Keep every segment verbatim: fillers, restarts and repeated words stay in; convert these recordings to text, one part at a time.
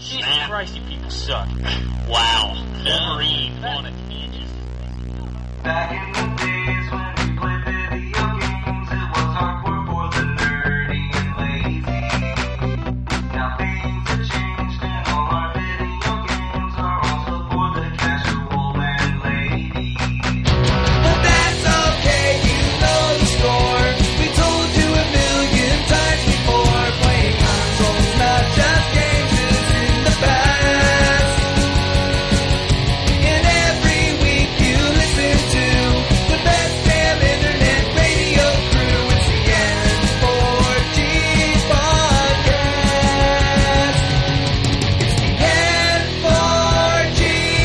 Jesus Christ, you people suck. Wow. Wolverine on a tangent. Back in the days when we played video games, it was hardcore for the nerdy and lazy. Now things have changed and all our video games are also for the casual and lady. But that's okay, you know the score. We told you a million times before. Playing consoles, not just games, is in the past. And every week you listen to the best damn internet radio crew. It's the N four G podcast. It's the N four G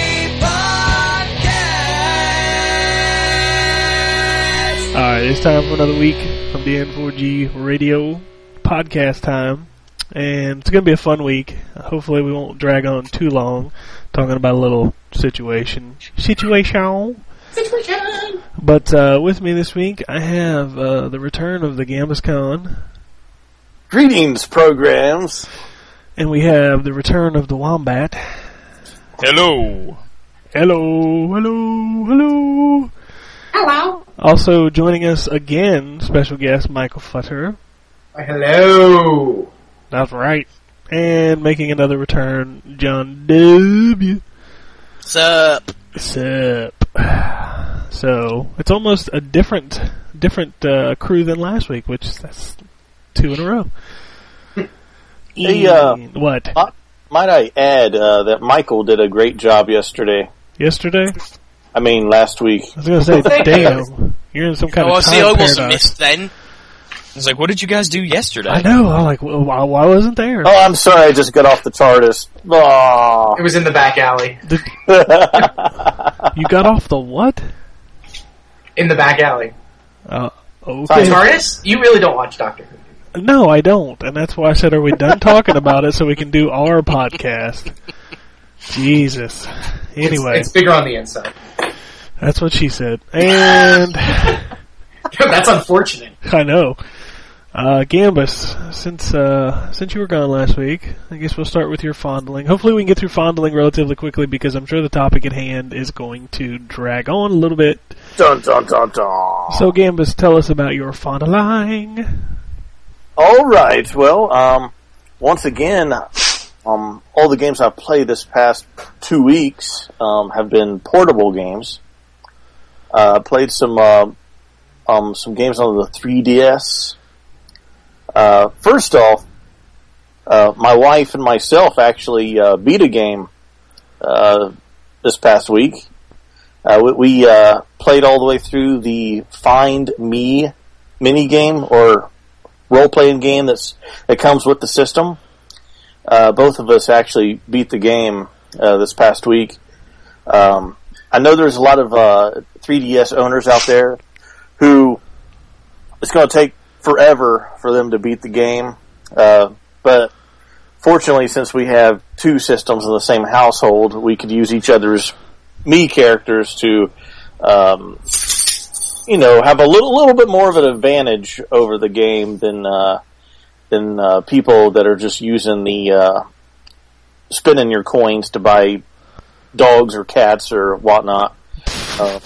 podcast. Alright, it's time for another week of the N four G radio podcast time. And it's going to be a fun week. Hopefully we won't drag on too long talking about a little situation. Situation. Situation. But uh, with me this week, I have uh, the return of the GambusCon. Greetings, programs. And we have the return of the Wombat. Hello. Hello, hello, hello. Hello. Also joining us again, special guest Michael Futter. Hello. That's right. And making another return, John W. What's up? Sup. So it's almost a different, different uh, crew than last week, which that's two in a row. Hey, uh, what? Uh, might I add uh, that Michael did a great job yesterday. Yesterday? I mean, last week. I was gonna say, damn, you're in some kind Oh, of time see, I almost paradox. missed then. I was like, what did you guys do yesterday? I know. I'm like, well, why, why wasn't there? Oh, I'm sorry, I just got off the TARDIS. Oh. It was in the back alley. The, you got off the what? In the back alley. Uh, The okay. TARDIS? You really don't watch Doctor Who. No, I don't, and that's why I said, are we done talking about it so we can do our podcast? Jesus. Anyway, It's, it's bigger on the inside. that's what she said. And That's unfortunate. I know. Uh, Gambus, since uh, since you were gone last week, I guess we'll start with your fondling. Hopefully we can get through fondling relatively quickly because I'm sure the topic at hand is going to drag on a little bit. Dun, dun, dun, dun. So Gambus, tell us about your fondling. All right, well, um, once again, um, all the games I've played this past two weeks um, have been portable games. Uh, I played some uh, um, some games on the three D S. Uh, first off, uh, my wife and myself actually uh, beat a game uh, this past week. Uh, we we uh, played all the way through the Find Me mini game or role-playing game that's that comes with the system. Uh, both of us actually beat the game uh, this past week. Um, I know there's a lot of uh, three D S owners out there who it's going to take forever for them to beat the game. Uh, but fortunately, since we have two systems in the same household, we could use each other's me characters to, um, you know, have a little little bit more of an advantage over the game than uh, than uh, people that are just using the uh, spending your coins to buy dogs or cats or whatnot. Uh,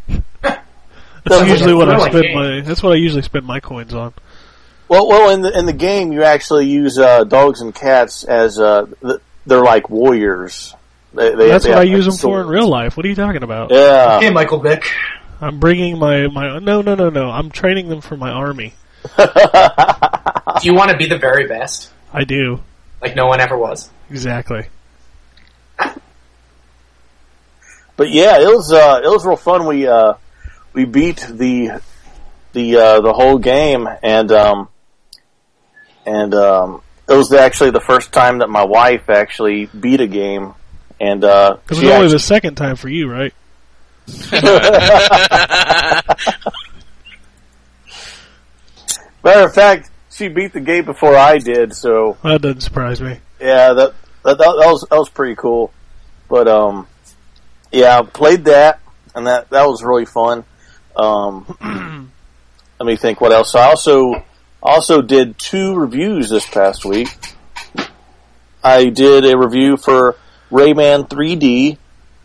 That's usually what I Really? spend my. That's what I usually spend my coins on. well, well, in the in the game, you actually use uh, dogs and cats as uh, th- they're like warriors. They, they, That's they what I have, use them like, for in swords. real life. What are you talking about? Yeah. Okay, Michael Vick. I'm bringing my my. No, no, no, no. I'm training them for my army. Do you want to be the very best? I do. Like no one ever was. Exactly. But yeah, it was uh, it was real fun. We uh, we beat the the uh, the whole game, and um, and um, it was actually the first time that my wife actually beat a game, and uh, It was she only actually, the second time for you, right? matter of fact, she beat the game before I did. So That doesn't surprise me. yeah, that that, that was that was pretty cool. But um, yeah, I played that, and that that was really fun. Um, let me think what else. I also also did two reviews this past week. I did a review for Rayman three D,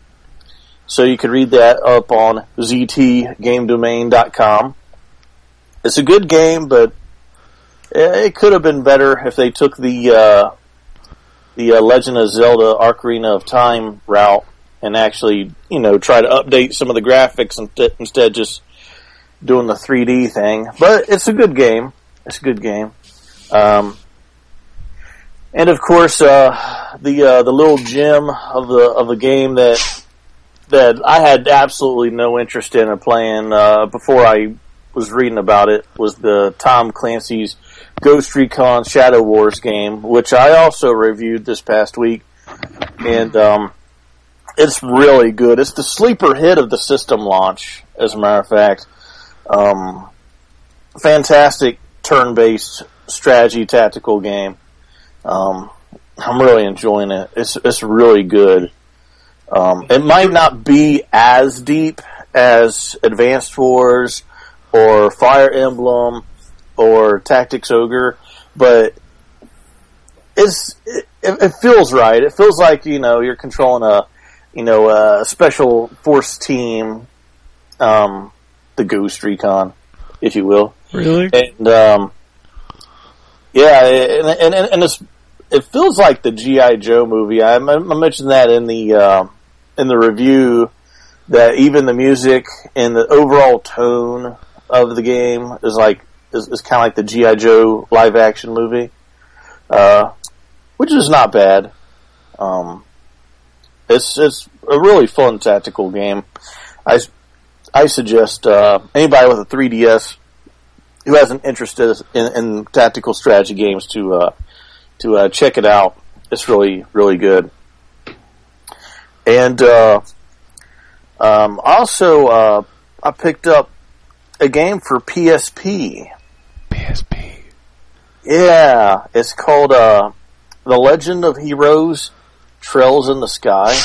so you can read that up on z t game domain dot com. It's a good game, but it could have been better if they took the uh, the uh, Legend of Zelda Ocarina of Time route and actually, you know, try to update some of the graphics and th- instead just doing the three D thing. But it's a good game. It's a good game. Um, and of course, uh, the uh, the little gem of the of the game that that I had absolutely no interest in playing uh, before I was reading about it was the Tom Clancy's Ghost Recon Shadow Wars game, which I also reviewed this past week, and um, it's really good. It's the sleeper hit of the system launch, as a matter of fact. Um, fantastic turn-based strategy tactical game. Um, I'm really enjoying it. It's it's really good. Um, it might not be as deep as Advanced Wars or Fire Emblem or Tactics Ogre, but it's it, it feels right. It feels like, you know, you're controlling a you know a special force team, um, the Ghost Recon, if you will. Really? And um, yeah, and and and it's, it feels like the G I. Joe movie. I, I mentioned that in the uh, in the review, that even the music and the overall tone of the game is like is, is kind of like the G I. Joe live action movie, uh, which is not bad. Um, it's it's a really fun tactical game. I, I suggest uh, anybody with a three D S who has an interest in, in tactical strategy games to uh, to uh, check it out. It's really really good. And uh, um, also, uh, I picked up a game for P S P. P S P. Yeah, it's called uh, The Legend of Heroes: Trails in the Sky.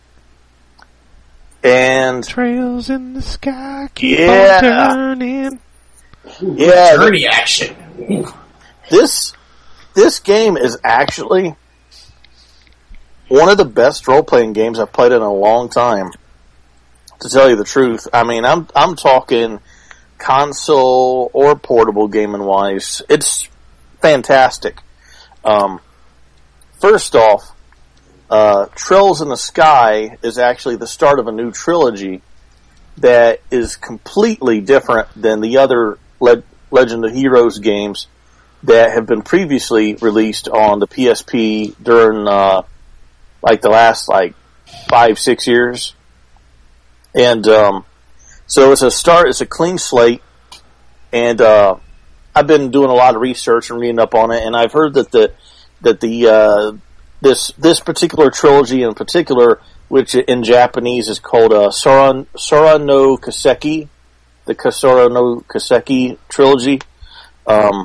And Trails in the sky keep yeah, on turning. yeah, Dirty action. this this game is actually one of the best role playing games I've played in a long time. To tell you the truth, I mean, I'm I'm talking console or portable gaming wise. It's fantastic. Um, first off, uh, Trails in the Sky is actually the start of a new trilogy that is completely different than the other Le- Legend of Heroes games that have been previously released on the P S P during uh, like the last like five six years. And um, so it's a start. It's a clean slate, and uh, I've been doing a lot of research and reading up on it, and I've heard that the that the uh, this this particular trilogy in particular, which in Japanese is called uh, Sora, Sora no Kaseki, the Kasora no Kaseki trilogy. Um,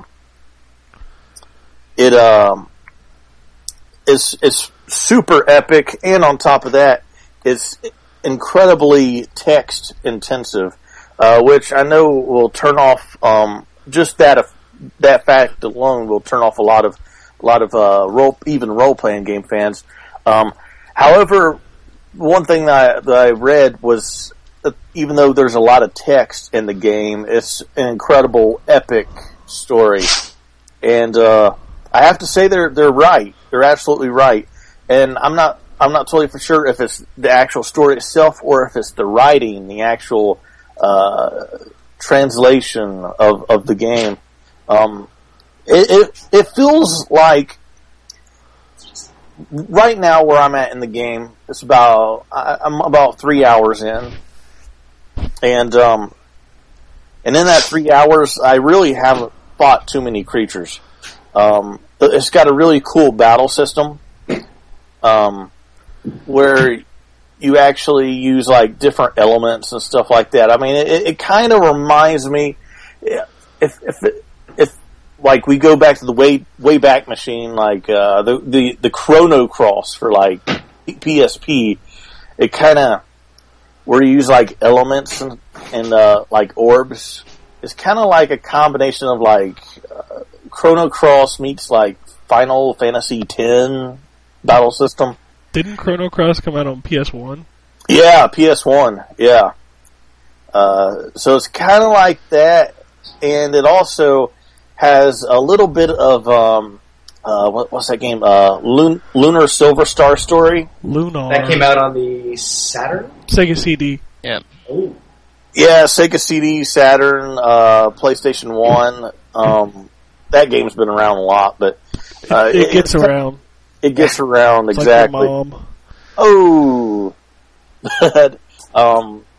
it um, is it's super epic, and on top of that, it's incredibly text intensive, uh, which I know will turn off um, just that that fact alone will turn off a lot of a lot of uh, role even role playing game fans. Um, however, one thing that I, that I read was that even though there's a lot of text in the game, it's an incredible epic story, and uh, I have to say they're they're right. They're absolutely right, and I'm not. I'm not totally for sure if it's the actual story itself or if it's the writing, the actual uh, translation of, of the game. Um, it, it it feels like right now where I'm at in the game, it's about I, I'm about three hours in, and um, and in that three hours, I really haven't fought too many creatures. Um, it's got a really cool battle system. Um, where you actually use like different elements and stuff like that. I mean, it, it kind of reminds me if if if like we go back to the way way back machine, like uh, the the the Chrono Cross for like P S P. It kind of where you use like elements and, and uh, like orbs. It's kind of like a combination of like uh, Chrono Cross meets like Final Fantasy X battle system. Didn't Chrono Cross come out on P S one? Yeah, P S one. Yeah. Uh, so it's kind of like that, and it also has a little bit of um, uh, what, what's that game? Uh, Lun- Lunar Silver Star Story. Lunar. That came out on the Saturn? Sega C D. Yeah. Ooh. Yeah, Sega C D, Saturn, uh, PlayStation One. Um, that game's been around a lot, but uh, It, it gets it, around. It gets around It's exactly. Like your mom. Oh, um,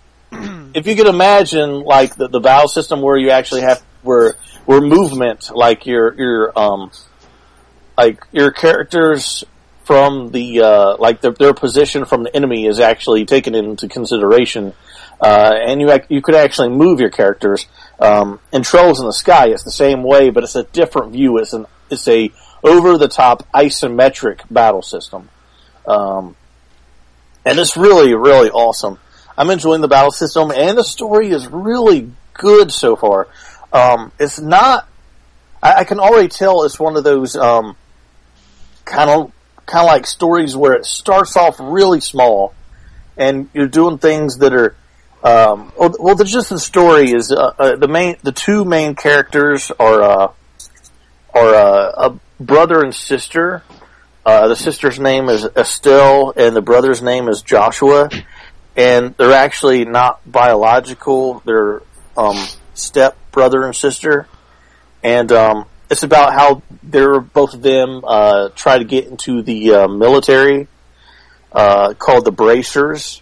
if you could imagine like the, the battle system where you actually have where where movement, like your your um, like your characters from the uh, like their, their position from the enemy is actually taken into consideration, uh, and you ac- you could actually move your characters. Um, in Trolls in the Sky, it's the same way, but it's a different view. It's an it's a over the top isometric battle system. Um, and it's really, really awesome. I'm enjoying the battle system, and the story is really good so far. Um, it's not, I, I can already tell it's one of those, um, kind of, kind of like stories where it starts off really small, and you're doing things that are, um, well, well the just the story is, uh, uh, the main, the two main characters are, uh, are, uh, a brother and sister. Uh, the sister's name is Estelle, and the brother's name is Joshua. And they're actually not biological. They're um, step brother and sister. And um, it's about how they're both of them uh, try to get into the uh, military uh, called the Bracers.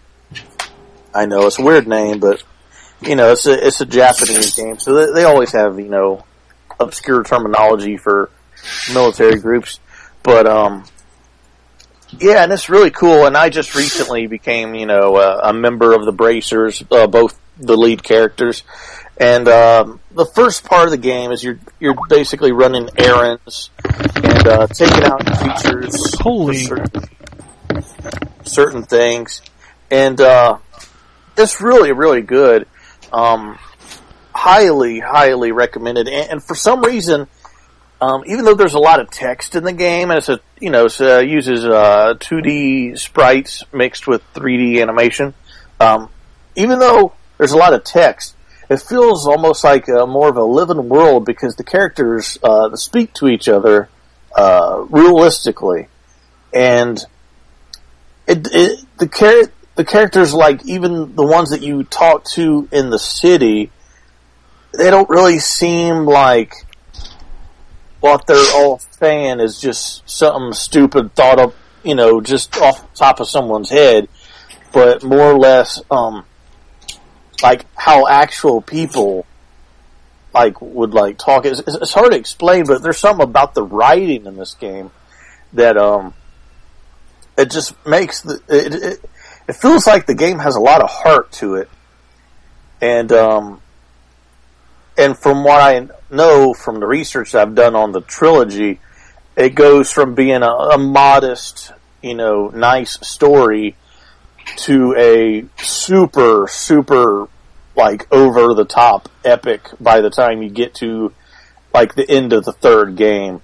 I know it's a weird name, but you know it's a it's a Japanese game, so they, they always have you know obscure terminology for military groups. But, um, yeah, and it's really cool, and I just recently became, you know, uh, a member of the Bracers, uh, both the lead characters, and, um, the first part of the game is you're, you're basically running errands, and, uh, taking out creatures. Holy. For certain, certain things, and, uh, it's really, really good, um, highly, highly recommended, and, and for some reason, Um, even though there's a lot of text in the game, and it's a, you know, it uh, uses uh, two D sprites mixed with three D animation, um, even though there's a lot of text, it feels almost like a, more of a living world because the characters uh, speak to each other uh, realistically, and it, it the char- the characters, like even the ones that you talk to in the city, they don't really seem like what they're all saying is just something stupid thought of, you know, just off the top of someone's head, but more or less, um, like how actual people, like, would, like, talk. It's, it's hard to explain, but there's something about the writing in this game that, um, it just makes the, it, it, it feels like the game has a lot of heart to it. And, um, and from what I know from the research I've done on the trilogy, it goes from being a, a modest, you know, nice story to a super, super, like, over-the-top epic by the time you get to, like, the end of the third game.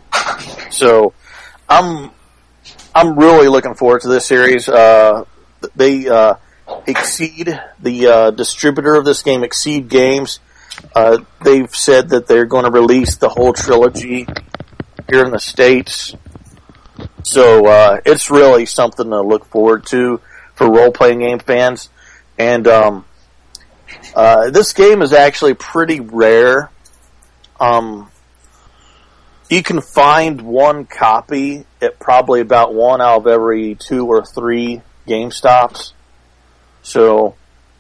So, I'm, I'm really looking forward to this series. Uh, they, uh, Exceed, the, uh, distributor of this game, Exceed Games, Uh, they've said that they're going to release the whole trilogy here in the States. So, uh, it's really something to look forward to for role-playing game fans. And, um, uh, this game is actually pretty rare. Um, you can find one copy at probably about one out of every two or three GameStops. So,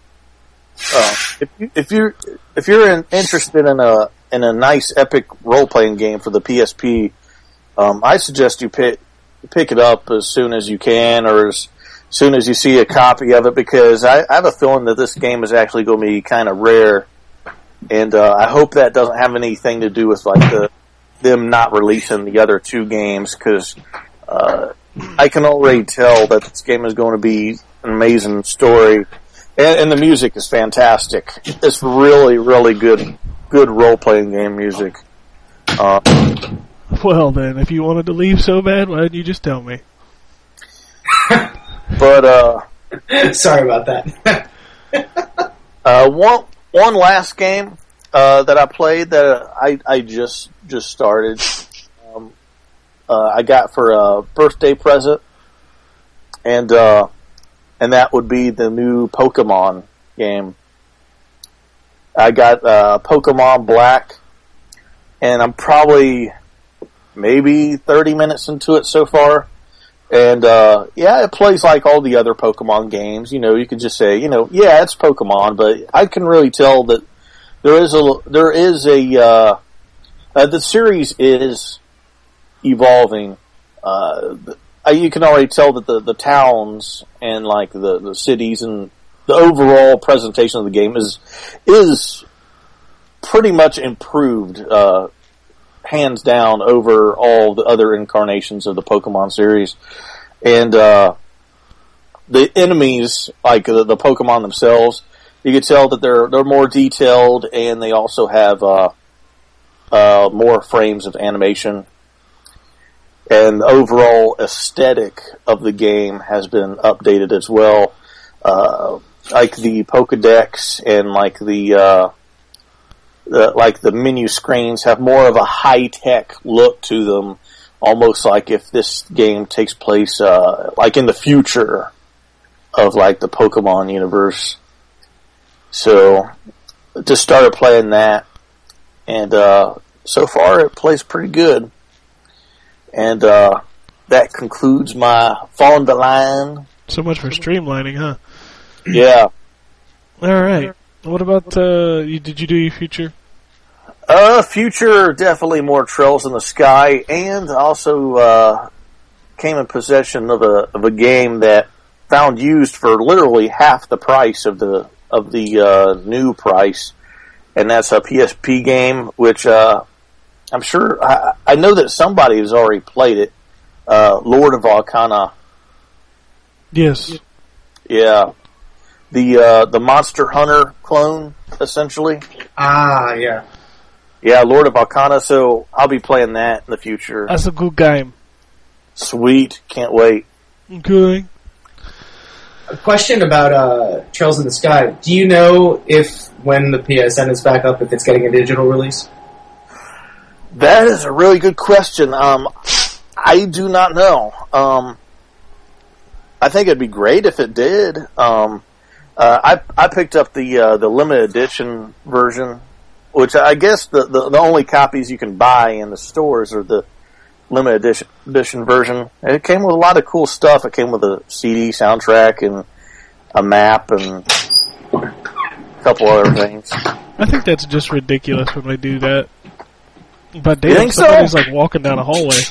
Uh, if you, if you're if you're in, interested in a in a nice epic role playing game for the P S P, um, I suggest you pick pick it up as soon as you can, or as soon as you see a copy of it, because I, I have a feeling that this game is actually going to be kind of rare, and uh, I hope that doesn't have anything to do with like the them not releasing the other two games, because uh, I can already tell that this game is going to be an amazing story. And, and the music is fantastic. It's really, really good, good role-playing game music. Uh, Well, then, if you wanted to leave so bad, why didn't you just tell me? But uh, Sorry about that. uh, one one last game uh, that I played that I I just just started. Um, uh, I got for a birthday present, and uh, and that would be the new Pokemon game. I got uh, Pokemon Black, and I'm probably maybe thirty minutes into it so far. And, uh, yeah, it plays like all the other Pokemon games. You know, you could just say, you know, yeah, it's Pokemon, but I can really tell that there is a, there is a, uh, uh the series is evolving. Uh, you can already tell that the, the towns and, like, the, the cities and the overall presentation of the game is, is pretty much improved, uh, hands down over all the other incarnations of the Pokemon series. And, uh, the enemies, like the, the Pokemon themselves, you can tell that they're, they're more detailed, and they also have, uh, uh, more frames of animation. And the overall aesthetic of the game has been updated as well. Uh, like the Pokedex and like the, uh, The, like the menu screens have more of a high-tech look to them, almost like if this game takes place, uh, like in the future of like the Pokemon universe. So, just started playing that, and, uh, so far it plays pretty good. And, uh, that concludes my Falling the Line. So much for streamlining, huh? Yeah. Alright. What about, uh, you, did you do your future? Uh, future, definitely more Trails in the Sky, and also, uh, came in possession of a, of a game that found used for literally half the price of the, of the, uh, new price. And that's a P S P game, which, uh, I'm sure, I, I know that somebody has already played it. Uh, Lord of Arcana. Yes. Yeah. The, uh, the Monster Hunter clone, essentially. Ah, yeah. Yeah, Lord of Arcana, so I'll be playing that in the future. That's a good game. Sweet, can't wait. Okay. A question about uh, Trails in the Sky. Do you know if, when the P S N is back up, if it's getting a digital release? That is a really good question. Um, I do not know. Um, I think it'd be great if it did. Um, uh, I I picked up the uh, the limited edition version, which I guess the, the, the only copies you can buy in the stores are the limited edition, edition version. And it came with a lot of cool stuff. It came with a C D soundtrack and a map and a couple other things. I think that's just ridiculous when they do that. But You damn, think so? somebody's like walking down a hallway,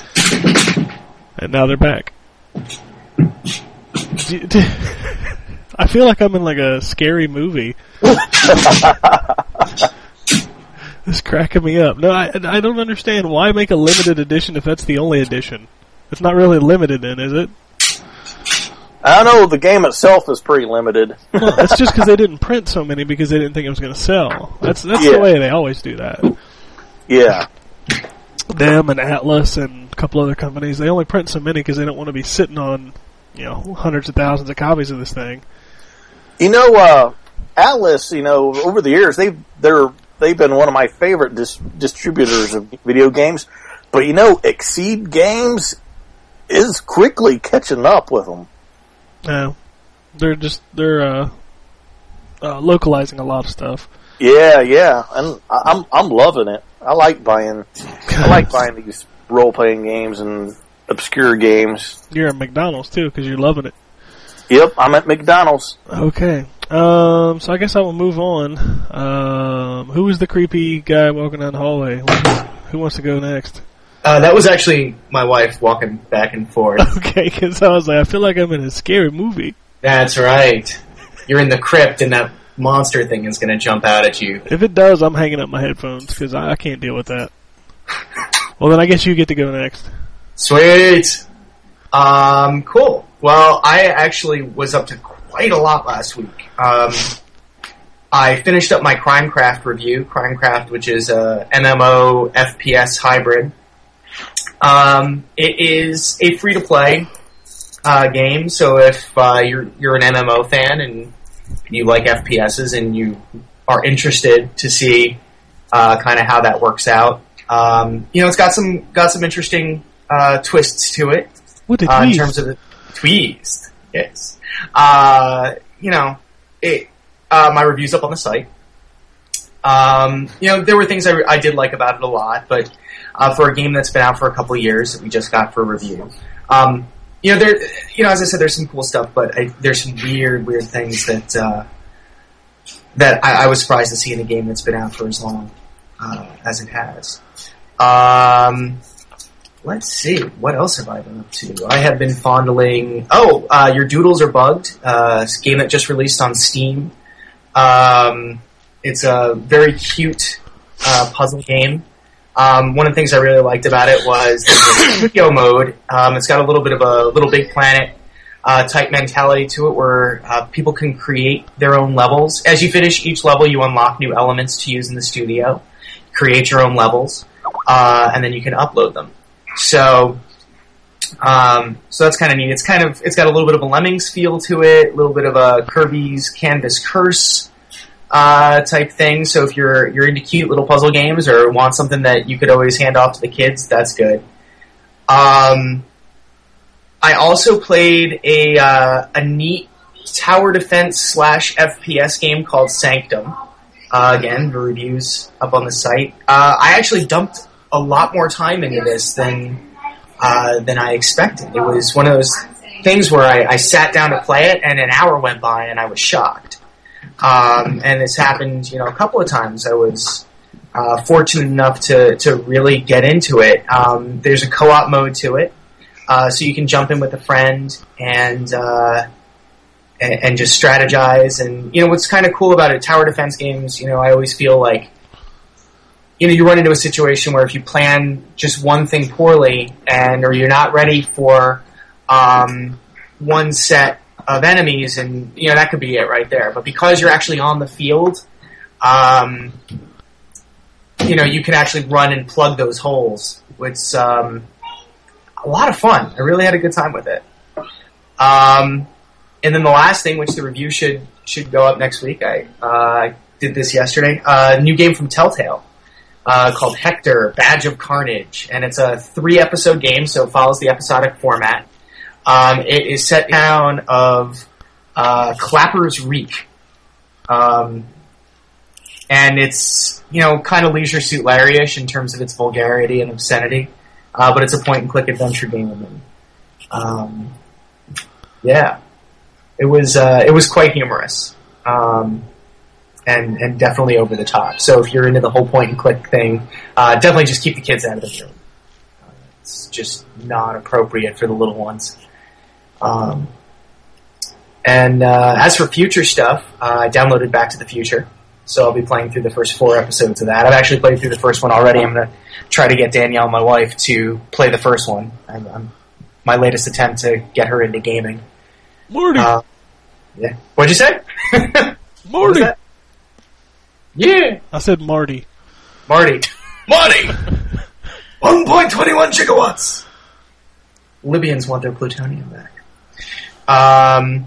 and now they're back. D- d- I feel like I'm in like a scary movie. It's cracking me up. No, I I don't understand why make a limited edition if that's the only edition. It's not really limited, then, is it? I know the game itself is pretty limited. Well, that's just because they didn't print so many because they didn't think it was going to sell. That's that's Yeah. the way they always do that. Yeah. Them and Atlas and a couple other companies, they only print so many because they don't want to be sitting on, you know, hundreds of thousands of copies of this thing. You know, uh, Atlas, you know, over the years, they've, they're, they've been one of my favorite dis- distributors of video games. But, you know, Exceed Games is quickly catching up with them. No, they're just they're uh, uh, localizing a lot of stuff. Yeah, yeah, and I- I'm I'm loving it. I like buying, I like buying these role playing games and obscure games. You're at McDonald's too because you're loving it. Yep, I'm at McDonald's. Okay, um, so I guess I will move on. Um, who was the creepy guy walking down the hallway? Who wants to go next? Uh, that was actually my wife walking back and forth. Okay, because I was like, I feel like I'm in a scary movie. That's right. You're in the crypt and that monster thing is going to jump out at you. If it does, I'm hanging up my headphones because I, I can't deal with that. Well, then I guess you get to go next. Sweet. Um, cool. Well, I actually was up to quite a lot last week. Um, I finished up my Crimecraft review. Crimecraft, which is a M M O F P S hybrid. Um, it is a free-to-play uh, game, so if uh, you're you're an M M O fan and you like F P S's and you are interested to see uh, kind of how that works out, um, you know, it's got some got some interesting uh, twists to it. What a uh, in twist. terms of the twist. Yes. Uh, you know, it, uh, my review's up on the site. Um, you know, there were things I, I did like about it a lot, but uh, for a game that's been out for a couple of years that we just got for review, um, you know, there, you know, as I said, there's some cool stuff, but I, there's some weird, weird things that uh, that I, I was surprised to see in a game that's been out for as long uh, as it has. Um, let's see, what else have I been up to? I have been fondling. Oh, uh, Your Doodles Are Bugged, uh, a game that just released on Steam. Um, it's a very cute uh, puzzle game. Um, one of the things I really liked about it was the studio mode. Um, it's got a little bit of a Little Big Planet uh, type mentality to it, where uh, people can create their own levels. As you finish each level, you unlock new elements to use in the studio. Create your own levels, uh, and then you can upload them. So, um, so that's kind of neat. It's kind of it's got a little bit of a Lemmings feel to it, a little bit of a Kirby's Canvas Curse uh, type thing. So if you're you're into cute little puzzle games or want something that you could always hand off to the kids, that's good. Um, I also played a uh, a neat tower defense slash F P S game called Sanctum. Uh, again, the reviews up on the site. Uh, I actually dumped a lot more time into this than uh, than I expected. It was one of those things where I, I sat down to play it, and an hour went by, and I was shocked. Um, and this happened, you know, a couple of times. I was uh, fortunate enough to to really get into it. Um, there's a co-op mode to it, uh, so you can jump in with a friend and. Uh, And, and just strategize. And, you know, what's kind of cool about it, tower defense games, you know, I always feel like, you know, you run into a situation where if you plan just one thing poorly and, or you're not ready for, um, one set of enemies, and, you know, that could be it right there. But because you're actually on the field, um, you know, you can actually run and plug those holes. It's, um, a lot of fun. I really had a good time with it. Um, And then the last thing, which the review should should go up next week, I uh, did this yesterday, a uh, new game from Telltale uh, called Hector, Badge of Carnage. And it's a three-episode game, so it follows the episodic format. Um, it is set down of uh, Clapper's Reek. Um, and it's, you know, kind of Leisure Suit Larry-ish in terms of its vulgarity and obscenity. Uh, but it's a point-and-click adventure game. And, um, yeah. It was uh, it was quite humorous, um, and and definitely over the top. So if you're into the whole point and click thing, uh, definitely just keep the kids out of the room. Uh, it's just not appropriate for the little ones. Um, and uh, as for future stuff, uh, I downloaded Back to the Future, so I'll be playing through the first four episodes of that. I've actually played through the first one already. I'm going to try to get Danielle, my wife, to play the first one. I'm, I'm my latest attempt to get her into gaming. Morty. Uh, yeah. What'd you say? Morty. What yeah. I said Marty. Marty. Marty! one point two one gigawatts! Libyans want their plutonium back. Um,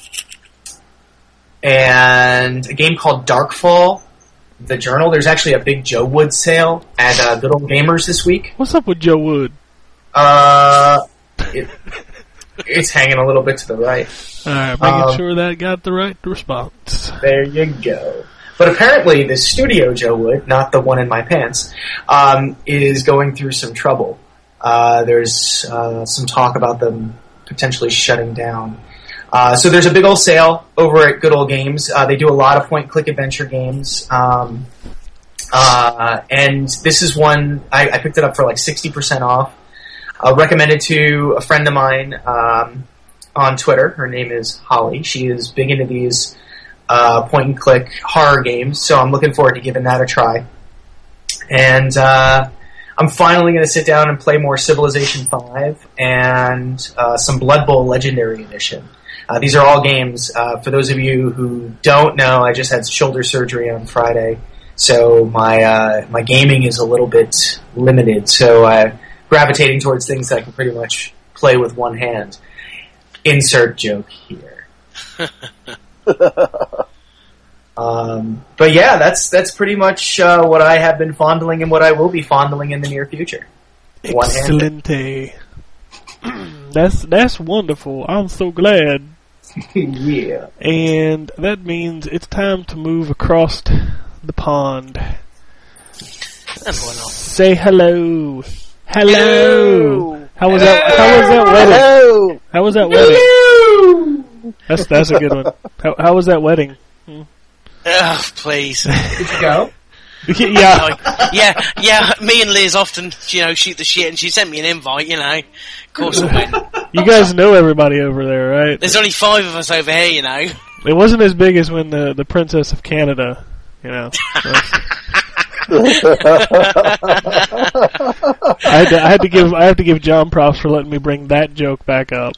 and a game called Darkfall, The Journal. There's actually a big Joe Wood sale at uh, Good Old Gamers this week. What's up with Joe Wood? Uh... It, It's hanging a little bit to the right. Alright, making Um, sure that got the right response. There you go. But apparently the studio Joe Wood, not the one in my pants, um, is going through some trouble. Uh, there's uh, some talk about them potentially shutting down. Uh, so there's a big old sale over at Good Old Games. Uh, they do a lot of point-click adventure games. Um, uh, and this is one, I, I picked it up for like sixty percent off. Uh, recommended to a friend of mine um, on Twitter. Her name is Holly. She is big into these uh, point-and-click horror games, so I'm looking forward to giving that a try. And uh, I'm finally going to sit down and play more Civilization five and uh, some Blood Bowl Legendary Edition. Uh, these are all games. Uh, for those of you who don't know, I just had shoulder surgery on Friday, so my uh, my gaming is a little bit limited. So I gravitating towards things that I can pretty much play with one hand. Insert joke here. um, but yeah, that's that's pretty much uh, what I have been fondling and what I will be fondling in the near future. One-handed. Excelente. That's that's wonderful. I'm so glad. Yeah. And that means it's time to move across the pond. Say hello. Hello. Hello. How was that? How was that wedding? Hello. How was that wedding? That's that's a good one. How, how was that wedding? Ugh, please. Did you go? Yeah. Like, yeah, yeah, me and Liz often, you know, shoot the shit, and she sent me an invite, you know. Of course I went. You guys know everybody over there, right? There's only five of us over here, you know. It wasn't as big as when the the Princess of Canada, you know. I had to I had to give I have to give John props for letting me bring that joke back up.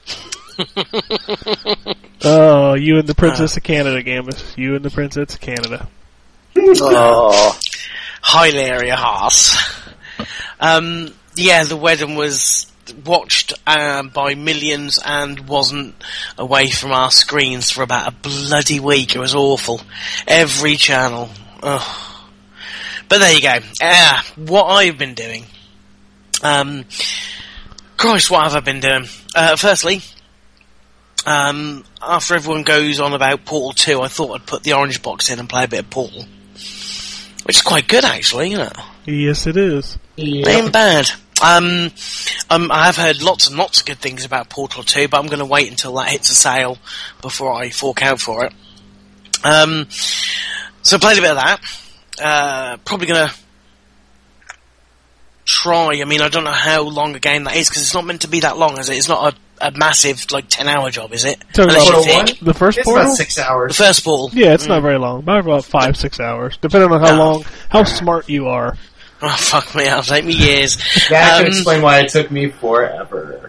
Oh, you and the Princess of Canada, Gambus. You and the Princess of Canada. Oh. Hilaria Haas. Um, yeah, the wedding was watched um, by millions and wasn't away from our screens for about a bloody week. It was awful. Every channel. Ugh. But there you go. Uh, what I've been doing. Um, Christ, what have I been doing? Uh, firstly, um, after everyone goes on about Portal two, I thought I'd put the orange box in and play a bit of Portal. Which is quite good, actually, you know. Yes, it is. Yeah. Ain't bad. Um, um, I have heard lots and lots of good things about Portal two, but I'm going to wait until that hits a sale before I fork out for it. Um, so I played a bit of that. Uh, probably going to try. I mean, I don't know how long a game that is, because it's not meant to be that long, is it? It's not a, a massive, like, ten-hour job, is it? So Unless Portal you one? think. The first It's Portal? about six hours. The first ball. Yeah, it's not very long. About about five, six hours, depending on how No. long, how smart you are. Oh, fuck me, it'll take me years. That Um, can explain why it took me forever.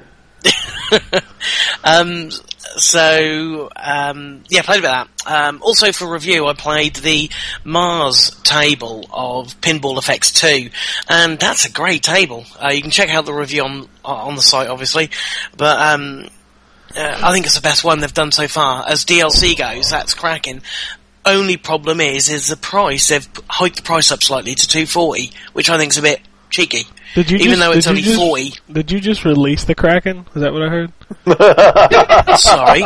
um, so, um, yeah, played a bit of that. Um, also for review, I played the Mars table of Pinball Effects two, and that's a great table. Uh, you can check out the review on on the site, obviously, but um, uh, I think it's the best one they've done so far. As D L C goes, that's cracking. Only problem is, is the price. They've hiked the price up slightly to two forty, which I think is a bit cheeky. Did you Even just, though it's did only you just, forty. Did you just release the Kraken? Is that what I heard? Sorry,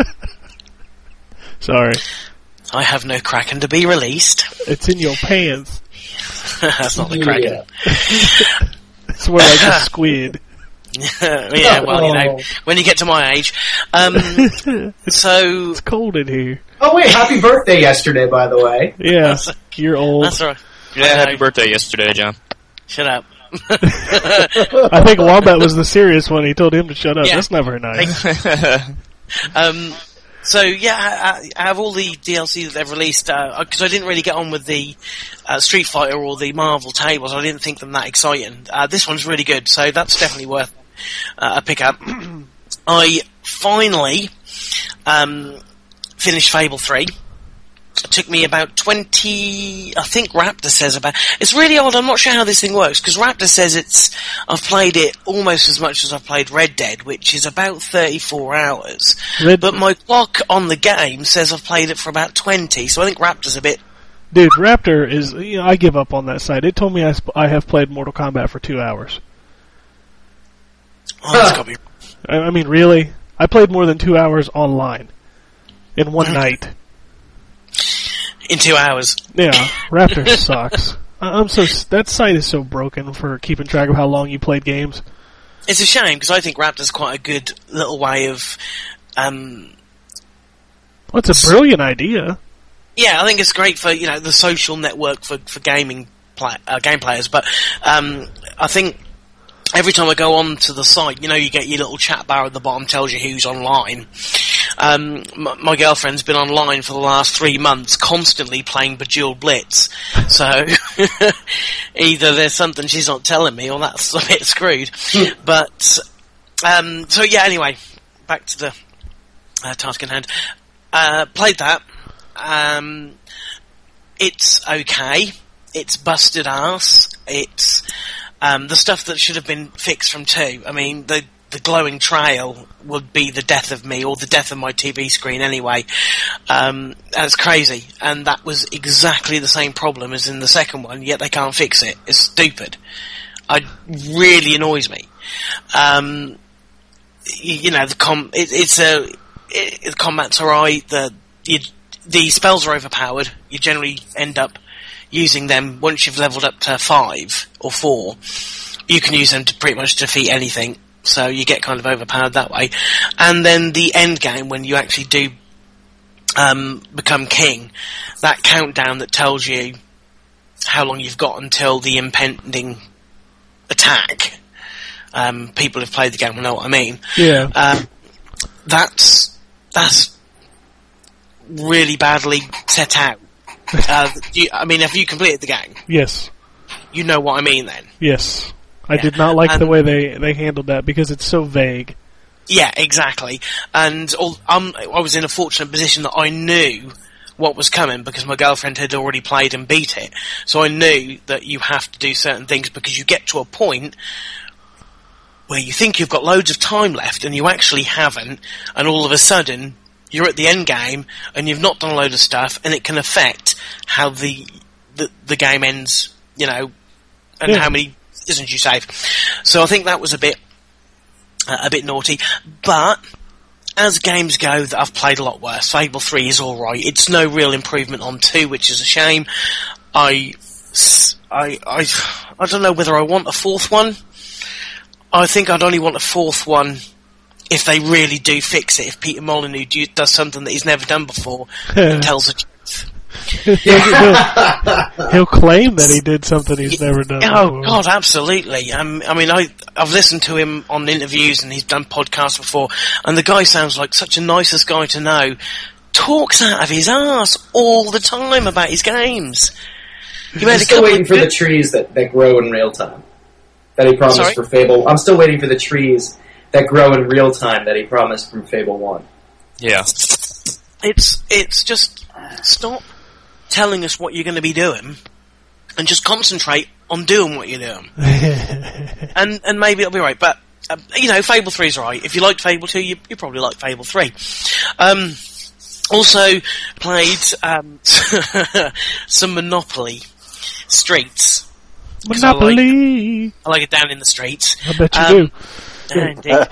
Sorry. I have no Kraken to be released. It's in your pants. That's not the Kraken. Yeah. It's more like a squid. Yeah, well, you know, when you get to my age. Um, so, It's cold in here. Oh wait, happy birthday yesterday, by the way. Yeah, you're old. that's right. Yeah, I know. happy birthday yesterday, John. Shut up. I think Wombat was the serious one. He told him to shut up. Yeah. That's not very nice. um, so, yeah, I, I have all the D L C that they've released, because I didn't really get on with the uh, Street Fighter or the Marvel tables. I didn't think them that exciting. Uh, this one's really good, so that's definitely worth uh, a pick up. I finally um, finished Fable three. It took me about twenty, I think Raptor says about, it's really odd, I'm not sure how this thing works, because Raptor says it's, I've played it almost as much as I've played Red Dead, which is about thirty-four hours. Red- But my clock on the game says I've played it for about twenty, so I think Raptor's a bit, Dude, Raptor is, you know, I give up on that site. It told me I, sp- I have played Mortal Kombat for two hours. oh, that's gotta be, I, I mean, really? I played more than two hours online. In one night. in two hours. Yeah, Raptor sucks. I- I'm so, that site is so broken for keeping track of how long you played games. It's a shame, because I think Raptor's quite a good little way of, um, Well, it's a brilliant idea. yeah, I think it's great for, you know, the social network for, for gaming play, uh, game players, but um, I think every time I go on to the site, you know, you get your little chat bar at the bottom, tells you who's online. Um, m- my girlfriend's been online for the last three months, constantly playing Bejeweled Blitz. So, either there's something she's not telling me, or that's a bit screwed. But, um, so yeah, anyway, back to the uh, task in hand. Uh, played that. Um, it's okay. It's busted ass. It's Um, the stuff that should have been fixed from two. I mean, the the glowing trail would be the death of me, or the death of my T V screen anyway. Um, that's crazy. And that was exactly the same problem as in the second one, yet they can't fix it. It's stupid. It really annoys me. Um, you, you know, the com- it, it's a, it, the combat's alright, the, you, the spells are overpowered. You generally end up using them once you've leveled up to five or four. You can use them to pretty much defeat anything. So you get kind of overpowered that way. And then the end game, when you actually do um, become king, that countdown that tells you how long you've got until the impending attack. Um, people who've played the game will know what I mean. Yeah. Um, that's that's really badly set out. Uh, you, I mean, have you completed the game? Yes. You know what I mean then? Yes. I did not like And- the way they, they handled that because it's so vague. Yeah, exactly. And all, um, I was in a fortunate position that I knew what was coming because my girlfriend had already played and beat it. So I knew that you have to do certain things because you get to a point where you think you've got loads of time left and you actually haven't, and all of a sudden you're at the end game and you've not done a load of stuff, and it can affect how the the, the game ends, you know, and Yeah. how many isn't you save. So I think that was a bit uh, a bit naughty, but as games go that I've played a lot worse. Fable three is alright. It's no real improvement on two, which is a shame. I, I, I, I don't know whether I want a fourth one. I think I'd only want a fourth one if they really do fix it. If Peter Molyneux do, does something that he's never done before and tells the truth. he'll, he'll claim that he did something he's never done Oh before. God, absolutely. Um, I mean, I I've listened to him on interviews and he's done podcasts before, and the guy sounds like such a nicest guy to know. Talks out of his ass all the time about his games. He made I'm a still couple waiting of for the good- trees that, that grow in real time that he promised Sorry? for Fable. I'm still waiting for the trees that grow in real time that he promised from Fable one. Yeah. It's it's just stop telling us what you're going to be doing, and just concentrate on doing what you're doing. and and maybe it'll be right. But um, you know, Fable three's right. If you liked Fable two, you you probably like Fable three. Um, also played um, some Monopoly Streets. 'Cause I like, Monopoly! I like it down in the streets. I bet you Um, do. Yeah, indeed.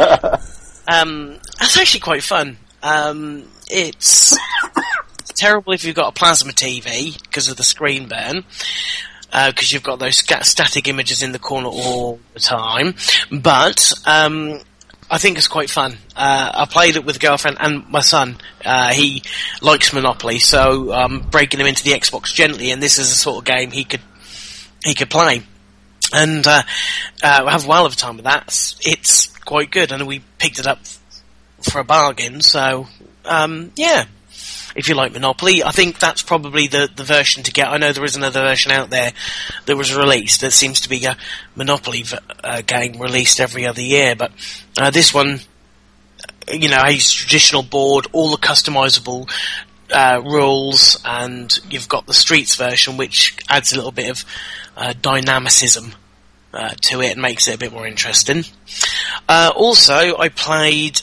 um, that's actually quite fun. Um, it's terrible if you've got a plasma T V because of the screen burn, because uh, you've got those scat- static images in the corner all the time. But um, I think it's quite fun. Uh, I played it with a girlfriend and my son. Uh, he likes Monopoly, so I'm breaking him into the Xbox gently, and this is the sort of game he could he could play. And uh, uh, I have a while of time with that. It's, it's quite good, and we picked it up for a bargain. So um, yeah, if you like Monopoly, I think that's probably the, the version to get. I know there is another version out there that was released. There seems to be a Monopoly v- uh, game released every other year, but uh, this one, you know, has traditional board, all the customizable uh, rules, and you've got the Streets version, which adds a little bit of uh, dynamicism uh, to it and makes it a bit more interesting. Uh, also, I played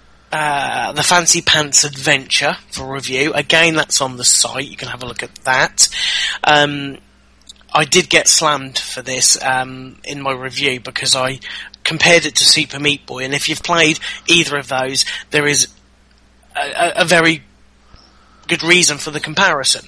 uh, the Fancy Pants Adventure for review. Again, that's on the site. You can have a look at that. Um, I did get slammed for this um, in my review because I compared it to Super Meat Boy, and if you've played either of those, there is a, a, a very good reason for the comparison.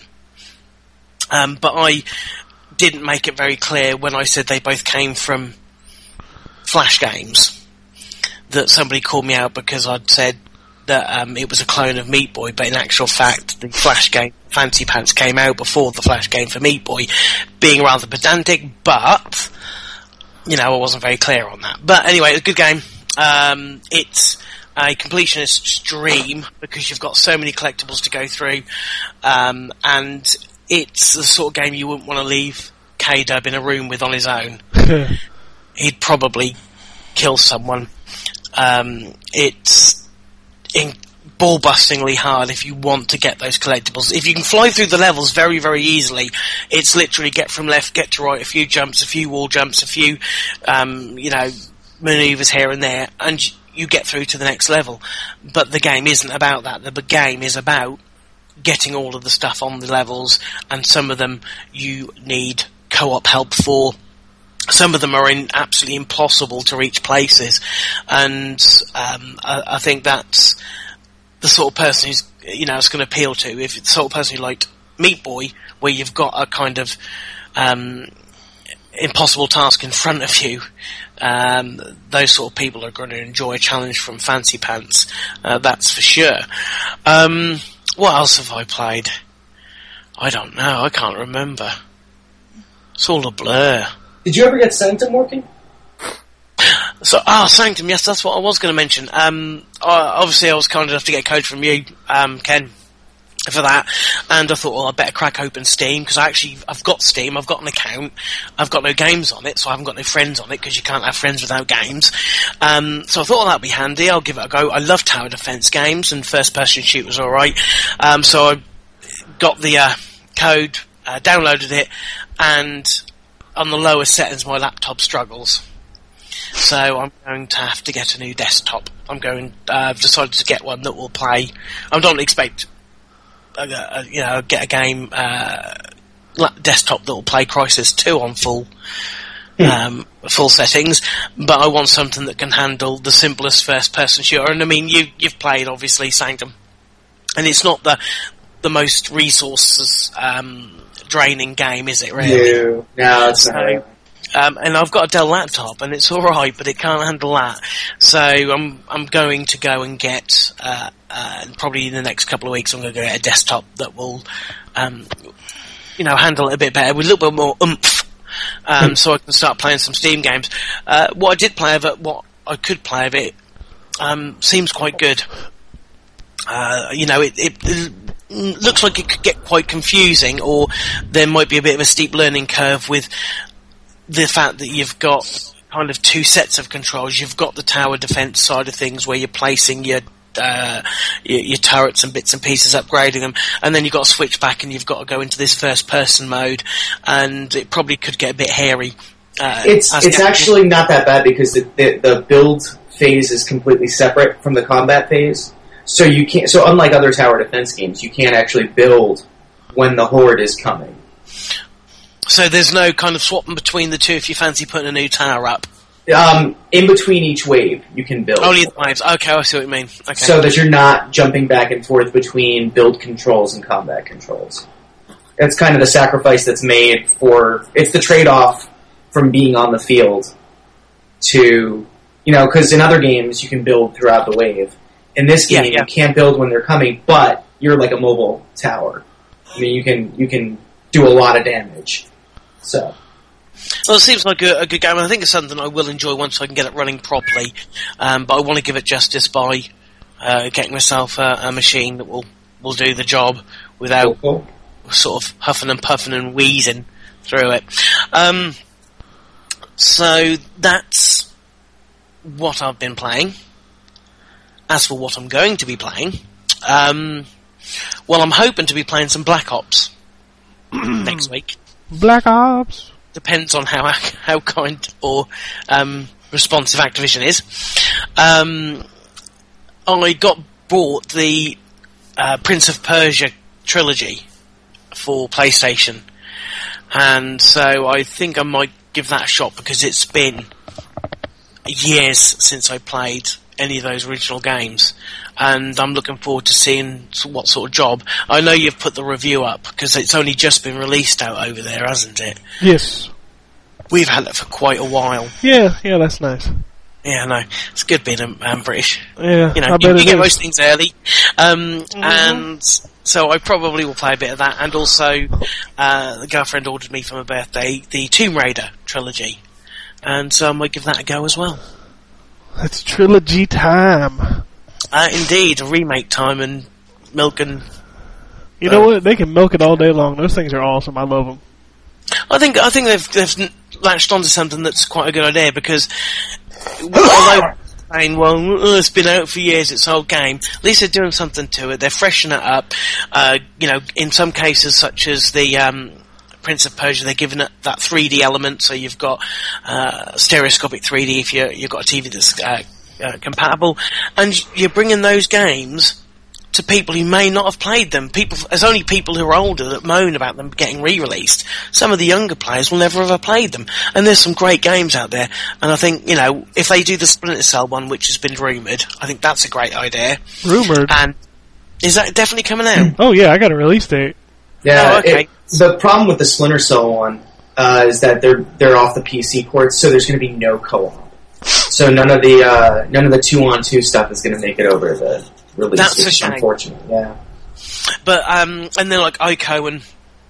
Um, but I didn't make it very clear when I said they both came from Flash games, that somebody called me out because I'd said that um, it was a clone of Meat Boy, but in actual fact the Flash game Fancy Pants came out before the Flash game for Meat Boy, being rather pedantic, but you know, I wasn't very clear on that. But anyway, it's a good game. Um, it's a completionist dream because you've got so many collectibles to go through, um, and it's the sort of game you wouldn't want to leave K-Dub in a room with on his own. He'd probably kill someone. Um, it's in ball-bustingly hard if you want to get those collectibles. If you can fly through the levels very, very easily, it's literally get from left, get to right, a few jumps, a few wall jumps, a few, um, you know, manoeuvres here and there, and you get through to the next level. But the game isn't about that. The game is about getting all of the stuff on the levels, and some of them you need co-op help for. Some of them are in absolutely impossible to reach places, and um, I, I think that's the sort of person who's, you know, it's going to appeal to. If it's the sort of person who liked Meat Boy, where you've got a kind of um, impossible task in front of you, um, those sort of people are going to enjoy a challenge from Fancy Pants. Uh, that's for sure. Um, what else have I played? I don't know. I can't remember. It's all a blur. Did you ever get Sanctum working? So, ah, Sanctum, yes, that's what I was going to mention. Um, uh, obviously, I was kind enough to get a code from you, um, Ken, for that, and I thought, well, I better crack open Steam, because I actually, I've got Steam, I've got an account, I've got no games on it, so I haven't got no friends on it, because you can't have friends without games. Um, so I thought, well, that'd be handy, I'll give it a go. I love tower defense games, and first-person shoot was alright. Um, so I got the uh, code, uh, downloaded it, and on the lowest settings, my laptop struggles. So I'm going to have to get a new desktop. I'm going. Uh, I've decided to get one that will play. I don't expect, uh, uh, you know, get a game uh, desktop that will play Crysis two on full, um, full settings. But I want something that can handle the simplest first-person shooter. And I mean, you you've played obviously Sanctum, and it's not the the most resources um, draining game, is it? Really? No, no, it's So, not. Um, and I've got a Dell laptop, and it's all right, but it can't handle that. So I'm I'm going to go and get uh, uh, probably in the next couple of weeks. I'm going to go get a desktop that will, um, you know, handle it a bit better with a little bit more oomph, um, so I can start playing some Steam games. Uh, what I did play of it, what I could play of it, um, seems quite good. Uh, you know, it, it, it looks like it could get quite confusing, or there might be a bit of a steep learning curve with the fact that you've got kind of two sets of controls. You've got the tower defense side of things where you're placing your uh, your, your turrets and bits and pieces, upgrading them, and then you've got to switch back and you've got to go into this first person mode, and it probably could get a bit hairy. Uh, It's as it's the- actually not that bad because the, the the build phase is completely separate from the combat phase. So you can't. So unlike other tower defense games, you can't actually build when the horde is coming. So there's no kind of swapping between the two if you fancy putting a new tower up. Um, in between each wave, you can build. Only the waves. Okay, I see what you mean. Okay. So that you're not jumping back and forth between build controls and combat controls. That's kind of the sacrifice that's made for. It's the trade-off from being on the field to, you know, because in other games you can build throughout the wave. In this game, Yeah, yeah. you can't build when they're coming, but you're like a mobile tower. I mean, you can you can do a lot of damage. So. Well, it seems like a, a good game, and I think it's something I will enjoy once I can get it running properly. Um, but I want to give it justice by uh, getting myself a, a machine that will, will do the job without Cool. sort of huffing and puffing and wheezing through it. Um, so that's what I've been playing. As for what I'm going to be playing, um, well, I'm hoping to be playing some Black Ops next week. Black Ops. Depends on how how kind or um, responsive Activision is. Um, I got bought the uh, Prince of Persia trilogy for PlayStation, and so I think I might give that a shot because it's been years since I played any of those original games, and I'm looking forward to seeing what sort of job. I know you've put the review up because it's only just been released out over there, hasn't it? Yes. We've had it for quite a while. Yeah, yeah, that's nice. Yeah, no, it's good being um, um, British. Yeah, You know, I you, bet you it get is. most things early, um, Mm-hmm. and so I probably will play a bit of that. And also, uh, the girlfriend ordered me for my birthday the Tomb Raider trilogy, and so I might give that a go as well. It's trilogy time. Uh, indeed, a remake time and milk and. You know what? They can milk it all day long. Those things are awesome. I love them. I think I think they've they've latched onto something that's quite a good idea because although saying, well, uh, it's been out for years, it's an old game. At least they're doing something to it. They're freshening it up. Uh, you know, in some cases, such as the um, Prince of Persia, they're giving it that three D element, so you've got uh, stereoscopic three D if you're, you've got a T V that's uh, uh, compatible. And you're bringing those games to people who may not have played them. People, there's only people who are older that moan about them getting re-released. Some of the younger players will never have ever played them. And there's some great games out there. And I think, you know, if they do the Splinter Cell one, which has been rumoured, I think that's a great idea. Rumoured? And is that definitely coming out? Oh yeah, I got a release date. Yeah, Oh, okay. it, the problem with the Splinter Cell one uh, is that they're they're off the P C ports, so there's going to be no co-op. So none of the uh, none of the two on two stuff is going to make it over the release. That's which a is shame. unfortunate. Yeah. But, um, and then like Ico and,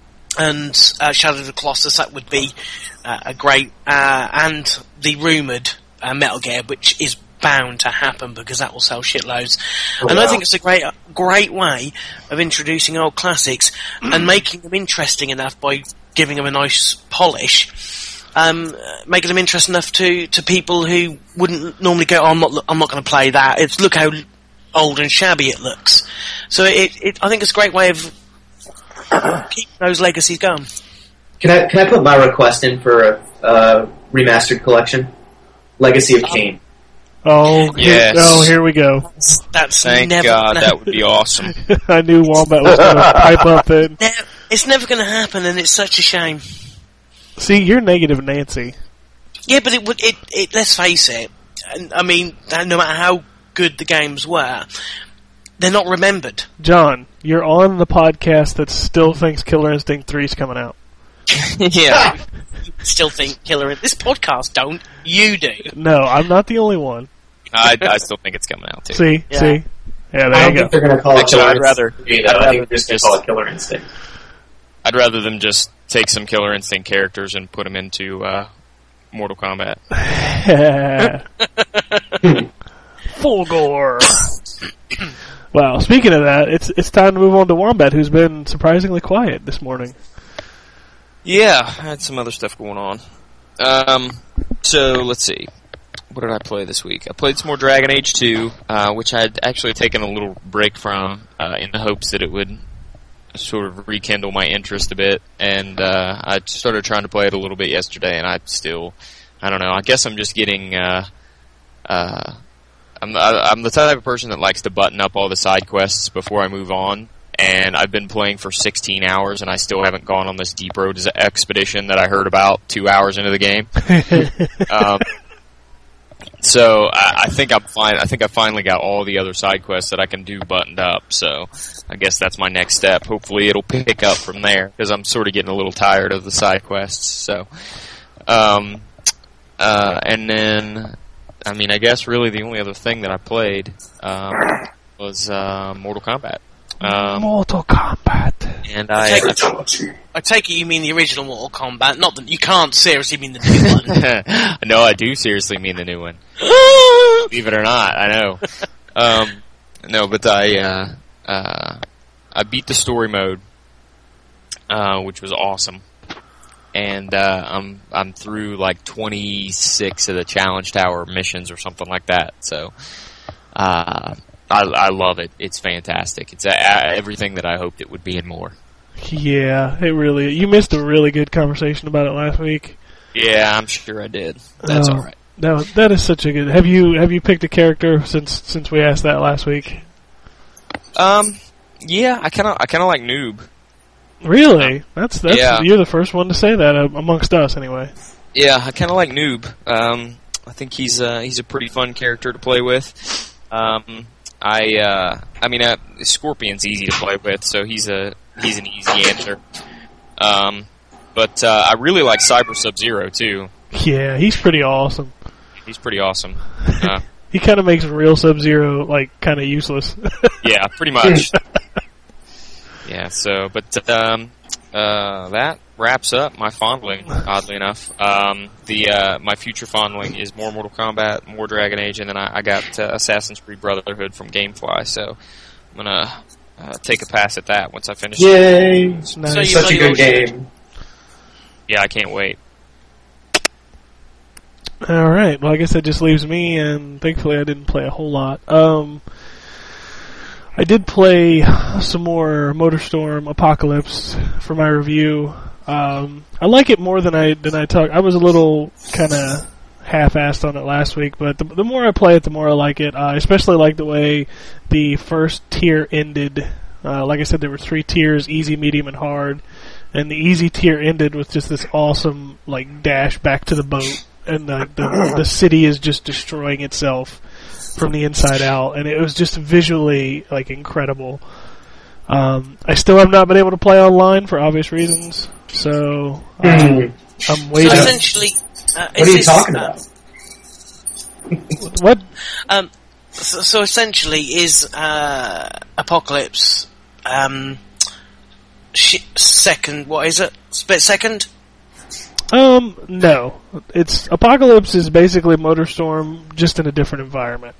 and uh, Shadow of the Colossus, that would be uh, a great, uh, and the rumoured uh, Metal Gear, which is bound to happen because that will sell shitloads. Oh, and wow. I think it's a great, great way of introducing old classics and making them interesting enough by giving them a nice polish. Um, making them interesting enough to, to people who wouldn't normally go, oh, I'm not, I'm not going to play that. It's look how old and shabby it looks. So it, it, I think it's a great way of keeping those legacies going. Can I can I put my request in for a uh, remastered collection? Legacy of Kain. Oh, here, Yes. oh, here we go. That's Thank never God, gonna that would be awesome. I knew Wombat was going to pipe up in. Ne- it's never going to happen, and it's such a shame. See, you're negative Nancy. Yeah, but it would. It, it. Let's face it. and, I mean, no matter how good the games were, they're not remembered. John, you're on the podcast that still thinks Killer Instinct three is coming out. Yeah. Still think Killer In- This podcast don't. You do. No, I'm not the only one. I, I still think it's coming out too. See? Yeah. See? Yeah, I there don't you think go. they're going to call it Actually, Killer I'd rather- Instinct three, I'd though. I rather think they're just going to just- call it Killer Instinct. I'd rather them just take some Killer Instinct characters and put them into uh, Mortal Kombat. Full gore. Wow, speaking of that, it's it's time to move on to Wombat, who's been surprisingly quiet this morning. Yeah, I had some other stuff going on. Um, so let's see. What did I play this week? I played some more Dragon Age two, uh, which I'd actually taken a little break from uh, in the hopes that it would sort of rekindle my interest a bit. And uh, I started trying to play it a little bit yesterday, and I still, I don't know. I guess I'm just getting. Uh, uh, I'm I, I'm the type of person that likes to button up all the side quests before I move on. And I've been playing for sixteen hours, and I still haven't gone on this Deep Road expedition that I heard about two hours into the game. um, so I, I think I'm fine. I think I finally got all the other side quests that I can do buttoned up. So I guess that's my next step. Hopefully, it'll pick up from there because I'm sort of getting a little tired of the side quests. So, um, uh, and then I mean, I guess really the only other thing that I played um, was uh, Mortal Kombat. Um, Mortal Kombat. and I I, take, it, I take it you mean the original Mortal Kombat, not that you can't seriously mean the new one. no, I do seriously mean the new one. Believe it or not, I know. Um, no, but I uh, uh, I beat the story mode, uh, which was awesome, and uh, I'm I'm through like twenty-six of the Challenge Tower missions or something like that. So. Uh, I, I love it. It's fantastic. It's a, a, everything that I hoped it would be and more. Yeah, it really. You missed a really good conversation about it last week. Yeah, I'm sure I did. That's Oh, all right. That was, that is such a good. Have you have you picked a character since since we asked that last week? Um, yeah, I kind of I kind of like Noob. Really? That's that's Yeah. you're the first one to say that uh, amongst us, anyway. Yeah, I kind of like Noob. Um, I think he's uh, he's a pretty fun character to play with. Um, I uh, I mean, uh, Scorpion's easy to play with, so he's a he's an easy answer. Um, but uh, I really like Cyber Sub-Zero too. Yeah, he's pretty awesome. He's pretty awesome. Uh, He kind of makes real Sub-Zero like kind of useless. yeah, pretty much. Yeah. So, but um, uh, that wraps up my fondling. Oddly enough, um, the uh, my future fondling is more Mortal Kombat, more Dragon Age, and then I, I got uh, Assassin's Creed Brotherhood from GameFly. So I'm gonna uh, take a pass at that once I finish. Yay! Nice. So you Such a play good those- game. Yeah, I can't wait. All right. Well, I guess that just leaves me, and thankfully I didn't play a whole lot. Um, I did play some more MotorStorm Apocalypse for my review. Um, I like it more than I than I talk. I was a little kind of half-assed on it last week, but the, the more I play it, the more I like it. I especially like the way the first tier ended. Uh, like I said, there were three tiers: easy, medium, and hard. And the easy tier ended with just this awesome like dash back to the boat, and the the, the city is just destroying itself from the inside out, and it was just visually like incredible. Um, I still have not been able to play online for obvious reasons, so um, I'm So So waiting. essentially, uh, What are you is talking this, about? What? Uh, um, so, so essentially, is uh, Apocalypse um, sh- second? What is it? Split second? Um, no. It's Apocalypse is basically MotorStorm, just in a different environment.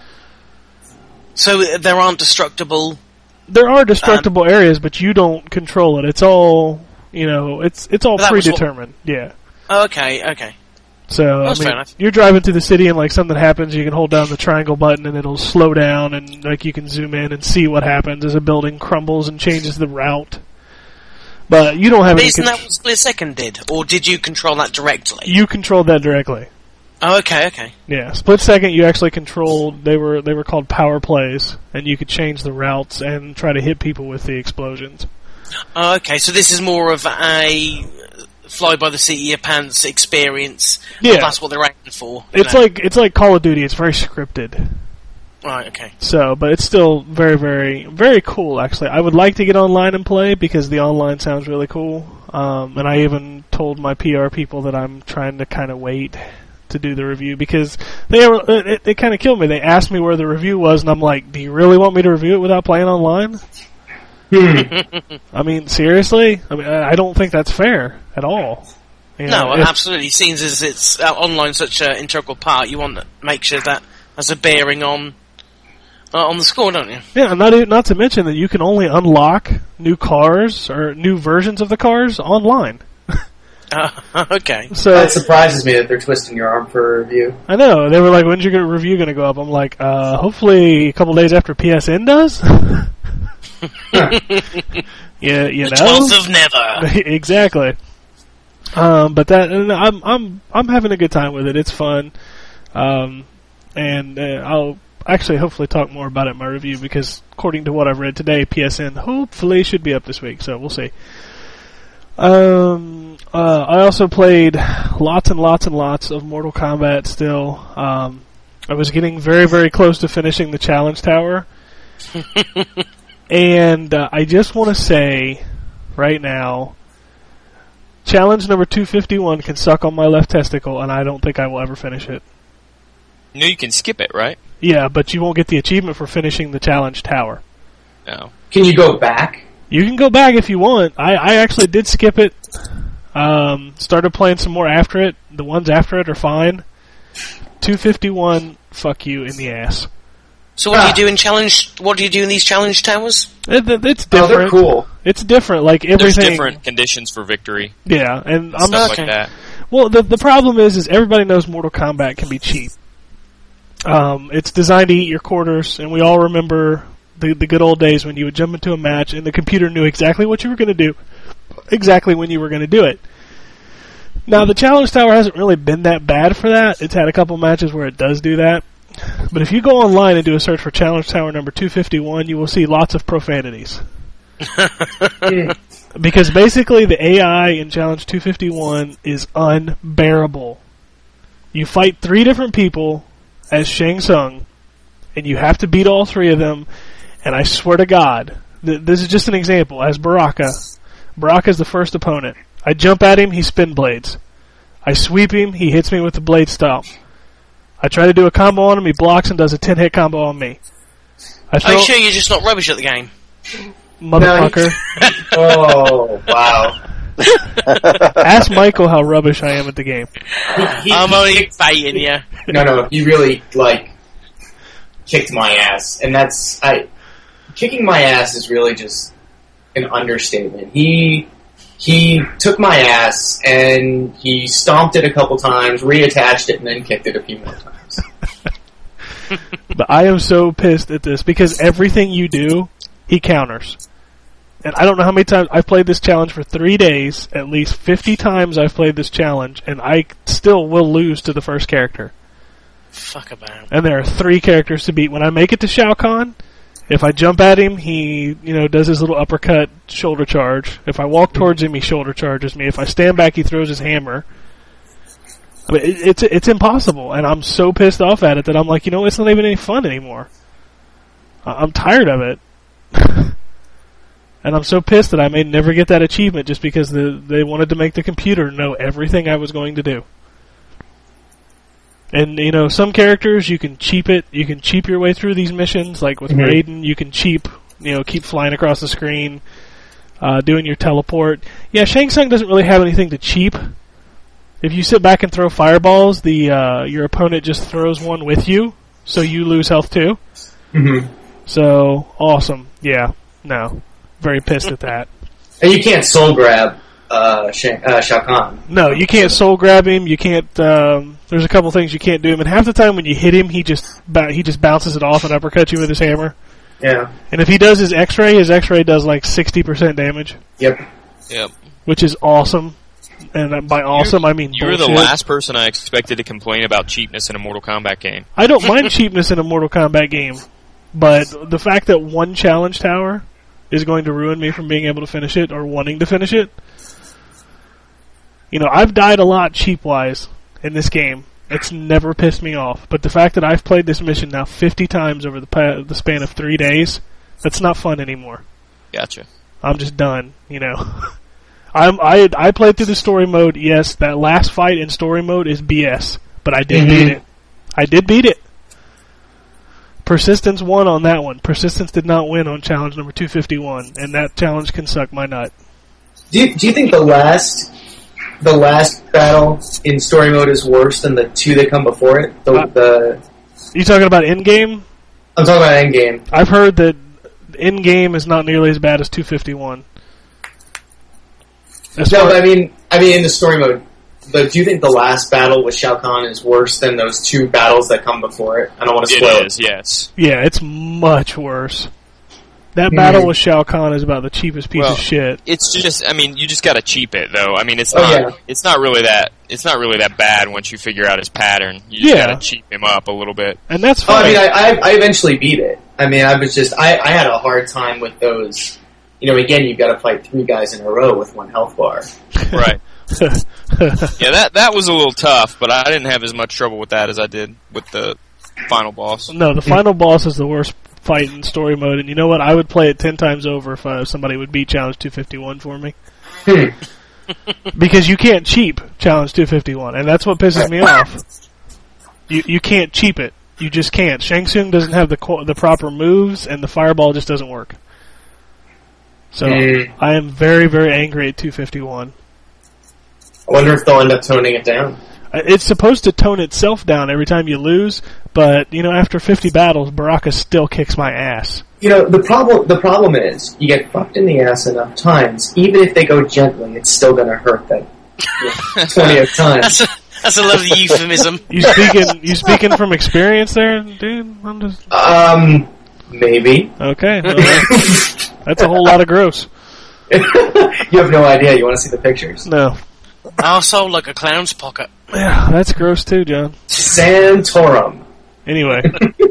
So uh, there aren't destructible. There are destructible areas, but you don't control it. It's all, you know, it's it's all That was what- predetermined. Yeah. Oh, okay, okay. So, That's I fair mean, enough. you're driving through the city and like something happens, you can hold down the triangle button and it'll slow down and like you can zoom in and see what happens as a building crumbles and changes the route. But you don't have any Isn't con- that what Split Second did, or did you control that directly? You controlled that directly. Oh, okay, okay. Yeah, split second you actually controlled. They were they were called power plays, and you could change the routes and try to hit people with the explosions. Oh, okay, so this is more of a fly by the seat of your pants experience. Yeah. Well, that's what they're aiming for. you It's know. like it's like Call of Duty. It's very scripted. Right, okay. So, but it's still very, very, very cool. Actually, I would like to get online and play because the online sounds really cool. Um, and I even told my P R people that I'm trying to kind of wait to do the review because they were, it, it kind of killed me. They asked me where the review was, and I'm like, "Do you really want me to review it without playing online?" I mean, seriously? I mean, I I don't think that's fair at all. You No, know, if- absolutely. Seems as it's uh, online such an integral part, you want to make sure that has a bearing on uh, on the score, don't you? Yeah, and not e- not to mention that you can only unlock new cars or new versions of the cars online. Uh, okay. So That surprises me that they're twisting your arm for a review. I know they were like, "When's your review going to go up?" I'm like, uh, "Hopefully a couple days after P S N does." Yeah, you The know, twelfth of never. exactly. Um, but that and I'm I'm I'm having a good time with it. It's fun, um, and uh, I'll actually hopefully talk more about it in my review because according to what I've read today, P S N hopefully should be up this week. So we'll see. Um, uh, I also played lots and lots and lots of Mortal Kombat still. Um, I was getting very, very close to finishing the Challenge Tower. And uh, I just want to say right now, challenge number two fifty-one can suck on my left testicle, and I don't think I will ever finish it. No, you can skip it, right? Yeah, but you won't get the achievement for finishing the Challenge Tower. No. Can you go back? You can go back if you want. I, I actually did skip it. Um, started playing some more after it. The ones after it are fine. two fifty-one, fuck you in the ass. So what Ah. do you do in challenge? What do you do in these challenge towers? It, it- it's Oh, different. they're cool. It's different. Like There's everything. different conditions for victory, Yeah, and I'm stuff okay. like that. Well, the the problem is, is everybody knows Mortal Kombat can be cheap. Um, it's designed to eat your quarters, and we all remember the the good old days when you would jump into a match and the computer knew exactly what you were going to do, exactly when you were going to do it. Now, the Challenge Tower hasn't really been that bad for that. It's had a couple matches where it does do that. But if you go online and do a search for Challenge Tower number two fifty-one, you will see lots of profanities. Because basically the A I in Challenge two fifty-one is unbearable. You fight three different people as Shang Tsung, and you have to beat all three of them, and I swear to God, th- this is just an example, as Baraka. Baraka's the first opponent. I jump at him, he spin blades. I sweep him, he hits me with the blade stomp. I try to do a combo on him, he blocks and does a ten hit combo on me. I Are throw, you sure you're just not rubbish at the game? motherfucker. Oh, wow. Ask Michael how rubbish I am at the game. He- he- I'm only baiting you. No, no, you really, like, kicked my ass. And that's, I, kicking my ass is really just an understatement. He, he took my ass and he stomped it a couple times, reattached it, and then kicked it a few more times. But I am so pissed at this because everything you do, he counters. And I don't know how many times I've played this challenge for three days. At least fifty times I've played this challenge, and I still will lose to the first character. Fuck about. And there are three characters to beat. When I make it to Shao Kahn, if I jump at him, he, you know, does his little uppercut shoulder charge. If I walk towards him, he shoulder charges me. If I stand back, he throws his hammer. But it, it's it's impossible, and I'm so pissed off at it that I'm like, you know, it's not even any fun anymore. I- I'm tired of it. And I'm so pissed that I may never get that achievement just because the, they wanted to make the computer know everything I was going to do. And, you know, some characters, you can cheap it. You can cheap your way through these missions. Like with Mhm. Raiden, you can cheap, you know, keep flying across the screen, uh, doing your teleport. Yeah, Shang Tsung doesn't really have anything to cheap. If you sit back and throw fireballs, the uh, your opponent just throws one with you, so you lose health too. Mm-hmm. So, awesome. Yeah, no. Very pissed at that. And you can't soul grab uh, Shang, uh, Shao Kahn. No, you can't soul grab him. You can't. Um, there's a couple things you can't do him, and half the time when you hit him, he just ba- he just bounces it off and uppercuts you with his hammer. Yeah. And if he does his X-ray, his X-ray does like sixty percent damage, Yep. Yep. which is awesome. And by awesome, I mean You were the bullshit. last person I expected to complain about cheapness in a Mortal Kombat game. I don't mind cheapness in a Mortal Kombat game, but the fact that one challenge tower is going to ruin me from being able to finish it or wanting to finish it. You know, I've died a lot cheap-wise in this game. It's never pissed me off. But the fact that I've played this mission now fifty times over the pa- the span of three days, that's not fun anymore. Gotcha. I'm just done, you know. I'm, I I played through the story mode, yes, that last fight in story mode is B S, but I did Mhm. beat it. I did beat it. Persistence won on that one. Persistence did not win on challenge number two fifty-one, and that challenge can suck my nut. Do you, do you think the last the last battle in story mode is worse than the two that come before it? The, Uh, the You talking about in-game? I'm talking about endgame. I've heard that in-game is not nearly as bad as two fifty-one. As No, far- but I mean, I mean in the story mode. But do you think the last battle with Shao Kahn is worse than those two battles that come before it? I don't want to spoil It it. is, yes. yeah, it's much worse. That Hmm. battle with Shao Kahn is about the cheapest piece Well, of shit. It's just, I mean, you just gotta cheap it, though. I mean, it's Oh, not, yeah. it's not really that, it's not really that bad once you figure out his pattern. You just Yeah. gotta cheap him up a little bit. And that's Oh, fine. I mean, I, I, I eventually beat it. I mean, I was just, I, I had a hard time with those. You know, again, you've got to fight three guys in a row with one health bar. Right. Yeah, that that was a little tough, but I didn't have as much trouble with that as I did with the final boss. No, the final boss is the worst fight in story mode, and you know what? I would play it ten times over if uh, somebody would beat Challenge two fifty-one for me. Hmm. Because you can't cheap Challenge two fifty-one, and that's what pisses me off. You you can't cheap it. You just can't. Shang Tsung doesn't have the co- the proper moves, and the fireball just doesn't work. So Hmm. I am very, very angry at two fifty-one. I wonder if they'll end up toning it down. Uh, It's supposed to tone itself down every time you lose, but, you know, after fifty battles, Baraka still kicks my ass. You know, the problem the problem is, you get fucked in the ass enough times, even if they go gently, it's still going to hurt them. twentieth time. That's a, that's a lovely euphemism. You speaking you speaking from experience there, dude? I'm just Um, maybe. okay. Well, that's, that's a whole lot of gross. You have no idea. You want to see the pictures? No, Arsehole like a clown's pocket. yeah, that's gross too, John. Santorum. Anyway,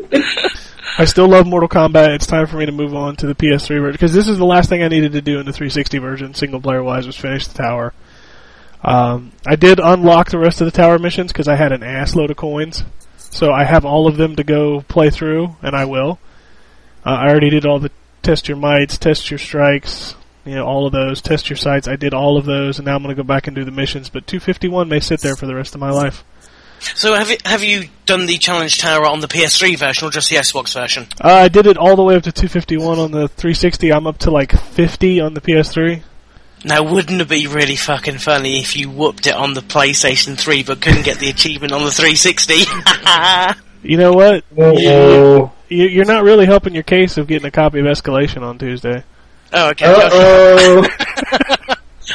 I still love Mortal Kombat. It's time for me to move on to the P S three version because this is the last thing I needed to do in the three sixty version, single player wise, was finish the tower. Um, I did unlock the rest of the tower missions because I had an ass load of coins, so I have all of them to go play through, and I will. Uh, I already did all the test your mights, test your strikes, you know, all of those, test your sights. I did all of those, and now I'm going to go back and do the missions. But two fifty-one may sit there for the rest of my life. So have you have you done the challenge tower on the P S three version or just the Xbox version? Uh, I did it all the way up to two fifty-one on the three sixty. I'm up to like fifty on the P S three. Now, wouldn't it be really fucking funny if you whooped it on the PlayStation three but couldn't get the achievement on the three sixty? You know what? Oh. You, you're not really helping your case of getting a copy of Escalation on Tuesday. Oh, okay. Uh-oh.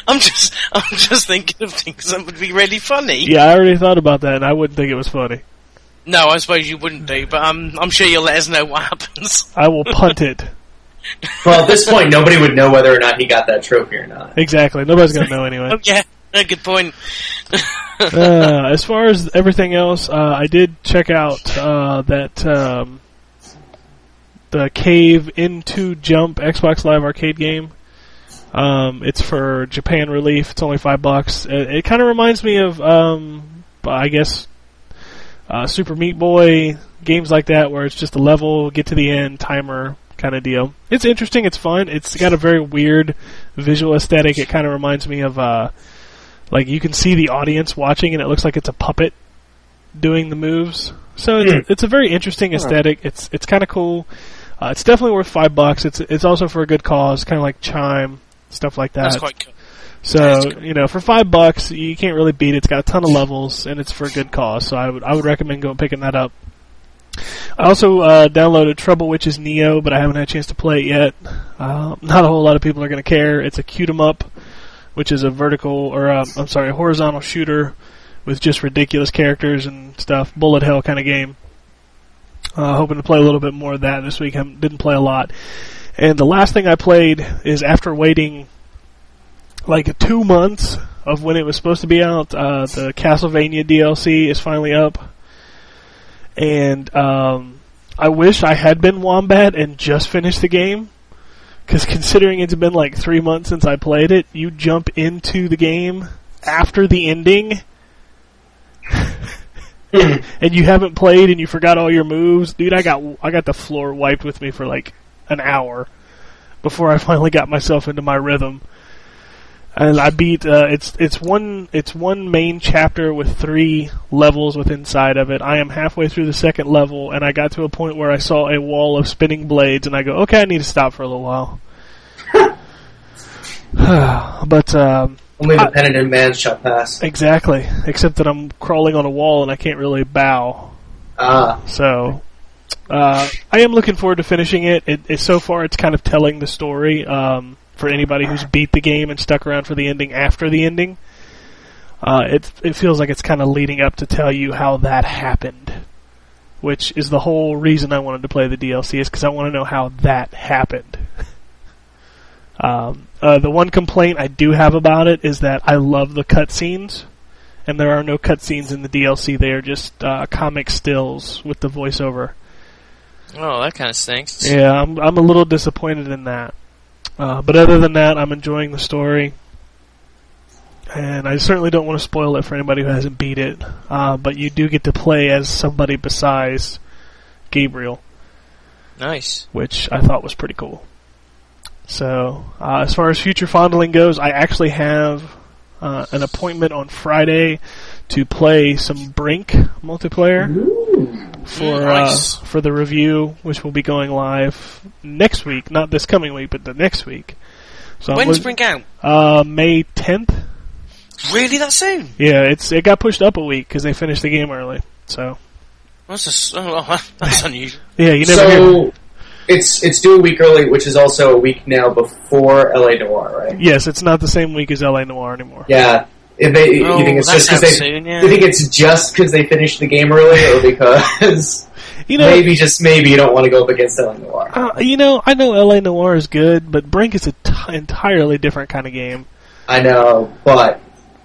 I'm just, I'm just thinking of things that would be really funny. Yeah, I already thought about that, and I wouldn't think it was funny. No, I suppose you wouldn't do, but um, I'm sure you'll let us know what happens. I will punt it. Well, at this point, nobody would know whether or not he got that trophy or not. Exactly. Nobody's going to know anyway. Oh, yeah, good point. uh, as far as everything else, uh, I did check out uh, that um, the Cave Into Jump Xbox Live Arcade game. Um, it's for Japan relief. It's only five bucks. It, it kind of reminds me of, um, I guess, uh, Super Meat Boy, games like that, where it's just a level, get to the end, timer kind of deal. It's interesting. It's fun. It's got a very weird visual aesthetic. It kind of reminds me of, uh, like you can see the audience watching, and it looks like it's a puppet doing the moves. So it's, mm. it's a very interesting aesthetic. It's it's kind of cool. Uh, it's definitely worth five bucks. It's it's also for a good cause, kind of like Chime, stuff like that. That's quite cool. So cool. You know, for five bucks, you can't really beat it. It's got a ton of levels, and it's for a good cause. So I would I would recommend going picking that up. I also uh, downloaded Trouble Witches Neo, but I haven't had a chance to play it yet. Uh, not a whole lot of people are going to care. It's a cute 'em up, which is a vertical, or uh, I'm sorry, a horizontal shooter with just ridiculous characters and stuff. Bullet hell kind of game. Uh, hoping to play a little bit more of that this week. I didn't play a lot. And the last thing I played is after waiting like two months of when it was supposed to be out, uh, the Castlevania D L C is finally up. And um, I wish I had been Wombat and just finished the game. Because considering it's been like three months since I played it, you jump into the game after the ending, and you haven't played and you forgot all your moves. Dude, I got I got the floor wiped with me for like an hour before I finally got myself into my rhythm. And I beat uh, it's it's one it's one main chapter with three levels within inside of it. I am halfway through the second level, and I got to a point where I saw a wall of spinning blades, and I go, okay, I need to stop for a little while. But um, only the I, penitent man shall pass. Exactly, except that I'm crawling on a wall and I can't really bow. Ah, so uh, I am looking forward to finishing it. It, it. So far, it's kind of telling the story. Um, For anybody who's beat the game and stuck around for the ending after the ending, uh, it it feels like it's kind of leading up to tell you how that happened, which is the whole reason I wanted to play the D L C, is because I want to know how that happened. um, uh, the one complaint I do have about it is that I love the cutscenes, and there are no cutscenes in the D L C. They are just uh, comic stills with the voiceover. Oh, that kind of stinks. Yeah, I'm I'm a little disappointed in that. Uh, but other than that, I'm enjoying the story. And I certainly don't want to spoil it for anybody who hasn't beat it. Uh, but you do get to play as somebody besides Gabriel. Nice. Which I thought was pretty cool. So, uh, as far as future fondling goes, I actually have uh, an appointment on Friday to play some Brink multiplayer. Ooh. For Nice. uh, for the review, which will be going live next week, not this coming week, but the next week. So I'm When's look- Brink out? Uh, May tenth. Really, that soon? Yeah, it's it got pushed up a week because they finished the game early. So That's, a s oh, that's unusual. yeah, you never hear. so it's it's due a week early, which is also a week now before L A Noire, right? Yes, it's not the same week as L A Noire anymore. Yeah. If they, Oh, you think it's that just because they? sounds soon, yeah. Do you think it's just because they finished the game early, or because You know, maybe just maybe you don't want to go up against L A Noire? uh, you know, I know L A Noire is good, but Brink is an t- entirely different kind of game. I know, but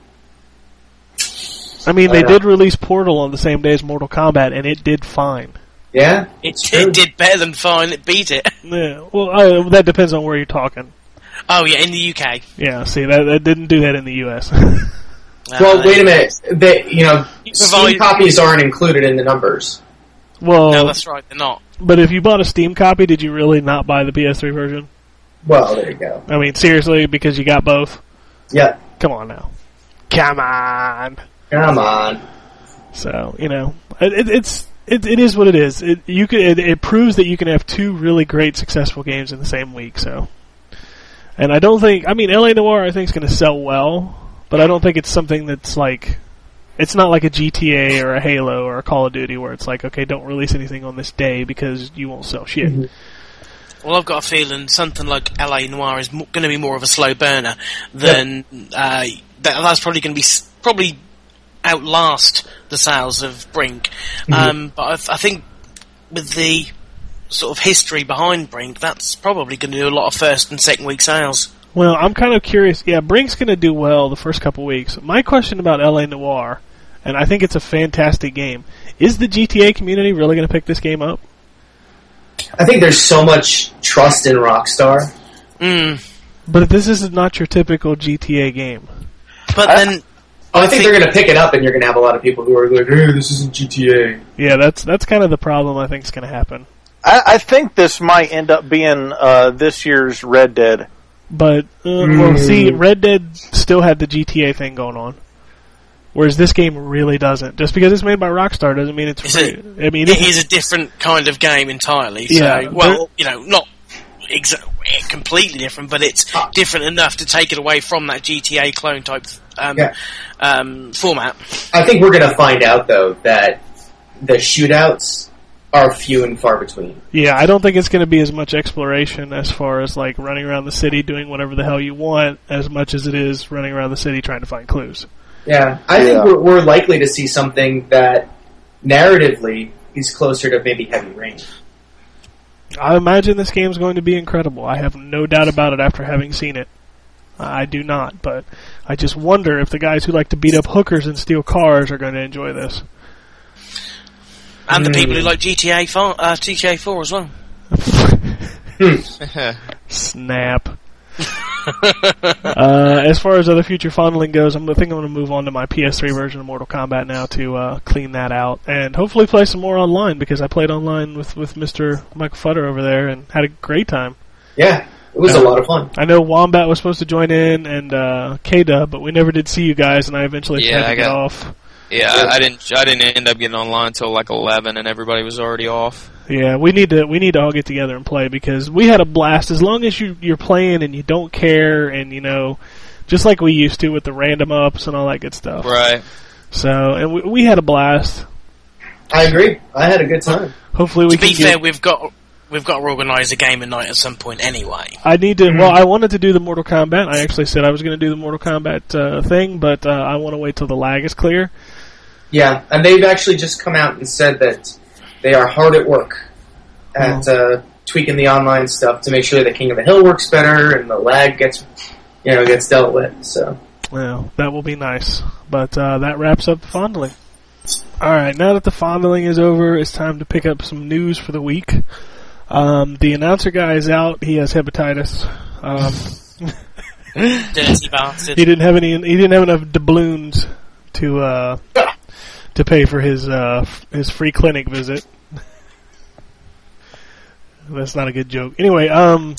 I mean, I they know. did release Portal on the same day as Mortal Kombat, and it did fine. yeah, It, it's true. it did better than fine. It beat it. Yeah, well, uh, that depends on where you're talking. Oh yeah, in the U K. Yeah, see, that, that didn't do that in the U S Well, Uh, wait a minute. They, you know, You Steam provide- copies aren't included in the numbers. Well, No, that's right. They're not. but if you bought a Steam copy, did you really not buy the P S three version? Well, there you go. I mean, seriously, because you got both? Yeah, Come on now. Come on. come on. So, you know, it, it, it's it, it is what it is. It you could it, it proves that you can have two really great successful games in the same week. So, and I don't think I mean L A Noire I think is going to sell well, but I don't think it's something that's like it's not like a G T A or a Halo or a Call of Duty where it's like, okay, don't release anything on this day because you won't sell shit. Mhm. Well, I've got a feeling something like L A Noire is m- going to be more of a slow burner than uh, that, that's probably going to be s- probably outlast the sales of Brink. Mm-hmm. Um, but I, th- I think with the sort of history behind Brink, that's probably going to do a lot of first and second week sales. Well, I'm kind of curious. Yeah, Brink's going to do well the first couple weeks. My question about L A Noire, and I think it's a fantastic game, is the G T A community really going to pick this game up? I think there's so much trust in Rockstar. Mm. But this is not your typical G T A game. But I- then... Oh, I think they're going to pick it up, and you're going to have a lot of people who are like, "Hey, this isn't G T A." Yeah, that's that's kind of the problem I think is going to happen. I, I think this might end up being uh, this year's Red Dead. But, uh, well, see, Red Dead still had the G T A thing going on. Whereas this game really doesn't. Just because it's made by Rockstar doesn't mean it's Is free. it- I mean, It it's, is a different kind of game entirely. Yeah, So, well, you know, not exa- completely different, but it's Ah. different enough to take it away from that G T A clone type um, Yeah. um, format. I think we're going to find out, though, that the shootouts are few and far between. yeah, I don't think it's going to be as much exploration as far as like running around the city doing whatever the hell you want as much as it is running around the city trying to find clues. Yeah, I Yeah. think we're, we're likely to see something that narratively is closer to maybe Heavy Rain. I imagine this game's going to be incredible. I have no doubt about it after having seen it. I do not, but I just wonder if the guys who like to beat up hookers and steal cars are going to enjoy this. And the Mm. people who like G T A four, uh, G T A four as well. Snap. uh, as far as other future fondling goes, I'm, I think I'm going to move on to my P S three version of Mortal Kombat now to uh, clean that out and hopefully play some more online because I played online with, with Mister Michael Futter over there and had a great time. Yeah, it was Yeah. a lot of fun. I know Wombat was supposed to join in and uh, K-Dub, but we never did see you guys, and I eventually Yeah, had to I get got- off. Yeah, I, I didn't. I didn't end up getting online until like eleven, and everybody was already off. Yeah, we need to we need to all get together and play because we had a blast. As long as you you're playing and you don't care, and you know, just like we used to with the random ups and all that good stuff. Right. So, and we, we had a blast. I agree. I had a good time. Hopefully, we To be can fair, get. we've got we've got to organise a game at night at some point anyway. I need to. Well, I wanted to do the Mortal Kombat. I actually said I was going to do the Mortal Kombat uh, thing, but uh, I want to wait till the lag is clear. Yeah, and they've actually just come out and said that they are hard at work at uh, tweaking the online stuff to make sure that King of the Hill works better and the lag gets, you know, gets dealt with. So Well, that will be nice. But uh, that wraps up the fondling. All right, now that the fondling is over, it's time to pick up some news for the week. Um, the announcer guy is out. He has hepatitis. Um, Dirty bastard. he didn't have any. He didn't have enough doubloons to uh, to pay for his uh, f- his free clinic visit. That's not a good joke. Anyway, um,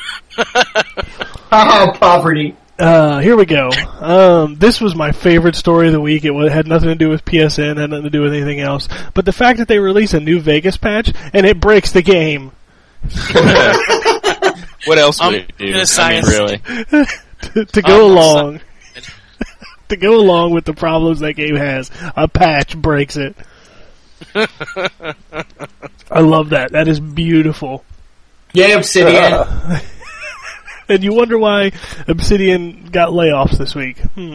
oh, poverty. uh, here we go. Um, this was my favorite story of the week. It wa- had nothing to do with P S N, had nothing to do with anything else. But the fact that they release a new Vegas patch and it breaks the game. What else would I'm it do? gonna say I mean, it's- really. to, to go Oh, along to go along with the problems that game has, a patch breaks it. I love that. That is beautiful. Yay, Obsidian. And you wonder why Obsidian got layoffs this week. Hmm.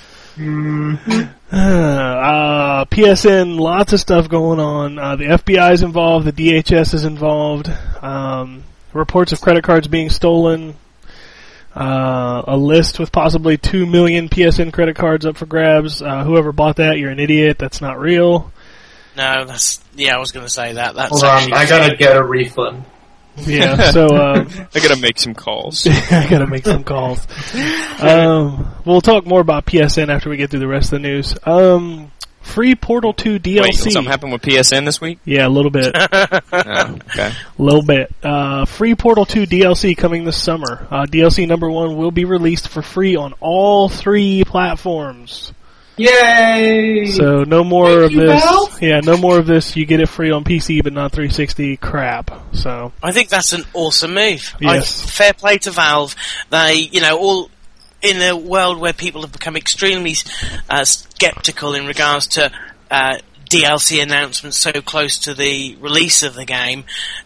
Uh, P S N, lots of stuff going on. Uh, the F B I is involved. The D H S is involved. Um, reports of credit cards being stolen. Uh, a list with possibly two million P S N credit cards up for grabs. Uh, whoever bought that, you're an idiot. That's not real. No, that's yeah. I was going to say that. That's Hold on, actually I gotta get a refund. Yeah, so um, I gotta make some calls. I gotta make some calls. Um, we'll talk more about P S N after we get through the rest of the news. Um, free Portal two D L C. Wait, something happened with P S N this week? Yeah, a little bit. Oh, okay. A little bit. Uh, free Portal two D L C coming this summer. Uh, D L C number one will be released for free on all three platforms. Yay! So no more Thank of you, this. Valve. Yeah, no more of this. You get it free on P C, but not three sixty crap. So I think that's an awesome move. Yes. I, fair play to Valve. They, you know, all in a world where people have become extremely uh, skeptical in regards to uh, D L C announcements so close to the release of the game.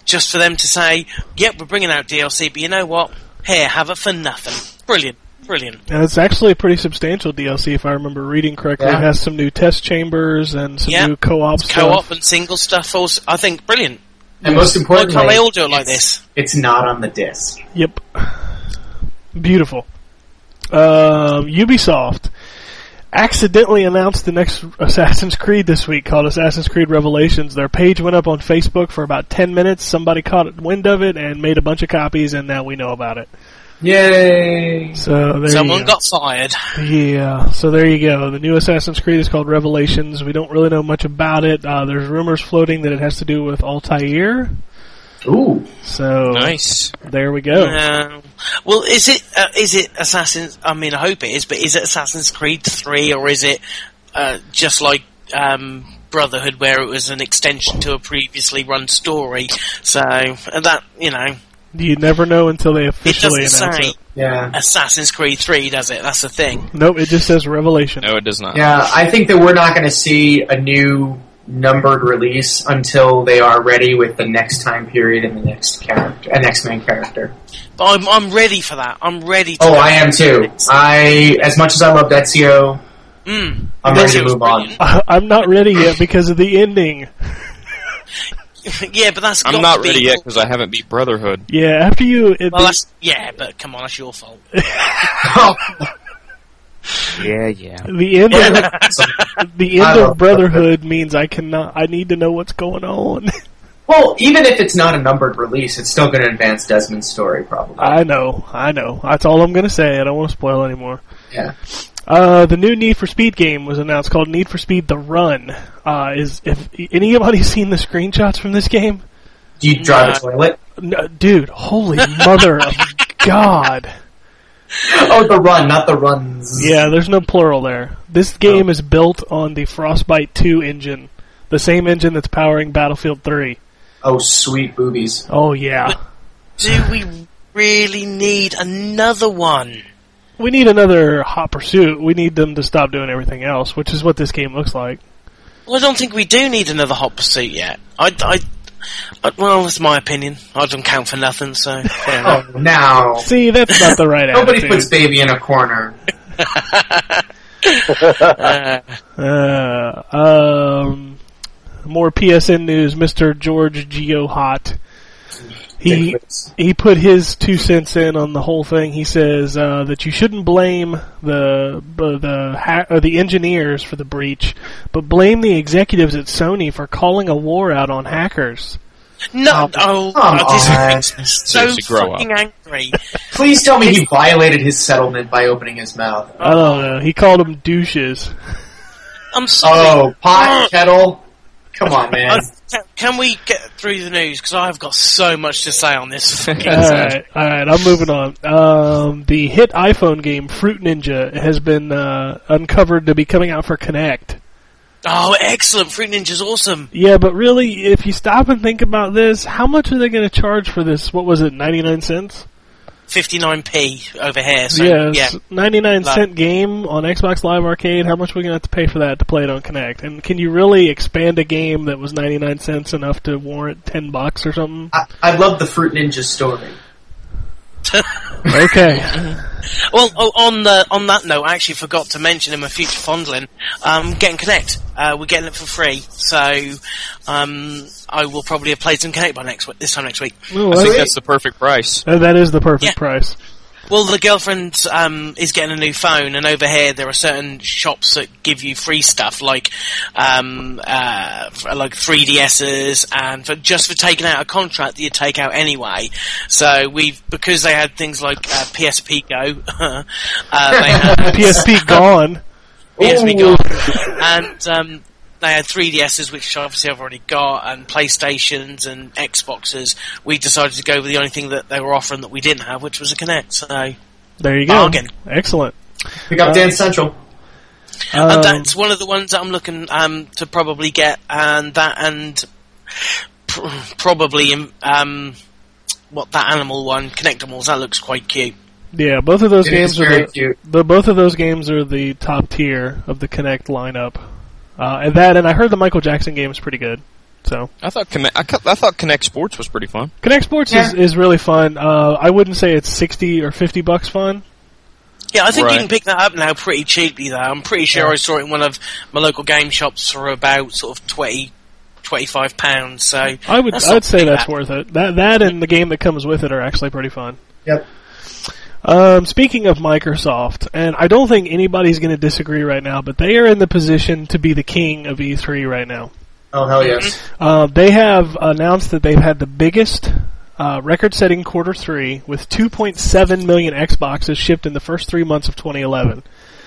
just for them to say, yep, we're bringing out D L C, but you know what? Here, have it for nothing. Brilliant. Brilliant. And it's actually a pretty substantial D L C, if I remember reading correctly. Yeah. It has some new test chambers and some Yeah. new co-op stuff. Co-op and single stuff, also, I think, brilliant. And most Why importantly, can't they all do it like it's- this? It's not on the disc. Yep. Beautiful. Um, Ubisoft accidentally announced the next Assassin's Creed this week, called Assassin's Creed Revelations. Their page went up on Facebook for about ten minutes. Somebody caught wind of it and made a bunch of copies, and now we know about it. Yay! So there Someone you go. got fired. Yeah, so there you go. The new Assassin's Creed is called Revelations. We don't really know much about it. Uh, there's rumors floating that it has to do with Altair. Ooh. So Nice. there we go. Uh, well, is it uh, is it Assassin's? I mean, I hope it is, but is it Assassin's Creed three, or is it uh, just like um, Brotherhood, where it was an extension to a previously run story? So uh, that you know, You never know until they it officially doesn't announce say it. Yeah. Assassin's Creed three, does it? That's the thing. Nope, it just says Revelation. No, it does not. Yeah, I think that we're not going to see a new numbered release until they are ready with the next time period and the next character, and next main character. But I'm I'm ready for that. I'm ready. to Oh, I am too. I, as much as I loved Ezio, Mm. I'm ready to Ezio's move on. brilliant. I, I'm not ready yet because of the ending. Yeah, but that's. I'm got not to be- ready yet because I haven't beat Brotherhood. Yeah, after you... It, Well, that's, yeah, but come on, that's your fault. Yeah, yeah. the end So- of, the I end love of Brotherhood means I cannot... I need to know what's going on. Well, even if it's not a numbered release, it's still going to advance Desmond's story, probably. I know, I know. That's all I'm going to say. I don't want to spoil anymore. yeah. Uh, the new Need for Speed game was announced called Need for Speed The Run. Uh, is if anybody seen the screenshots from this game? Do you drive Nah. a toilet? No, dude, holy mother of God. Oh, the run, not the runs. Yeah, there's no plural there. This game is built on the Frostbite two engine. The same engine that's powering Battlefield three. Oh, sweet boobies. Oh, yeah. Do we really need another one? We need another Hot Pursuit. We need them to stop doing everything else, which is what this game looks like. Well, I don't think we do need another Hot Pursuit yet. I, I, I well, that's my opinion. I don't count for nothing, so fair enough. Oh, now. See, that's not the right Nobody attitude. puts baby in a corner. Uh, Uh, um, more P S N news. Mister George Geohot. He he put his two cents in on the whole thing. He says uh, that you shouldn't blame the uh, the ha- or the engineers for the breach, but blame the executives at Sony for calling a war out on hackers. no, oh, come oh, this on. makes me so Seriously, grow fucking angry. Please tell me he violated his settlement by opening his mouth. I don't know. He called them douches. I'm sorry. Oh, pot, kettle. Come on, man. Uh, can, can we get through the news? Because I've got so much to say on this. All right, all right. I'm moving on. Um, the hit iPhone game Fruit Ninja has been uh, uncovered to be coming out for Kinect. Oh, excellent! Fruit Ninja's awesome. Yeah, but really, if you stop and think about this, how much are they going to charge for this? What was it, ninety-nine cents? fifty-nine p over here. So Yes, yeah, ninety-nine Like- cent game on Xbox Live Arcade. How much are we going to have to pay for that to play it on Kinect? And can you really expand a game that was ninety-nine cents enough to warrant ten bucks or something? I, I love the Fruit Ninja story. Okay. Well, oh, on the on that note, I actually forgot to mention in my future fondling, um, getting Connect. Uh, we're getting it for free, so um, I will probably have played some Connect by next week, this time next week. Oh, I think that's- that's the perfect price. uh, that is the perfect Yeah. price. Well, the girlfriend um, is getting a new phone, and over here there are certain shops that give you free stuff, like um, uh, f- like three D S's, and for, just for taking out a contract that you take out anyway. So we've because they had things like uh, P S P Go, uh, they had P S P gone. P S P Ooh. Go, and um, they had three D S's, which obviously I've already got, and PlayStations and Xboxes. We decided to go with the only thing that they were offering that we didn't have, which was a Kinect. So. There you go. Bargain. Excellent. Pick up Uh, Dance Central. And Um, that's one of the ones that I'm looking um, to probably get, and that, and pr- probably um, what that animal one, Connectimals. That looks quite cute. yeah, both of those It is games are very the, cute. the both of those games are the top tier of the Kinect lineup. Uh, and that, and I heard the Michael Jackson game is pretty good. So I thought Connect, I, cu- I thought Connect Sports was pretty fun. Connect Sports is, Yeah. is really fun. Uh, I wouldn't say it's sixty or fifty bucks fun. Yeah, I think Right. you can pick that up now pretty cheaply, though. I'm pretty sure Yeah. I saw it in one of my local game shops for about sort of twenty, twenty-five pounds. So I would that's I'd not say too that's bad. worth it. That that and the game that comes with it are actually pretty fun. Yep. Um, speaking of Microsoft, and I don't think anybody's going to disagree right now, but they are in the position to be the king of E three right now. Oh, hell yes. Uh, they have announced that they've had the biggest uh, record-setting quarter three with two point seven million Xboxes shipped in the first three months of twenty eleven.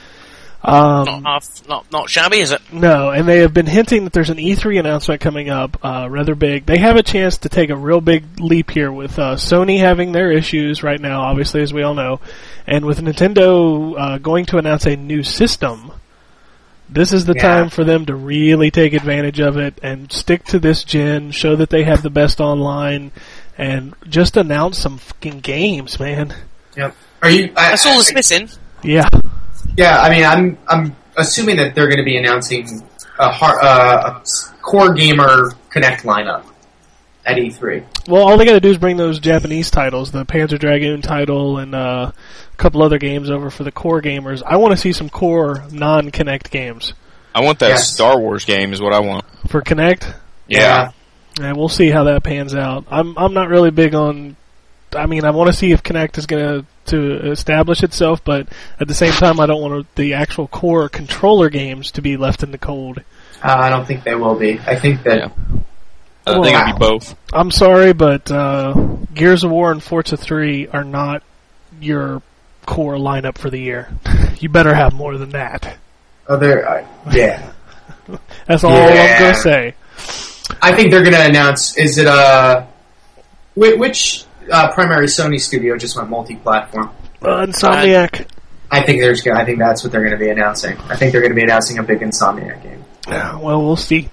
Um, Not half, not not shabby, is it? No, and they have been hinting that there's an E three announcement coming up, uh, rather big. They have a chance to take a real big leap here with uh, Sony having their issues right now, obviously, as we all know, and with Nintendo uh, going to announce a new system. This is the Yeah. time for them to really take advantage of it and stick to this gen, show that they have the best online, and just announce some fucking games, man. Yep. Are you? I, That's all I- that's missing. Yeah. Yeah, I mean, I'm I'm assuming that they're going to be announcing a, har uh, a core gamer Connect lineup at E three. Well, all they got to do is bring those Japanese titles, the Panzer Dragoon title and uh, a couple other games over for the core gamers. I want to see some core non-Connect games I want that Yes. Star Wars game is what I want. for Connect. Yeah. And we'll see how that pans out. I'm I'm not really big on. I mean, I want to see if Connect is going to to establish itself, but at the same time, I don't want the actual core controller games to be left in the cold. Uh, I don't think they will be. I think that. Yeah. I think it'll be both. I'm sorry, but uh, Gears of War and Forza three are not your core lineup for the year. You better have more than that. Oh, they're uh, yeah. That's all Yeah. I'm going to say. I think they're going to announce. Is it uh, whi- which uh, primary Sony studio just went multi-platform? Uh, Insomniac. I think there's. gonna- I think that's what they're going to be announcing. I think they're going to be announcing a big Insomniac game. Yeah, well, we'll see.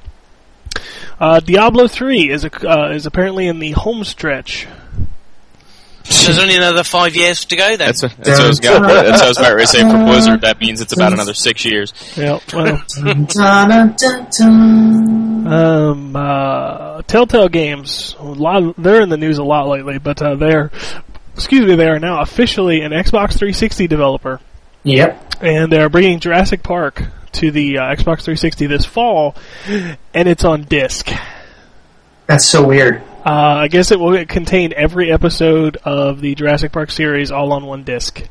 Uh, Diablo three is a, uh, is apparently in the home stretch. So there's only another five years to go then. That's, what- that's, what I was gonna, that's what I was about to say for Blizzard. That means it's about another six years. Yeah, well, um, uh, Telltale Games, a lot, they're in the news a lot lately, but uh, they're, excuse me, they are now officially an Xbox three sixty developer, Yep. and they're bringing Jurassic Park to the uh, Xbox three sixty this fall, and it's on disc. That's so weird. Uh, I guess it will contain every episode of the Jurassic Park series all on one disc.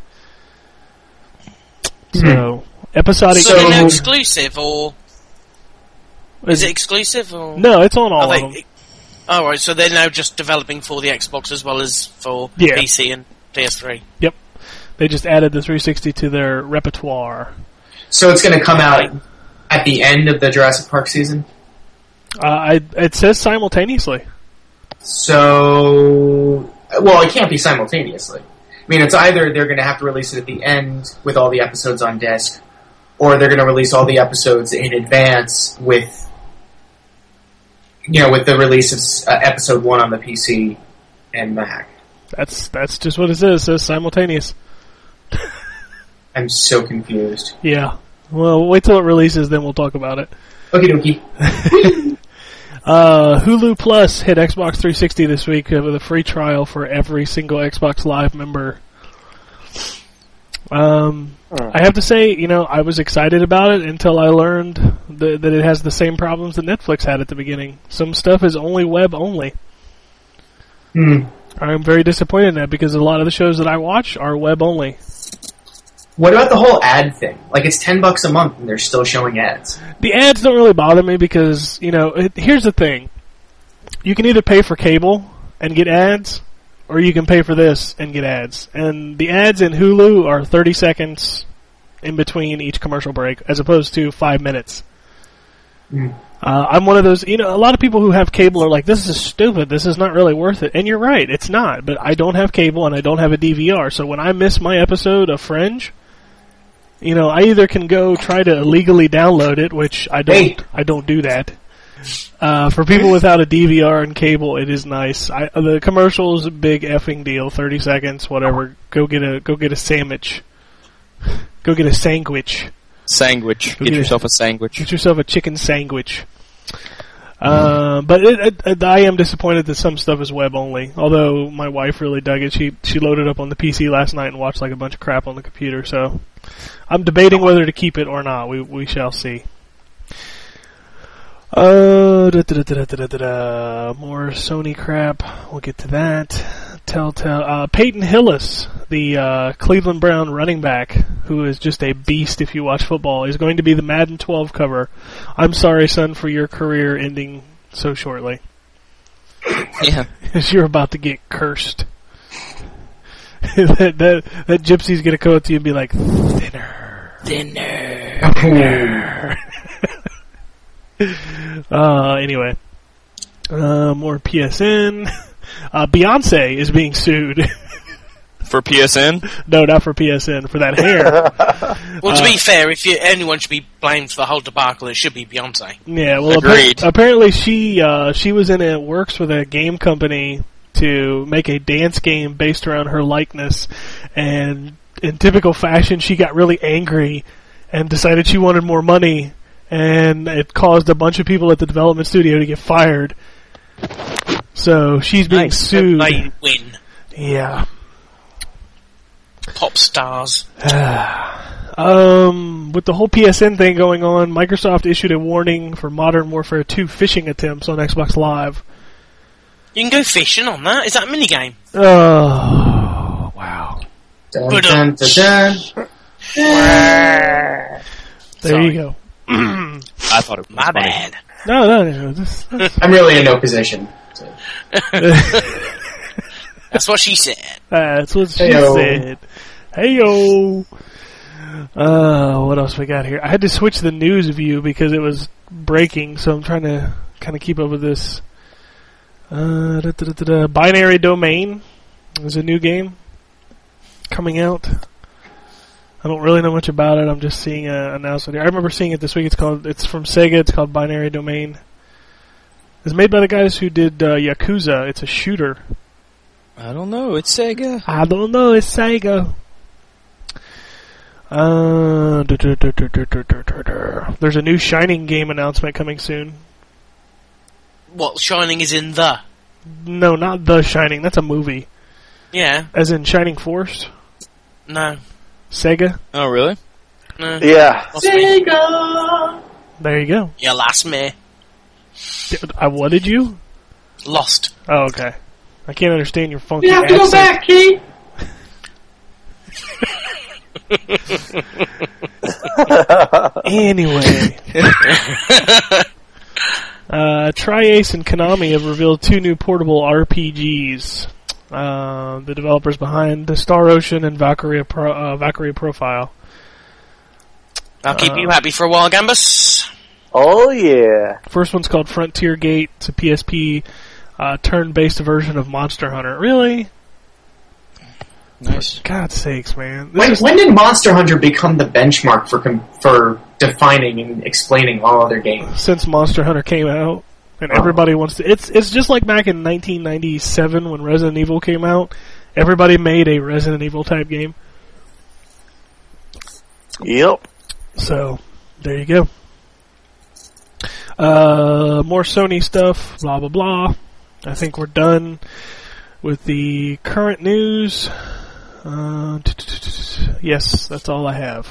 So, episodic. so they're now So- exclusive, or is it exclusive, or No, it's on all Are of them. they? Oh, right. So they're now just developing for the Xbox as well as for Yeah. P C and P S three. Yep. They just added the three sixty to their repertoire. So it's going to come out at the end of the Jurassic Park season. Uh, I, it says simultaneously. So, well, it can't be simultaneously. I mean, it's either they're going to have to release it at the end with all the episodes on disc, or they're going to release all the episodes in advance with, you know, with the release of uh, episode one on the P C and Mac. That's that's just what it says. It says simultaneous. I'm so confused. Yeah. Well, wait till it releases, then we'll talk about it. Okie dokie. Uh, Hulu Plus hit Xbox three sixty this week with a free trial for every single Xbox Live member. Um, Hmm. I have to say, you know, I was excited about it until I learned th- that it has the same problems that Netflix had at the beginning. Some stuff is only web only. Hmm. I'm very disappointed in that because a lot of the shows that I watch are web only. What about the whole ad thing? Like, it's ten bucks a month and they're still showing ads. The ads don't really bother me because, you know, it, here's the thing. You can either pay for cable and get ads, or you can pay for this and get ads. And the ads in Hulu are thirty seconds in between each commercial break, as opposed to five minutes. Mm. Uh, I'm one of those, you know, a lot of people who have cable are like, this is stupid, this is not really worth it. And you're right, it's not. But I don't have cable and I don't have a D V R, so when I miss my episode of Fringe, you know, I either can go try to illegally download it, which I don't, Hey. I don't do that. Uh, for people without a D V R and cable, it is nice. I, the commercial is a big effing deal. Thirty seconds, whatever. Go get a go get a sandwich. Go get a sandwich. Sandwich. Get Yeah. yourself a sandwich. Get yourself a chicken sandwich. Uh, but it, it, I am disappointed that some stuff is web only. Although my wife really dug it, she she loaded up on the P C last night and watched like a bunch of crap on the computer. So I'm debating whether to keep it or not. We we shall see. Uh, da, da, da, da, da, da, da. More Sony crap. We'll get to that. Telltale. Uh, Peyton Hillis, the uh, Cleveland Brown running back, who is just a beast if you watch football, is going to be the Madden twelve cover. I'm sorry, son, for your career ending so shortly. Yeah. As you're about to get cursed. that, that that gypsy's going to come up to you and be like, thinner. Thinner. Thinner. uh, anyway. Uh, more P S N. Uh, Beyonce is being sued. For P S N? No, not for P S N, for that hair. Well, to Uh, be fair, if you, anyone should be blamed for the whole debacle, it should be Beyonce. Yeah, well, Agreed. appa- apparently she uh, she was in it, works with a game company to make a dance game based around her likeness, and in typical fashion, she got really angry and decided she wanted more money, and it caused a bunch of people at the development studio to get fired. So she's being Nice. sued. They win. Yeah. Pop stars. um, with the whole P S N thing going on, Microsoft issued a warning for Modern Warfare two phishing attempts on Xbox Live. You can go fishing on that. Is that a minigame? Oh, wow. Dun, dun, dun, dun. There Sorry. you go. I thought it was My funny. bad. No, no, no. This, this, I'm really in no position. to- That's what she said. that's what she Heyo. said. Hey yo. Uh, what else we got here? I had to switch the news view because it was breaking, so I'm trying to kind of keep up with this. Uh, da, da, da, da, da. Binary Domain is a new game coming out. I don't really know much about it. I'm just seeing an announcement here. I remember seeing it this week. It's called. It's from Sega. It's called Binary Domain. It's made by the guys who did uh, Yakuza. It's a shooter. I don't know. It's Sega. I don't know. It's Sega. Uh, dur, dur, dur, dur, dur, dur, dur, dur, dur. There's a new Shining game announcement coming soon. What, Shining is in the? No, not The Shining. That's a movie. Yeah. As in Shining Force. No. Sega. Oh, really? No. Yeah. Lost me. There you go. You lost me. I what did you? Lost. Oh, okay. I can't understand your funky You have to go accent. back, Keith. Anyway. uh, Tri-Ace and Konami have revealed two new portable R P Gs. Uh, the developers behind the Star Ocean and Valkyria, Pro, uh, Valkyria Profile. I'll keep Uh, you happy for a while, Gambus. Oh yeah. First one's called Frontier Gate. It's a P S P uh, turn-based version of Monster Hunter. Really? Nice. For God's sakes, man. This When, is- when did Monster Hunter become the benchmark for com- for defining and explaining all other games? since Monster Hunter came out, and Oh. everybody wants to. It's it's just like back in nineteen ninety-seven when Resident Evil came out. Everybody made a Resident Evil type game. Yep. So there you go. Uh, more Sony stuff. Blah blah blah. I think we're done with the current news. Uh, yes, that's all I have.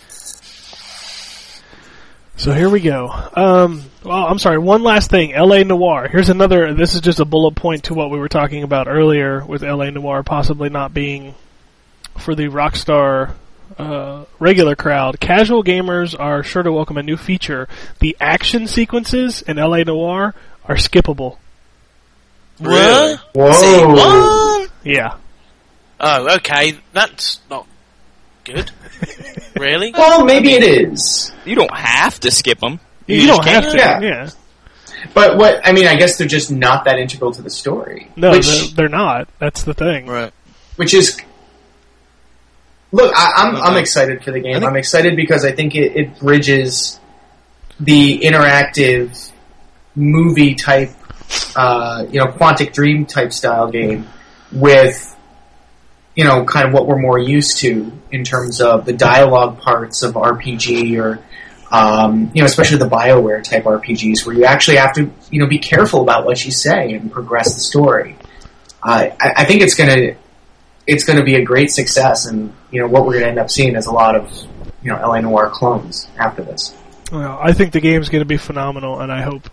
So here we go. Um, well, I'm sorry. One last thing. L A Noire. Here's another. This is just a bullet point to what we were talking about earlier with L A Noire possibly not being for the Rockstar uh, regular crowd. Casual gamers are sure to welcome a new feature. The action sequences in L A Noire are skippable. What? Whoa. Say what? Yeah. Oh, okay. That's not good. Really? Well, maybe it is. You don't have to skip them. You, don't just have can't. to. Yeah. Yeah. But what, I mean, I guess they're just not that integral to the story. No, Which, they're, they're not. That's the thing. Right. which is, look, I, I'm, I'm Okay. excited for the I game. think- I'm excited because I think it, it bridges the interactive movie type, uh, you know, Quantic Dream type style game with, you know, kind of what we're more used to in terms of the dialogue parts of R P G or Um, you know, especially the BioWare type R P Gs where you actually have to, you know, be careful about what you say and progress the story. Uh, I, I think it's gonna, it's gonna be a great success, and you know what we're gonna end up seeing is a lot of, you know, L A Noire clones after this. Well, I think the game's going to be phenomenal, and I hope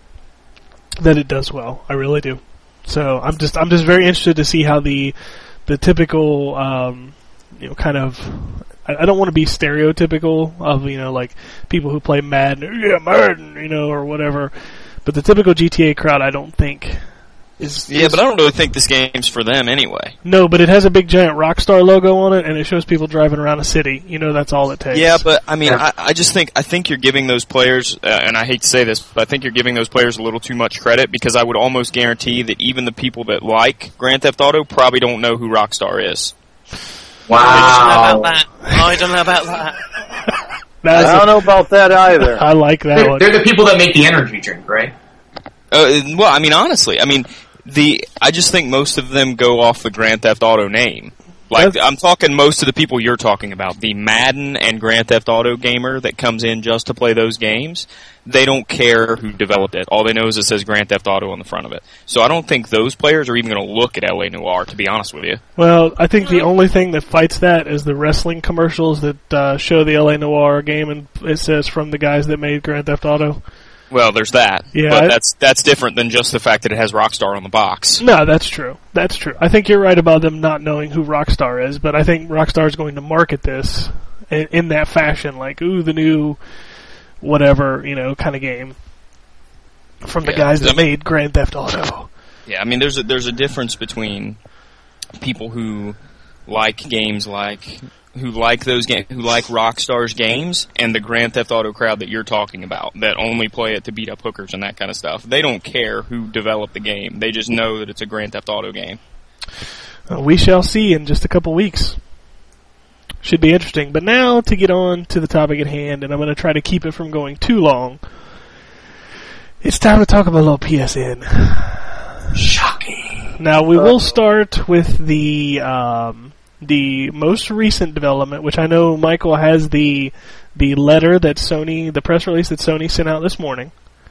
that it does well. I really do. So I'm just, I'm just very interested to see how the, the typical, um, you know, kind of. I don't want to be stereotypical of, you know, like people who play Madden, yeah, Madden, you know, or whatever. But the typical G T A crowd, I don't think is. Yeah, is, but I don't really think this game's for them anyway. No, but it has a big giant Rockstar logo on it, and it shows people driving around a city. You know, that's all it takes. Yeah, but I mean, I, I just think I think you're giving those players, uh, and I hate to say this, but I think you're giving those players a little too much credit, because I would almost guarantee that even the people that like Grand Theft Auto probably don't know who Rockstar is. Wow. I don't know about that. I don't know about that. That's I don't know about that either. I like that They're, one. they're the people that make the energy drink, right? Uh, well, I mean, honestly, I mean, the I just think most of them go off the Grand Theft Auto name. Like, That's- I'm talking most of the people you're talking about, the Madden and Grand Theft Auto gamer that comes in just to play those games, they don't care who developed it. All they know is it says Grand Theft Auto on the front of it. So I don't think those players are even going to look at L A Noire, to be honest with you. Well, I think the only thing that fights that is the wrestling commercials that uh, show the L A Noire game, and it says from the guys that made Grand Theft Auto. Well, there's that. Yeah, but I- that's that's different than just the fact that it has Rockstar on the box. No, that's true. That's true. I think you're right about them not knowing who Rockstar is, but I think Rockstar is going to market this in, in that fashion, like, ooh, the new whatever, you know, kind of game from the Yeah, guys that I mean- made Grand Theft Auto. Yeah, I mean, there's a, there's a difference between people who like games like who like those ga- who like Rockstar's games and the Grand Theft Auto crowd that you're talking about that only play it to beat up hookers and that kind of stuff. They don't care who developed the game. They just know that it's a Grand Theft Auto game. Uh, we shall see in just a couple weeks. Should be interesting. But now to get on to the topic at hand, and I'm going to try to keep it from going too long. It's time to talk about a little P S N. Shocking. Now we will start with the um, the most recent development, which I know Michael has the the letter that Sony, the press release that Sony sent out this morning,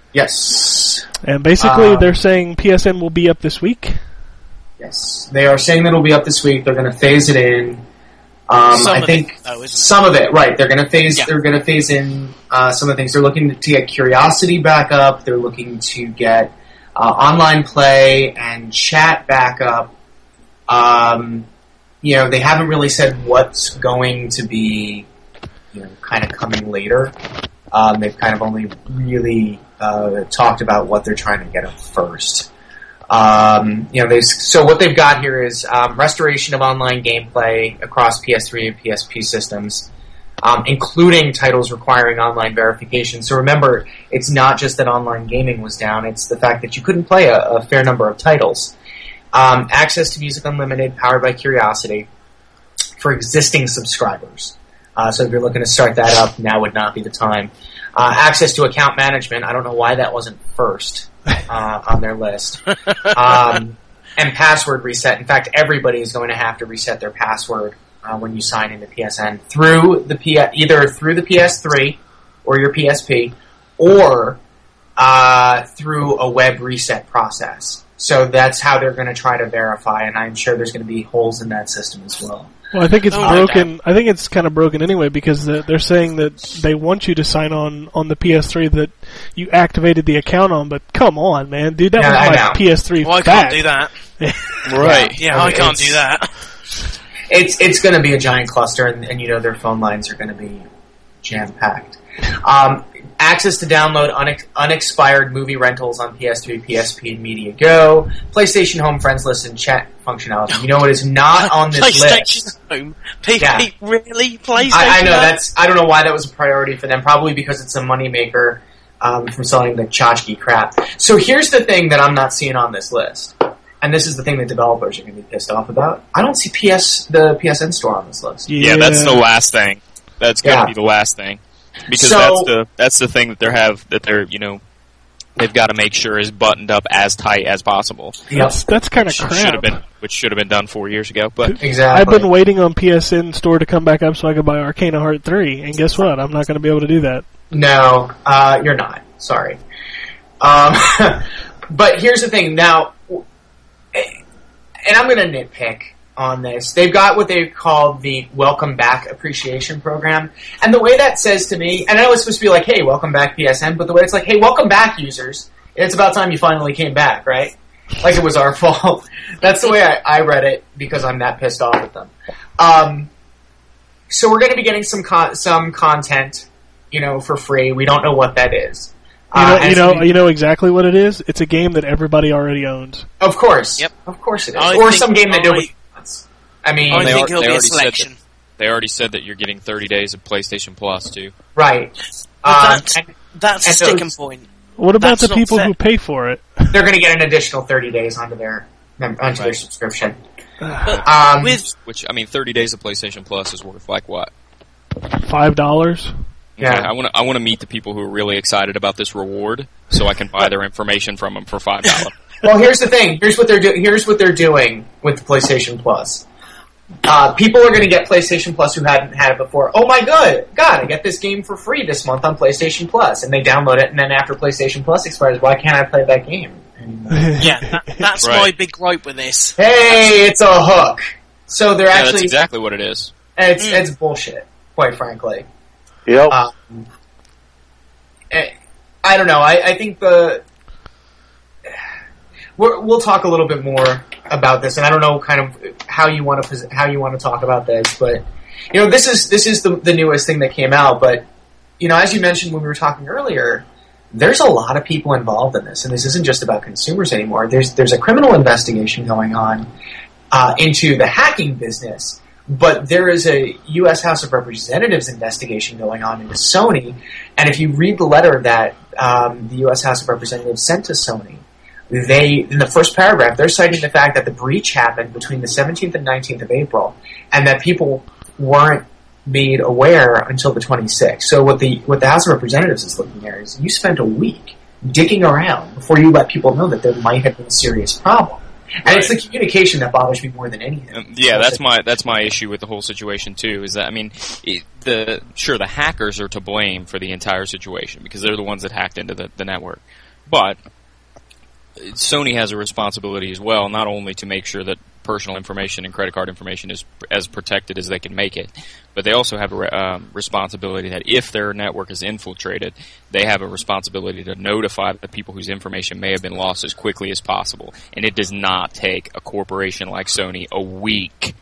Yes. and basically Um, they're saying P S N will be up this week. Yes. They are saying that it'll be up this week. They're going to phase it in. Um, Some I of think it, though, isn't it? some of it, right? They're going to phase. Yeah. They're going to phase in uh, some of the things. They're looking to get Curiosity back up. They're looking to get uh, online play and chat back up. Um, you know, they haven't really said what's going to be, you know, kind of coming later. Um, they've kind of only really uh, talked about what they're trying to get up first. Um, you know, they so what they've got here is um, restoration of online gameplay across P S three and P S P systems, um, including titles requiring online verification. So remember, it's not just that online gaming was down; it's the fact that you couldn't play a, a fair number of titles. Um, access to Music Unlimited, powered by Curiosity, for existing subscribers. Uh, so if you're looking to start that up, now would not be the time. Uh, access to account management. I don't know why that wasn't first uh, on their list. Um, and password reset. In fact, everybody is going to have to reset their password uh, when you sign into P S N through the P- either through the P S three or your P S P, or uh, through a web reset process. So that's how they're going to try to verify, and I'm sure there's going to be holes in that system as well. Well, I think it's Oh, broken. I think it's kind of broken anyway because the, they're saying that they want you to sign on on the P S three that you activated the account on. But come on, man, dude, that Yeah, I was know. my P S three. Well, I back. can't do that. Right. Yeah, I I mean, can't it's- do that. It's it's going to be a giant cluster, and, and you know their phone lines are going to be jam packed. Um, access to download unex- unexpired movie rentals on P S three, P S P, and Media Go, PlayStation Home friends list and chat functionality. You know what is not on this PlayStation list? Home. P- Yeah. P- really? PlayStation I, I know Home? that's. I don't know why that was a priority for them. Probably because it's a moneymaker um, from selling the tchotchke crap. So here's the thing that I'm not seeing on this list, and this is the thing that developers are going to be pissed off about. I don't see P S the P S N store on this list. Yeah, that's the last thing. That's going to Yeah. be the last thing, because So- that's the that's the thing that they have that they're you know they've got to make sure is buttoned up as tight as possible. That's, that's kind of Which should crap. have been which should have been done four years ago. But Exactly. I've been waiting on P S N store to come back up so I could buy Arcana Heart three, and guess what? I'm not going to be able to do that. No, uh, you're not. Sorry. Um, but here's the thing. Now, and I'm going to nitpick on this. They've got what they call the Welcome Back Appreciation Program. And the way that says to me, and I know it's supposed to be like, hey, welcome back P S N, but the way it's like, hey, welcome back users. It's about time you finally came back, right? Like it was our fault. That's the way I, I read it because I'm that pissed off at them. Um, so we're going to be getting some con- some content, you know, for free. We don't know what that is. You know, Uh, you know, and- you know exactly what it is. It's a game that everybody already owns. Of course. Yep. Of course it is. I or think some game that I- nobody wants. I mean, I They think are- it'll they be a already said that- selection. They already said that you're getting thirty days of PlayStation Plus too. right. But Uh, that's, and that's a and sticking those- point. What about That's the not people fair. who pay for it? they're going to get an additional thirty days onto their mem- onto their Right. subscription. But Um, with Which I mean, thirty days of PlayStation Plus is worth like what? Five dollars. Yeah. Okay, I want to I want to meet the people who are really excited about this reward, so I can buy their information from them for five dollars. Well, here's the thing. Here's what they're doing. Here's what they're doing with the PlayStation Plus. Uh, people are going to get PlayStation Plus who hadn't had it before. Oh my god, God, I get this game for free this month on PlayStation Plus, and they download it. And then after PlayStation Plus expires, why can't I play that game anymore? yeah, that, that's Right. my big gripe with this. Hey, it's a hook. So they're Yeah, that's actually exactly what it is. it's Mm. it's bullshit, quite frankly. Yep. Um, eh, I don't know. I, I think the we're, we'll talk a little bit more about this, and I don't know kind of how you want to how you want to talk about this, but you know, this is this is the the newest thing that came out. But you know, as you mentioned when we were talking earlier, there's a lot of people involved in this, and this isn't just about consumers anymore. There's there's a criminal investigation going on uh, into the hacking business. But there is a U S House of Representatives investigation going on into Sony, and if you read the letter that um, the U S House of Representatives sent to Sony, they, in the first paragraph, they're citing the fact that the breach happened between the seventeenth and nineteenth of April, and that people weren't made aware until the twenty-sixth. So what the what the House of Representatives is looking at is you spent a week digging around before you let people know that there might have been a serious problem. And it's the communication that bothers me more than anything. Um, yeah, that's my that's my issue with the whole situation too. Is that I mean, it, the sure the hackers are to blame for the entire situation because they're the ones that hacked into the, the network, but Sony has a responsibility as well, not only to make sure that personal information and credit card information is as protected as they can make it, but they also have a re- um, responsibility that if their network is infiltrated, they have a responsibility to notify the people whose information may have been lost as quickly as possible. And it does not take a corporation like Sony a week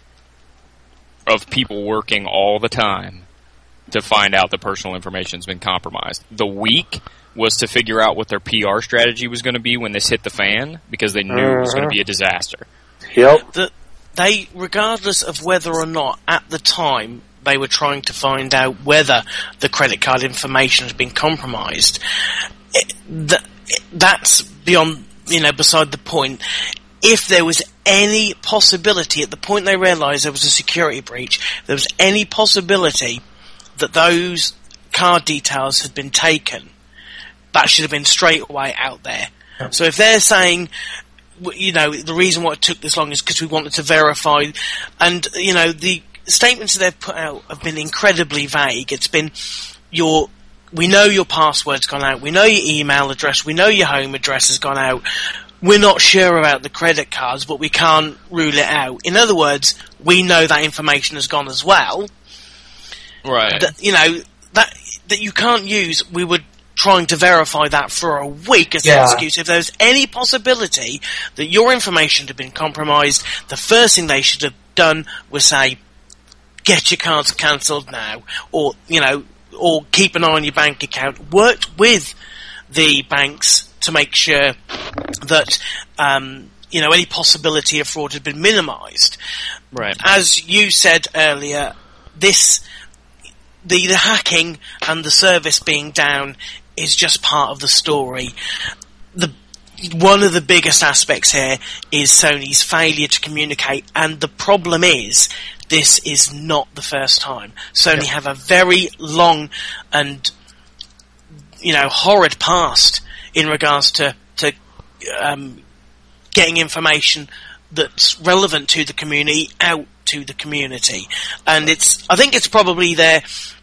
of people working all the time to find out that personal information has been compromised. The week was to figure out what their P R strategy was going to be when this hit the fan, because they knew it was going to be a disaster. Yep. That they, regardless of whether or not at the time they were trying to find out whether the credit card information has been compromised, it, that, that's beyond, you know, beside the point. If there was any possibility, at the point they realised there was a security breach, there was any possibility that those card details had been taken, that should have been straight away out there. So if they're saying, you know, the reason why it took this long is because we wanted to verify, and, you know, the statements that they've put out have been incredibly vague. It's been, your, we know your password's gone out, we know your email address, we know your home address has gone out, we're not sure about the credit cards, but we can't rule it out. In other words, we know that information has gone as well. Right. That, you know, that, that you can't use, we were trying to verify that for a week as Yeah. an excuse. If there's any possibility that your information had been compromised, the first thing they should have done was say, get your cards cancelled now, or, you know, or keep an eye on your bank account. Worked with the banks to make sure that, um, you know, any possibility of fraud had been minimised. Right. As you said earlier, this, the, the hacking and the service being down is just part of the story. The one of the biggest aspects here is Sony's failure to communicate, and the problem is this is not the first time. Sony have a very long and, you know, horrid past in regards to to um, getting information that's relevant to the community out to the community, and it's I think it's probably their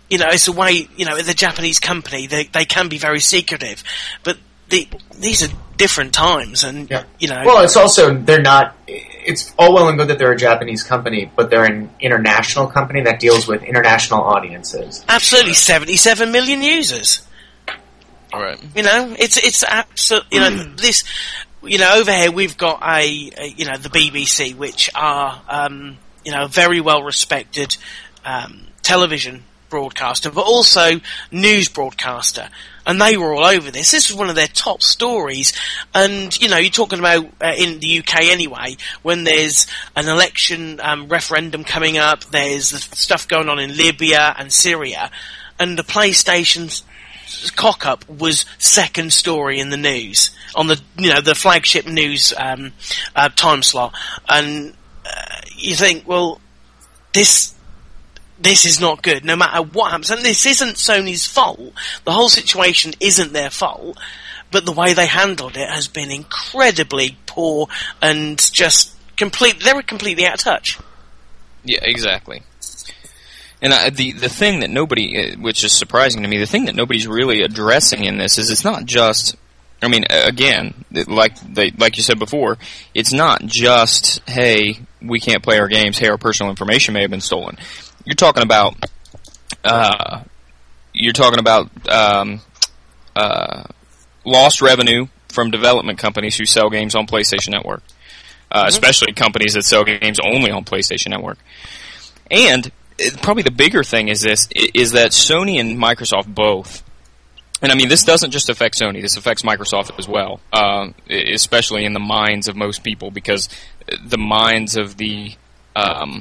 you know, it's a way, you know, the Japanese company, they they can be very secretive, but the, these are different times, and Yeah. you know, Well, it's also, they're not, it's all well and good that they're a Japanese company, but they're an international company that deals with international audiences. absolutely seventy-seven million users. Right. You know, it's it's absolutely, you know, this, you know, over here we've got a, a you know, the B B C, which are, um, you know, very well respected um, television broadcaster, but also news broadcaster, and they were all over this. This was one of their top stories, and you know, you're talking about uh, in the U K anyway, when there's an election um, referendum coming up, there's the stuff going on in Libya and Syria, and the PlayStation's cock up was second story in the news on the, you know, the flagship news um, uh, time slot, and uh, you think, well, this. This is not good, no matter what happens. And this isn't Sony's fault. The whole situation isn't their fault. But the way they handled it has been incredibly poor and just complete. They were completely out of touch. Yeah, exactly. And I, the the thing that nobody, which is surprising to me, the thing that nobody's really addressing in this is it's not just. I mean, again, like they, like you said before, it's not just, hey, we can't play our games. Hey, our personal information may have been stolen. You're talking about, uh, you're talking about um, uh, lost revenue from development companies who sell games on PlayStation Network, uh, mm-hmm. especially companies that sell games only on PlayStation Network. And it, probably the bigger thing is this: is that Sony and Microsoft both. And I mean, this doesn't just affect Sony; this affects Microsoft as well, uh, especially in the minds of most people, because the minds of the um,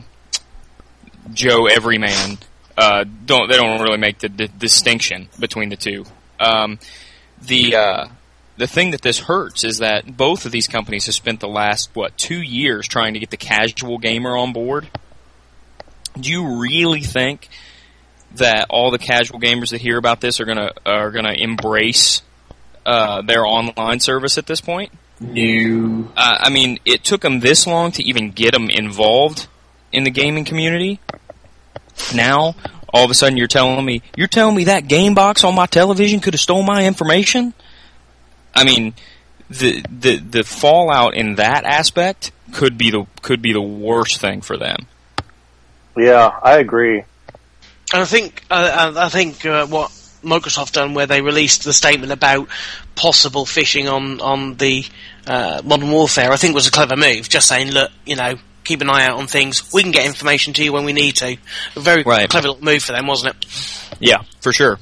Joe Everyman uh, don't they don't really make the, the distinction between the two. Um, the uh, the thing that this hurts is that both of these companies have spent the last what two years trying to get the casual gamer on board. Do you really think that all the casual gamers that hear about this are gonna are gonna embrace uh, their online service at this point? No. Uh, I mean, it took them this long to even get them involved in the gaming community. Now, all of a sudden, you're telling me you're telling me that game box on my television could have stolen my information? I mean, the the the fallout in that aspect could be the could be the worst thing for them. Yeah, I agree. And I think uh, I think uh, what Microsoft done, where they released the statement about possible phishing on on the uh, Modern Warfare, I think was a clever move. Just saying, look, you know, keep an eye out on things. We can get information to you when we need to. A very right. clever little move for them, wasn't it? Yeah, for sure.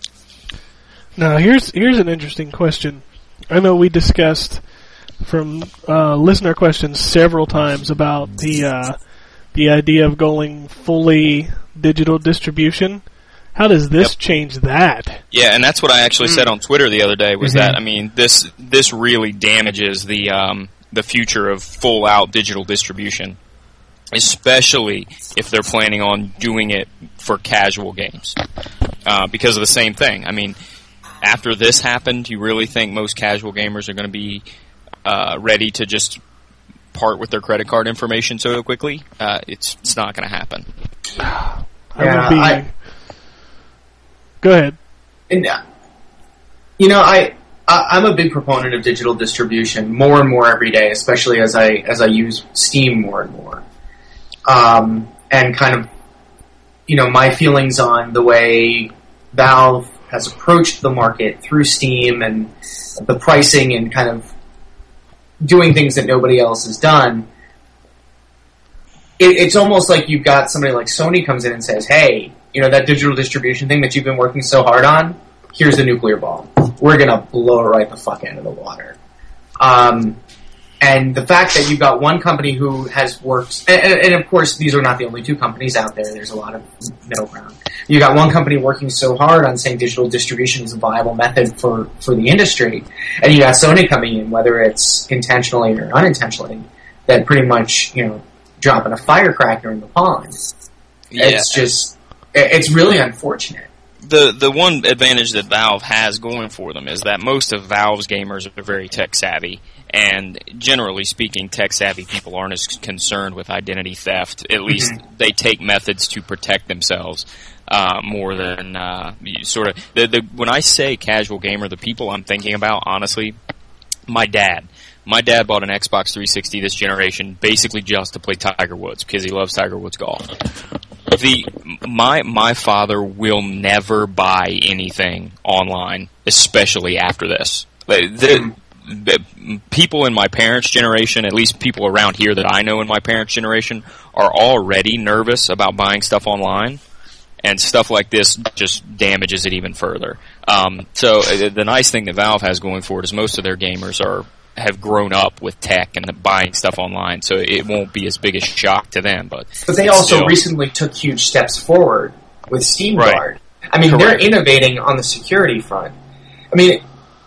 Now, here's here's an interesting question. I know we discussed from uh, listener questions several times about the uh, the idea of going fully digital distribution. How does this yep. change that? Yeah, and that's what I actually mm. said on Twitter the other day. Was mm-hmm. that I mean this this really damages the um, the future of full out digital distribution, especially if they're planning on doing it for casual games, uh, because of the same thing. I mean, after this happened, you really think most casual gamers are going to be uh, ready to just part with their credit card information so quickly? Uh, it's it's not going to happen. I Yeah, would be. I- Go ahead. And, uh, you know, I, I I'm a big proponent of digital distribution more and more every day, especially as I as I use Steam more and more. Um, and kind of, you know, my feelings on the way Valve has approached the market through Steam and the pricing and kind of doing things that nobody else has done. It, it's almost like you've got somebody like Sony comes in and says, hey, you know, that digital distribution thing that you've been working so hard on, here's the nuclear bomb. We're going to blow it right the fuck out of the water. Um, and the fact that you've got one company who has worked, and, and of course these are not the only two companies out there, there's a lot of middle ground. You got one company working so hard on saying digital distribution is a viable method for, for the industry, and you got Sony coming in, whether it's intentionally or unintentionally, that pretty much, you know, dropping a firecracker in the pond. Yeah. It's just, it's really unfortunate. The the one advantage that Valve has going for them is that most of Valve's gamers are very tech savvy, and generally speaking, tech savvy people aren't as concerned with identity theft. At least Mm-hmm. they take methods to protect themselves. uh, more than uh, you sort of the, the when I say casual gamer, the people I'm thinking about, honestly, my dad. My dad bought an Xbox three sixty this generation basically just to play Tiger Woods because he loves Tiger Woods golf. The my my father will never buy anything online, especially after this. The, the, people in my parents' generation, at least people around here that I know in my parents' generation, are already nervous about buying stuff online, and stuff like this just damages it even further. Um, so uh, the nice thing that Valve has going for it is most of their gamers are have grown up with tech and buying stuff online, so it won't be as big a shock to them. But But they also still, recently took huge steps forward with Steam Right. Guard. I mean, Correct. they're innovating on the security front. I mean,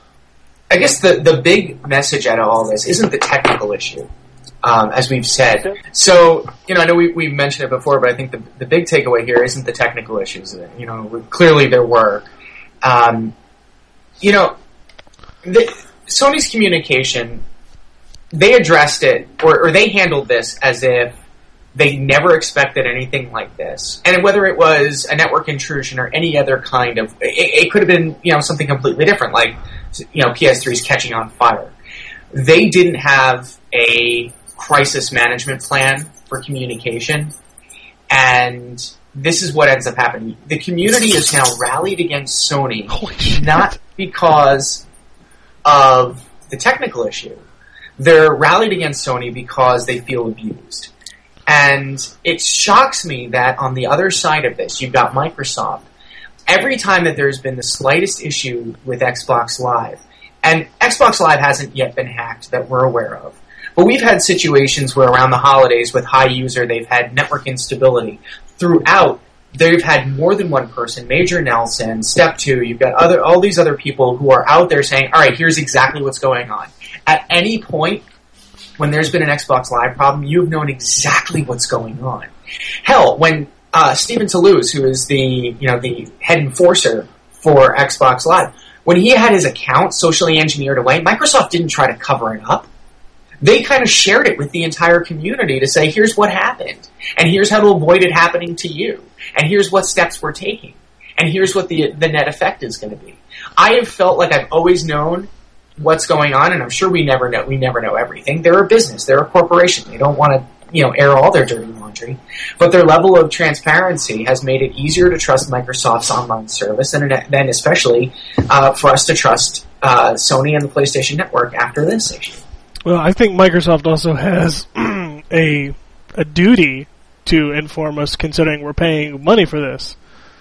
I guess the, the big message out of all this isn't the technical issue, um, as we've said. So, you know, I know we, we've mentioned it before, but I think the, the big takeaway here isn't the technical issues. You know, clearly there were. Um, you know, the, Sony's communication, they addressed it, or, or they handled this as if they never expected anything like this. And whether it was a network intrusion or any other kind of, it, it could have been, you know, something completely different, like, you know, P S three's catching on fire. They didn't have a crisis management plan for communication, and this is what ends up happening. The community is now rallied against Sony, Holy shit. not because of the technical issue. They're rallied against Sony because they feel abused. And it shocks me that on the other side of this, you've got Microsoft. Every time that there's been the slightest issue with Xbox Live, and Xbox Live hasn't yet been hacked that we're aware of, but we've had situations where around the holidays with high user, they've had network instability. Throughout, they've had more than one person, Major Nelson, Step two, you've got other all these other people who are out there saying, all right, here's exactly what's going on. At any point, when there's been an Xbox Live problem, you've known exactly what's going on. Hell, when uh, Stephen Toulouse, who is the you know the head enforcer for Xbox Live, when he had his account socially engineered away, Microsoft didn't try to cover it up. They kind of shared it with the entire community to say, here's what happened, and here's how to avoid it happening to you, and here's what steps we're taking, and here's what the the net effect is going to be. I have felt like I've always known what's going on, and I'm sure we never know we never know everything. They're a business, they're a corporation. They don't want to, you know, air all their dirty laundry. But their level of transparency has made it easier to trust Microsoft's online service, and then especially uh, for us to trust uh, Sony and the PlayStation Network after this issue. Well, I think Microsoft also has a a duty to inform us, considering we're paying money for this.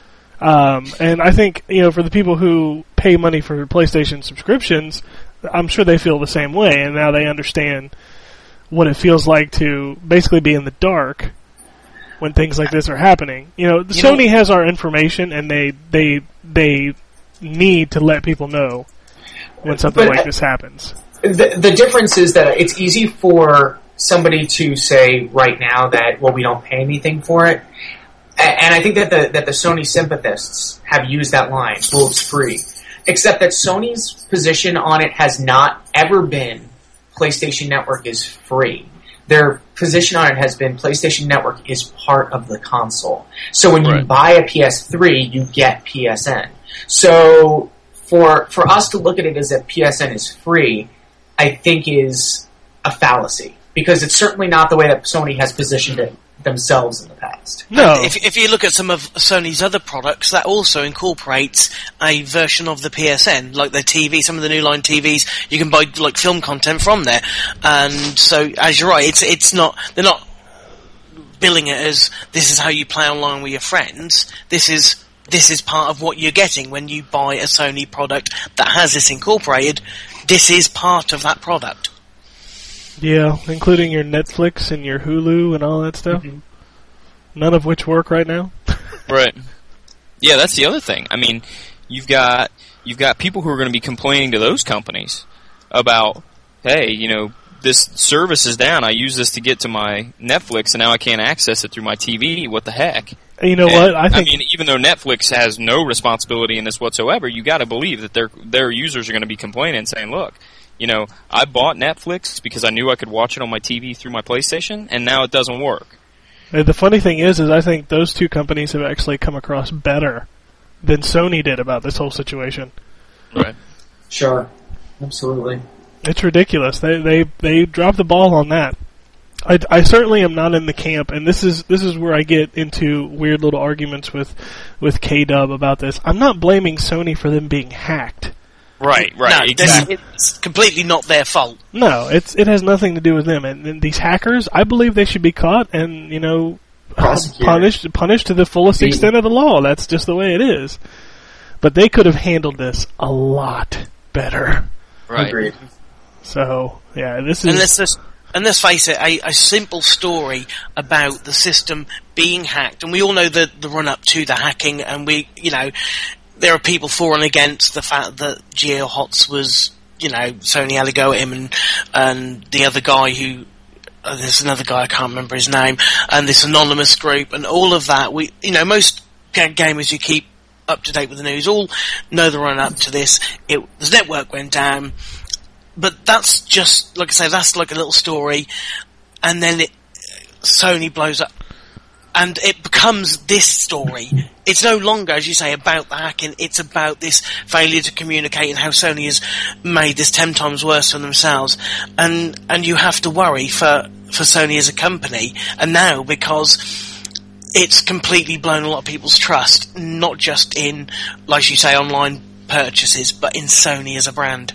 Um, and I think, you know, for the people who pay money for PlayStation subscriptions, I'm sure they feel the same way, and now they understand what it feels like to basically be in the dark when things like this are happening. You know, You Sony know- has our information, and they they they need to let people know when something But, like uh, this happens. The, the difference is that it's easy for somebody to say right now that, well, we don't pay anything for it. A- And I think that the that the Sony sympathists have used that line, well, it's free. Except that Sony's position on it has not ever been PlayStation Network is free. Their position on it has been PlayStation Network is part of the console. So when you Right. buy a P S three, you get P S N. So for for us to look at it as if P S N is free, I think is a fallacy. Because it's certainly not the way that Sony has positioned it themselves in the past. No, If, if you look at some of Sony's other products, that also incorporates a version of the P S N, like the T V, some of the new line T Vs, you can buy like film content from there. And so, as you're right, it's it's not they're not billing it as this is how you play online with your friends. This is this is part of what you're getting when you buy a Sony product that has this incorporated. This is part of that product. yeah, including your Netflix and your Hulu and all that stuff. Mhm. None of which work right now. Right. Yeah, that's the other thing. I mean, you've got you've got people who are going to be complaining to those companies about, hey, you know, this service is down. I use this to get to my Netflix, and now I can't access it through my T V. What the heck? And you know And, what? I think mean, even though Netflix has no responsibility in this whatsoever, you got to believe that their their users are going to be complaining, saying, "Look, you know, I bought Netflix because I knew I could watch it on my T V through my PlayStation, and now it doesn't work." Uh, The funny thing is, is I think those two companies have actually come across better than Sony did about this whole situation. Right. Sure. Absolutely. It's ridiculous. They they they dropped the ball on that. I, I certainly am not in the camp, and this is this is where I get into weird little arguments with with K-Dub about this. I'm not blaming Sony for them being hacked. Right, right, no, this- exactly. it's completely not their fault. No, it's it has nothing to do with them. And, and these hackers, I believe they should be caught and you know Prosecuted. punished punished to the fullest Beaten. extent of the law. That's just the way it is. But they could have handled this a lot better. Right. Agreed. So yeah, this is And let's just, and let's face it, a, a simple story about the system being hacked, and we all know the the run up to the hacking, and we, you know, there are people for and against the fact that GeoHots was, you know, Sony had a go at him, and and the other guy who. Uh, there's another guy, I can't remember his name, and this anonymous group, and all of that. We, you know, most ga- gamers who keep up to date with the news all know the run up to this. It, the network went down, but that's just, like I say, that's like a little story, and then it, Sony blows up, and it becomes this story. It's no longer, as you say, about the hacking, it's about this failure to communicate and how Sony has made this ten times worse for themselves. And and you have to worry for, for Sony as a company, and now because it's completely blown a lot of people's trust, not just in, like you say, online purchases, but in Sony as a brand.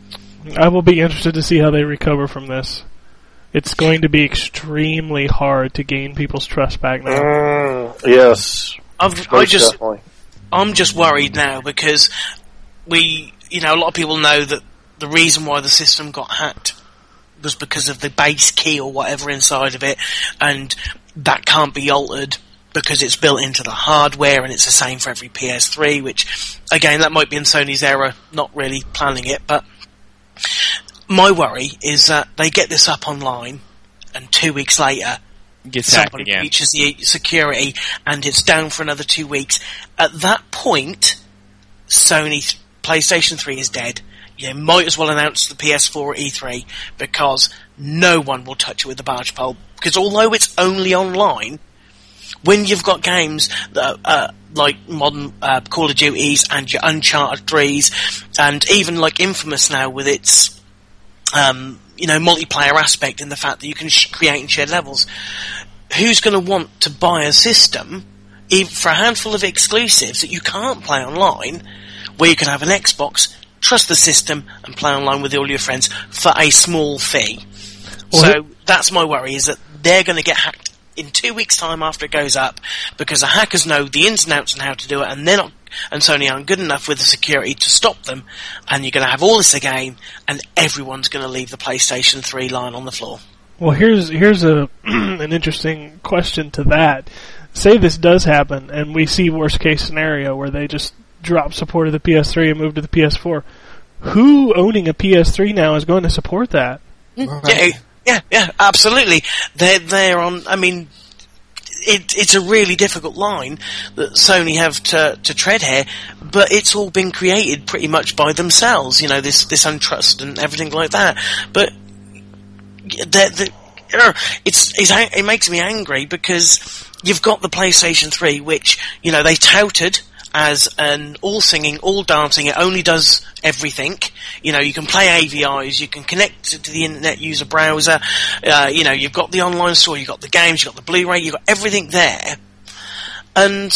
I will be interested to see how they recover from this. It's going to be extremely hard to gain people's trust back now. Mm, yes. I've, I most just, definitely. I'm just worried now because we, you know, a lot of people know that the reason why the system got hacked was because of the base key or whatever inside of it, and that can't be altered because it's built into the hardware, and it's the same for every P S three, which, again, that might be in Sony's error, not really planning it, but my worry is that they get this up online, and two weeks later, Gets hacked somebody again. breaches the security, and it's down for another two weeks. At that point, Sony th- PlayStation three is dead. You might as well announce the P S four at E three, because no one will touch it with the barge pole. Because although it's only online, when you've got games that are, uh, like modern uh, Call of Duties and your Uncharted threes, and even like Infamous now with its um, you know, multiplayer aspect in the fact that you can sh- create and share levels, who's going to want to buy a system even for a handful of exclusives that you can't play online, where you can have an Xbox, trust the system, and play online with all your friends for a small fee? Well, So that's my worry, is that they're going to get hacked in two weeks' time after it goes up, because the hackers know the ins and outs and how to do it, and they're not, and Sony aren't good enough with the security to stop them, and you're going to have all this again, and everyone's going to leave the PlayStation three lying on the floor. Well, here's here's a an interesting question to that. Say this does happen, and we see worst case scenario where they just drop support of the P S three and move to the P S four. Who owning a P S three now is going to support that? Yeah, yeah, yeah, absolutely. They're they're on. I mean, it, it's a really difficult line that Sony have to to tread here, but it's all been created pretty much by themselves. You know, this this untrust and everything like that. But they're, they're, it's, it's it makes me angry, because you've got the PlayStation three, which, you know, they touted as an all singing, all dancing, it only does everything. You know, you can play A V Is, you can connect to the internet user browser, uh, you know, you've got the online store, you've got the games, you've got the Blu-ray, you've got everything there. And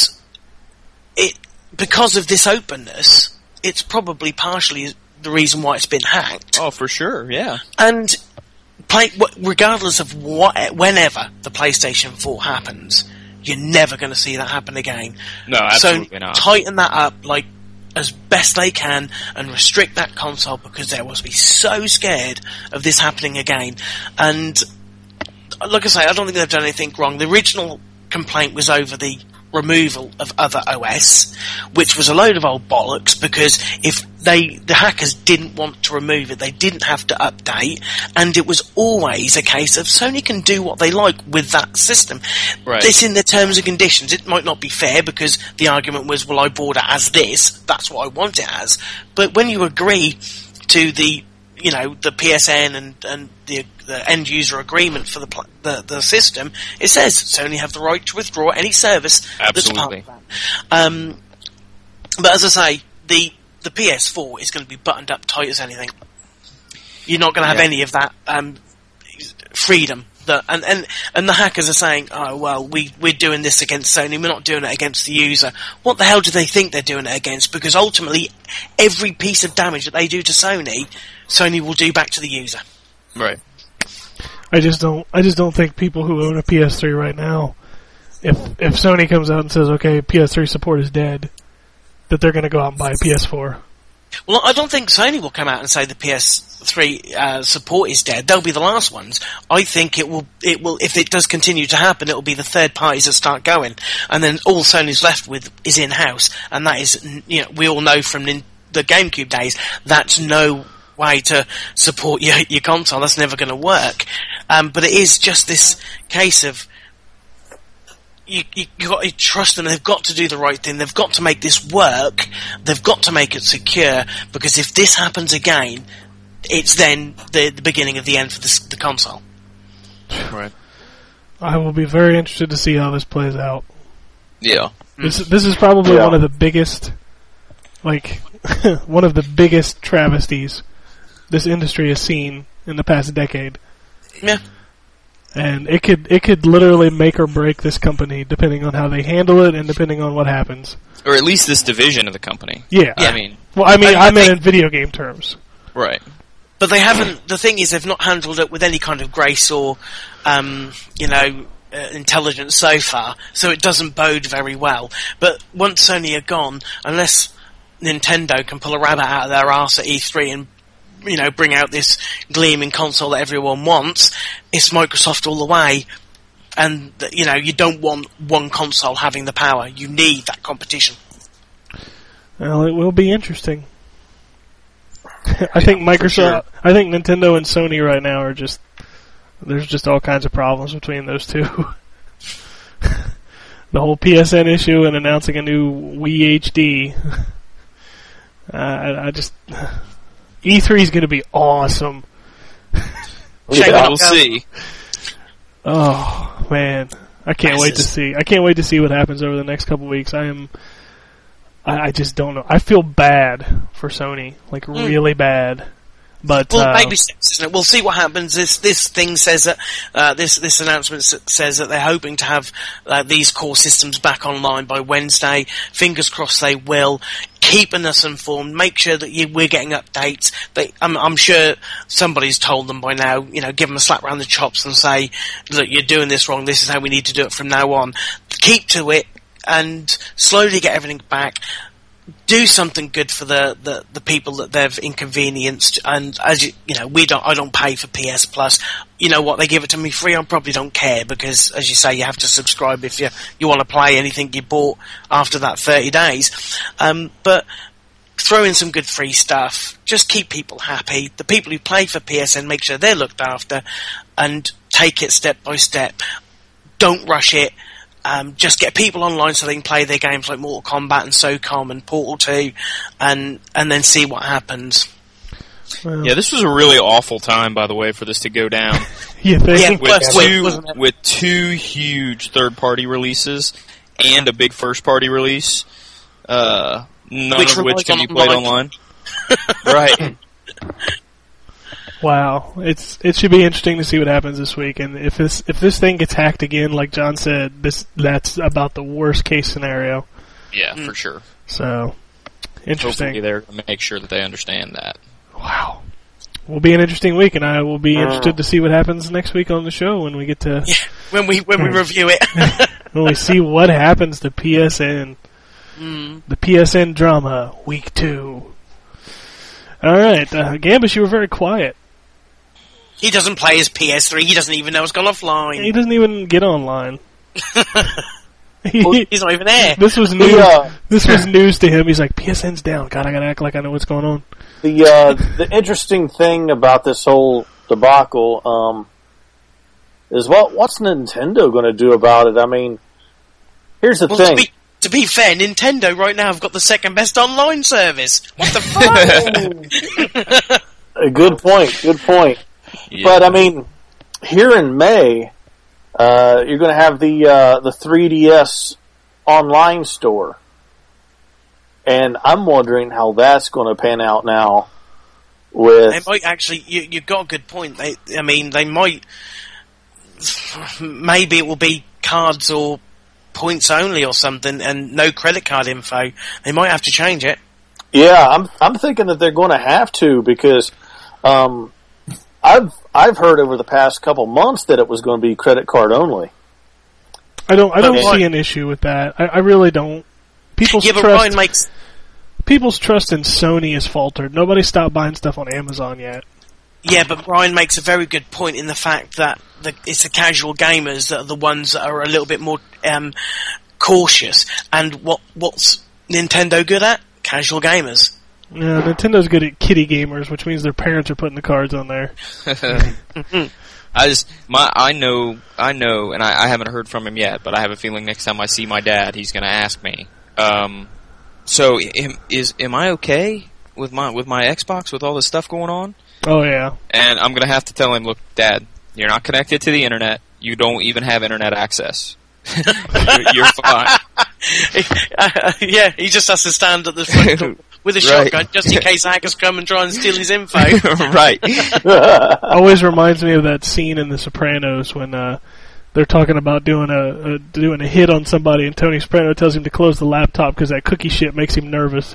it, because of this openness, it's probably partially the reason why it's been hacked. Oh, for sure, yeah. And play, regardless of what, whenever the PlayStation four happens, you're never going to see that happen again. No, absolutely so not. Tighten that up like as best they can and restrict that console, because they will be so scared of this happening again. And like I say, I don't think they've done anything wrong. The original complaint was over the removal of other O S, which was a load of old bollocks, because if they, the hackers didn't want to remove it, they didn't have to update, and it was always a case of Sony can do what they like with that system. Right. It's in the terms and conditions. It might not be fair, because the argument was, well, I bought it as this, that's what I want it as. But when you agree to the you know, the P S N and, and the, the end user agreement for the, pl- the the system, it says Sony have the right to withdraw any service Absolutely. that's part of that. Um, but as I say, the the P S four is going to be buttoned up tight as anything. You're not going to have Yeah. any of that um, freedom. That, and, and, and the hackers are saying, oh, well, we, we're doing this against Sony, we're not doing it against the user. What the hell do they think they're doing it against? Because ultimately, every piece of damage that they do to Sony, Sony will do back to the user. Right. I just don't. I just don't think people who own a P S three right now, if if Sony comes out and says, okay, P S three support is dead, that they're going to go out and buy a P S four. Well, I don't think Sony will come out and say the P S three uh, support is dead. They'll be the last ones. I think it will. It will. If it does continue to happen, it will be the third parties that start going, and then all Sony's left with is in house, and that is, you know, we all know from nin- the GameCube days that's no way to support your your console. That's never going to work. Um, but it is just this case of. You, you, you've got to trust them. They've got to do the right thing. They've got to make this work. They've got to make it secure, because if this happens again, it's then the, the beginning of the end for the, the console. Right. I will be very interested to see how this plays out. Yeah. This this is probably Yeah. one of the biggest, like, one of the biggest travesties this industry has seen in the past decade. Yeah. And it could it could literally make or break this company depending on how they handle it and depending on what happens. Or at least this division of the company. Yeah. I mean, Well, I mean, I- I I meant think- in video game terms. right. But they haven't. The thing is, they've not handled it with any kind of grace or, um, you know, uh, intelligence so far. So it doesn't bode very well. But once Sony are gone, unless Nintendo can pull a rabbit out of their arse at E three and, you know, bring out this gleaming console that everyone wants, it's Microsoft all the way. And, you know, you don't want one console having the power. You need that competition. Well, it will be interesting. I think Microsoft, sure. I think Nintendo and Sony right now are just, there's just all kinds of problems between those two. The whole P S N issue and announcing a new Wii H D. Uh, I, I just, E three is going to be awesome. Yeah, we'll see. Oh man, I can't wait to see. I can't wait to see what happens over the next couple weeks. I am. I, I just don't know. I feel bad for Sony, like Mm. really bad. But Well, uh, baby steps, isn't it? We'll see what happens. This this thing says that uh, this this announcement s- says that they're hoping to have uh, these core systems back online by Wednesday. Fingers crossed they will. Keeping us informed. Make sure that you, we're getting updates. They, I'm, I'm sure somebody's told them by now. You know, give them a slap around the chops and say, "Look, you're doing this wrong. This is how we need to do it from now on." Keep to it and slowly get everything back. Do something good for the, the, the people that they've inconvenienced, and as you, you know, we don't. I don't pay for P S Plus. You know what? They give it to me free. I probably don't care because, as you say, you have to subscribe if you you want to play anything you bought after that thirty days. Um, but throw in some good free stuff. Just keep people happy. The people who play for P S N, make sure they're looked after, and take it step by step. Don't rush it. Um, just get people online so they can play their games like Mortal Kombat and SOCOM and Portal two, and and then see what happens. well, Yeah, this was a really awful time, by the way, for this to go down. you think? Yeah, with First week, two wasn't it? with two huge third party releases and a big first party release, uh, none Which of which relies can on be played online. Right. Wow, it's it should be interesting to see what happens this week. And if this if this thing gets hacked again, like John said, this that's about the worst case scenario. Yeah, Mm. for sure. So interesting. Hopefully they're going to make sure that they understand that. Wow. Will be an interesting week, and I will be interested to see what happens next week on the show when we get to Yeah, when we when we Hmm. review it. when we see what happens to P S N. Mm. The P S N drama, week two. All right, uh, Gambus, you were very quiet. He doesn't play his P S three. He doesn't even know it's gone He offline. doesn't even get online. He- Well, he's not even there. this was news. The, uh, This was news to him. He's like, P S N's down. God, I gotta act like I know what's going on. the uh, the interesting thing about this whole debacle um, is what what's Nintendo going to do about it? I mean, here's the Well, to thing. be, to be fair, Nintendo right now have got the second best online service. What the fuck? A good point. Good point. Yeah. But I mean, here in May, uh, you're going to have the uh, the three D S online store, and I'm wondering how that's going to pan out now. With They might actually. You, you've got a good point. They, I mean, they might. Maybe it will be cards or points only or something, and no credit card info. They might have to change it. yeah, I'm I'm thinking that they're going to have to because um, I've I've heard over the past couple months that it was going to be credit card only. I don't. I don't But see an issue with that. I, I really don't. People's Yeah, but trust. Ryan makes. People's trust in Sony is faltered. Nobody stopped buying stuff on Amazon yet. Yeah, but Ryan makes a very good point in the fact that the, it's the casual gamers that are the ones that are a little bit more um, cautious. And what what's Nintendo good at? Casual gamers. Yeah, Nintendo's good at kiddie gamers, which means their parents are putting the cards on there. I just my I know I know, and I, I haven't heard from him yet, but I have a feeling next time I see my dad, he's going to ask me. Um, so am, is am I okay with my with my Xbox with all this stuff going on? Oh yeah. And I'm going to have to tell him, look, Dad, you're not connected to the internet. You don't even have internet access. you're, you're fine. uh, yeah, he just has to stand at the front door with a Right. shotgun just in case hackers come and try and steal his info. Right. Always reminds me of that scene in The Sopranos when uh, they're talking about doing a, a doing a hit on somebody, and Tony Soprano tells him to close the laptop because that cookie shit makes him nervous.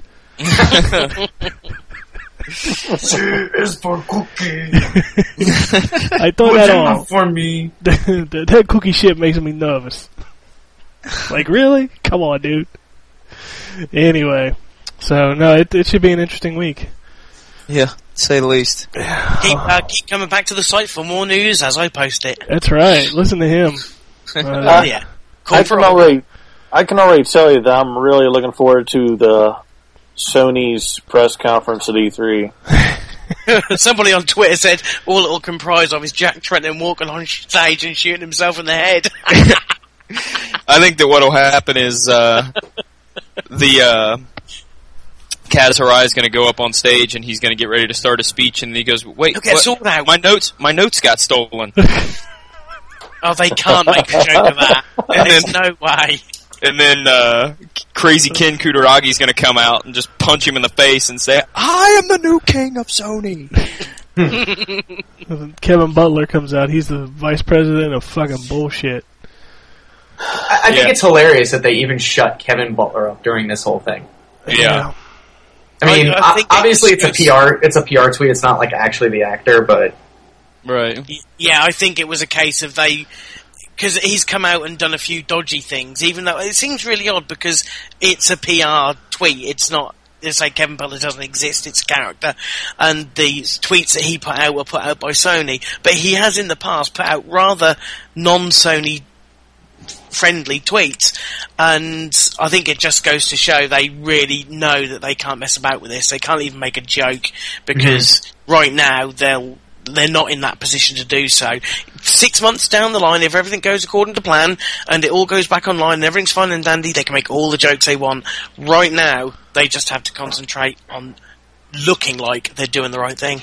It's for cookie. I throw that on. for me. that, that cookie shit makes me nervous. Like, really? Come on, dude. Anyway, so no, it, it should be an interesting week. Yeah, to say the least. keep, uh, keep coming back to the site for more news as I post it. That's right. Listen to him. Uh, Uh, Yeah. Call I for can all. already, I can already tell you that I'm really looking forward to the Sony's press conference at E three. Somebody on Twitter said all it will comprise of is Jack Trenton walking on stage and shooting himself in the head. I think that what'll happen is uh, the uh, Kaz Hirai is going to go up on stage and he's going to get ready to start a speech, and he goes, "Wait, He'll get what? sorted out. my notes, my notes got stolen." Oh, they can't make a joke of that. There's no way. And then uh, crazy Ken Kutaragi is going to come out and just punch him in the face and say, "I am the new king of Sony." Kevin Butler comes out. He's the vice president of fucking bullshit. I, I think Yeah. it's hilarious that they even shut Kevin Butler up during this whole thing. Yeah. I mean, I- I think o- obviously they it's a just- P R, it's a P R tweet. It's not like actually the actor, but Right. Yeah, I think it was a case of they... Because he's come out and done a few dodgy things, even though it seems really odd because it's a P R tweet. It's not... It's like Kevin Butler doesn't exist, it's a character. And the tweets that he put out were put out by Sony. But he has in the past put out rather non-Sony friendly tweets, and I think it just goes to show they really know that they can't mess about with this. They can't even make a joke because right now they'll they're not in that position to do so. Six months down the line, if everything goes according to plan and it all goes back online and everything's fine and dandy, they can make all the jokes they want. Right now, they just have to concentrate on looking like they're doing the right thing.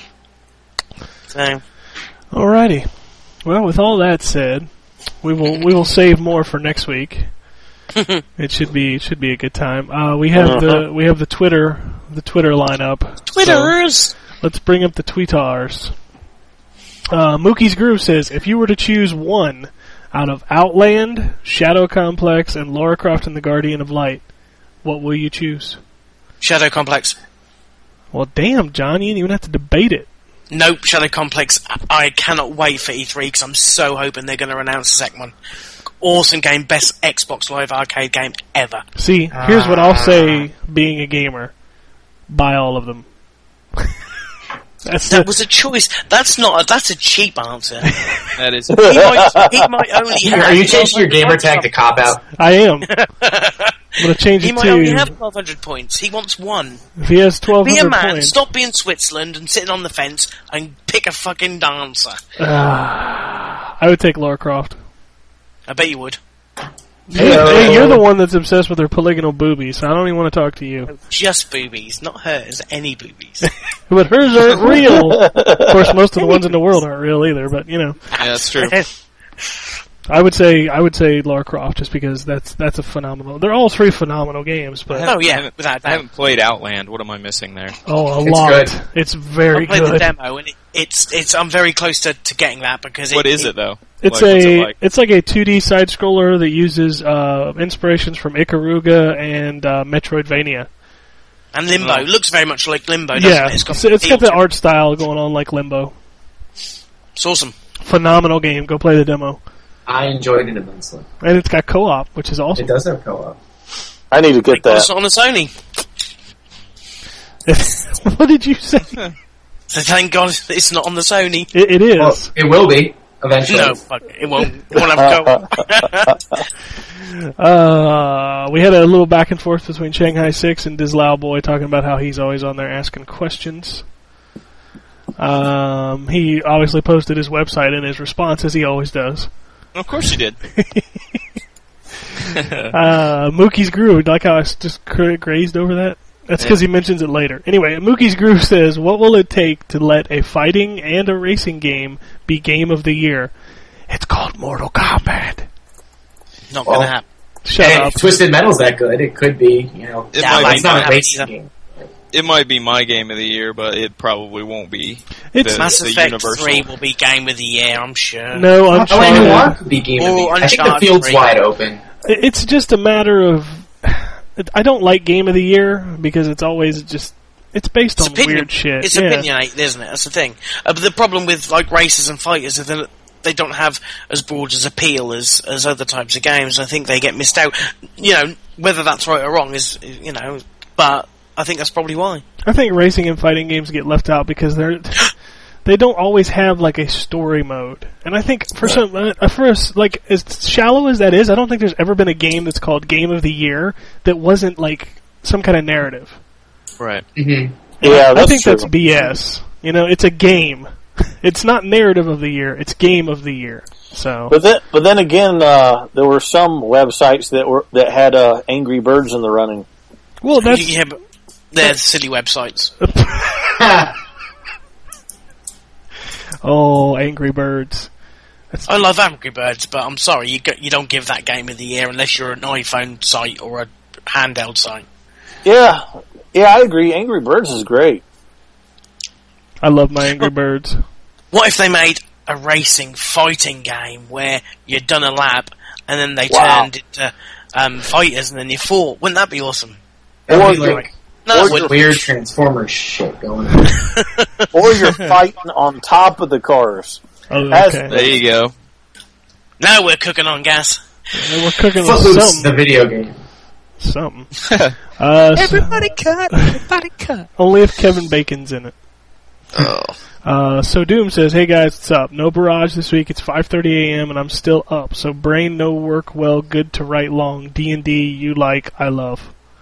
So, Alrighty. Well, with all that said, we will we will save more for next week. It should be it should be a good time. Uh, we have the we have the Twitter the Twitter lineup. Twitters. So let's bring up the tweetars. Uh, Mookie's Groove says, if you were to choose one out of Outland, Shadow Complex, and Lara Croft and the Guardian of Light, what will you choose? Shadow Complex. Well, damn, John, you didn't even have to debate it. Nope, Shadow Complex. I cannot wait for E three because I'm so hoping they're going to announce the second one. Awesome game, best Xbox Live Arcade game ever. See, here's what I'll say, being a gamer. Buy all of them. That's That the, was a choice. That's not. A, that's a cheap answer. That is. He might, he might only have. are you changing your gamer tag to cop out? I am. I'm going to change He it might only to, have twelve hundred points. He wants one. if he has twelve Be a hundred man. points. Stop being Switzerland and sitting on the fence and pick a fucking dancer. Uh, I would take Lara Croft. I bet you would. Hey, you're the one that's obsessed with her polygonal boobies, so I don't even want to talk to you. Just boobies, not hers. Any boobies. But hers aren't real. Of course, most of the ones in the world aren't real either, but, you know. Yeah, that's true. I would say I would say Lara Croft just because that's that's a phenomenal. They're all three phenomenal games, but Oh I yeah, haven't- without I doubt. haven't played Outland. What am I missing there? oh, a It's lot. good. It's very I played good. the demo, and it, it's it's. I'm very close to, to getting that because What it, is it though? It's Like, what's a it like? it's like a two D side scroller that uses uh, inspirations from Ikaruga and uh, Metroidvania. And Limbo Oh. looks very much like Limbo. Doesn't Yeah, it? It's got, so it's got feel the to art style going on like Limbo. it. It's awesome. Phenomenal game. Go play the demo, I enjoyed it immensely. and it's got co-op, which is awesome. It does have co-op. I need to get It's that. not on the Sony. What did you say? So thank God it's not on the Sony. It, it is. Well, it will be eventually. No, fuck it, it won't. It won't have co-op. Uh, we had a little back and forth between Shanghai Six and Dislao Boy talking about how he's always on there asking questions. Um, he obviously posted his website in his response, as he always does. Of course you did. Uh, Mookie's Groove, like how I s- just cra- grazed over that? That's because he mentions it later. Anyway, Mookie's Groove says, what will it take to let a fighting and a racing game be Game of the Year? It's called Mortal Kombat. Not Well, gonna happen. Shut And up. if Twisted Metal's that good, it could be, you know. It Yeah, might like it's be not not a happen racing either. game. It might be my game of the year, but it probably won't be. It's the, Mass the Effect universal. three will be Game of the Year, I'm sure. no Oh, Uncharted. and one could be game of the Or year. I think the Uncharted field's three. wide open. It's just a matter of. I don't like Game of the Year because it's always just. It's based It's on opinion. weird shit. It's yeah. opinionated, isn't it? That's the thing. Uh, but the problem with like races and fighters is that they don't have as broad as appeal as, as other types of games. I think they get missed out. You know, whether that's right or wrong is, you know, but I think that's probably why. I think racing and fighting games get left out because they're they don't always have like a story mode. And I think for some uh, for us, like as shallow as that is, I don't think there's ever been a game that's called Game of the Year that wasn't like some kind of narrative. Right. Mm-hmm. Yeah, I that's think true. that's B S. You know, it's a game. It's not narrative of the year. It's game of the year. So But then, but then again, uh, there were some websites that were that had uh, Angry Birds in the running. well, that's yeah, but they're silly websites. oh, Angry Birds. I love Angry Birds, but I'm sorry, you go, you don't give that Game of the Year unless you're an iPhone site or a handheld site. Yeah, yeah, I agree. Angry Birds is great. I love my Angry Birds. What if they made a racing fighting game where you'd done a lap and then they Wow. turned into um, fighters and then you fought? Wouldn't that be awesome? That Or would be you're- like No, or that you're- wouldn't. weird Transformers shit going on. Or you're fighting on top of the cars. Oh, As- okay. There you go. Now we're cooking on gas. And we're cooking with Footloose, something. the video game. Something. Uh, so- Everybody cut! Everybody cut! only if Kevin Bacon's in it. Oh. Uh, so Doom says, "Hey guys, what's up? No barrage this week. It's five thirty a.m. and I'm still up. So brain no work well. Good to write long. D and D you like, I love."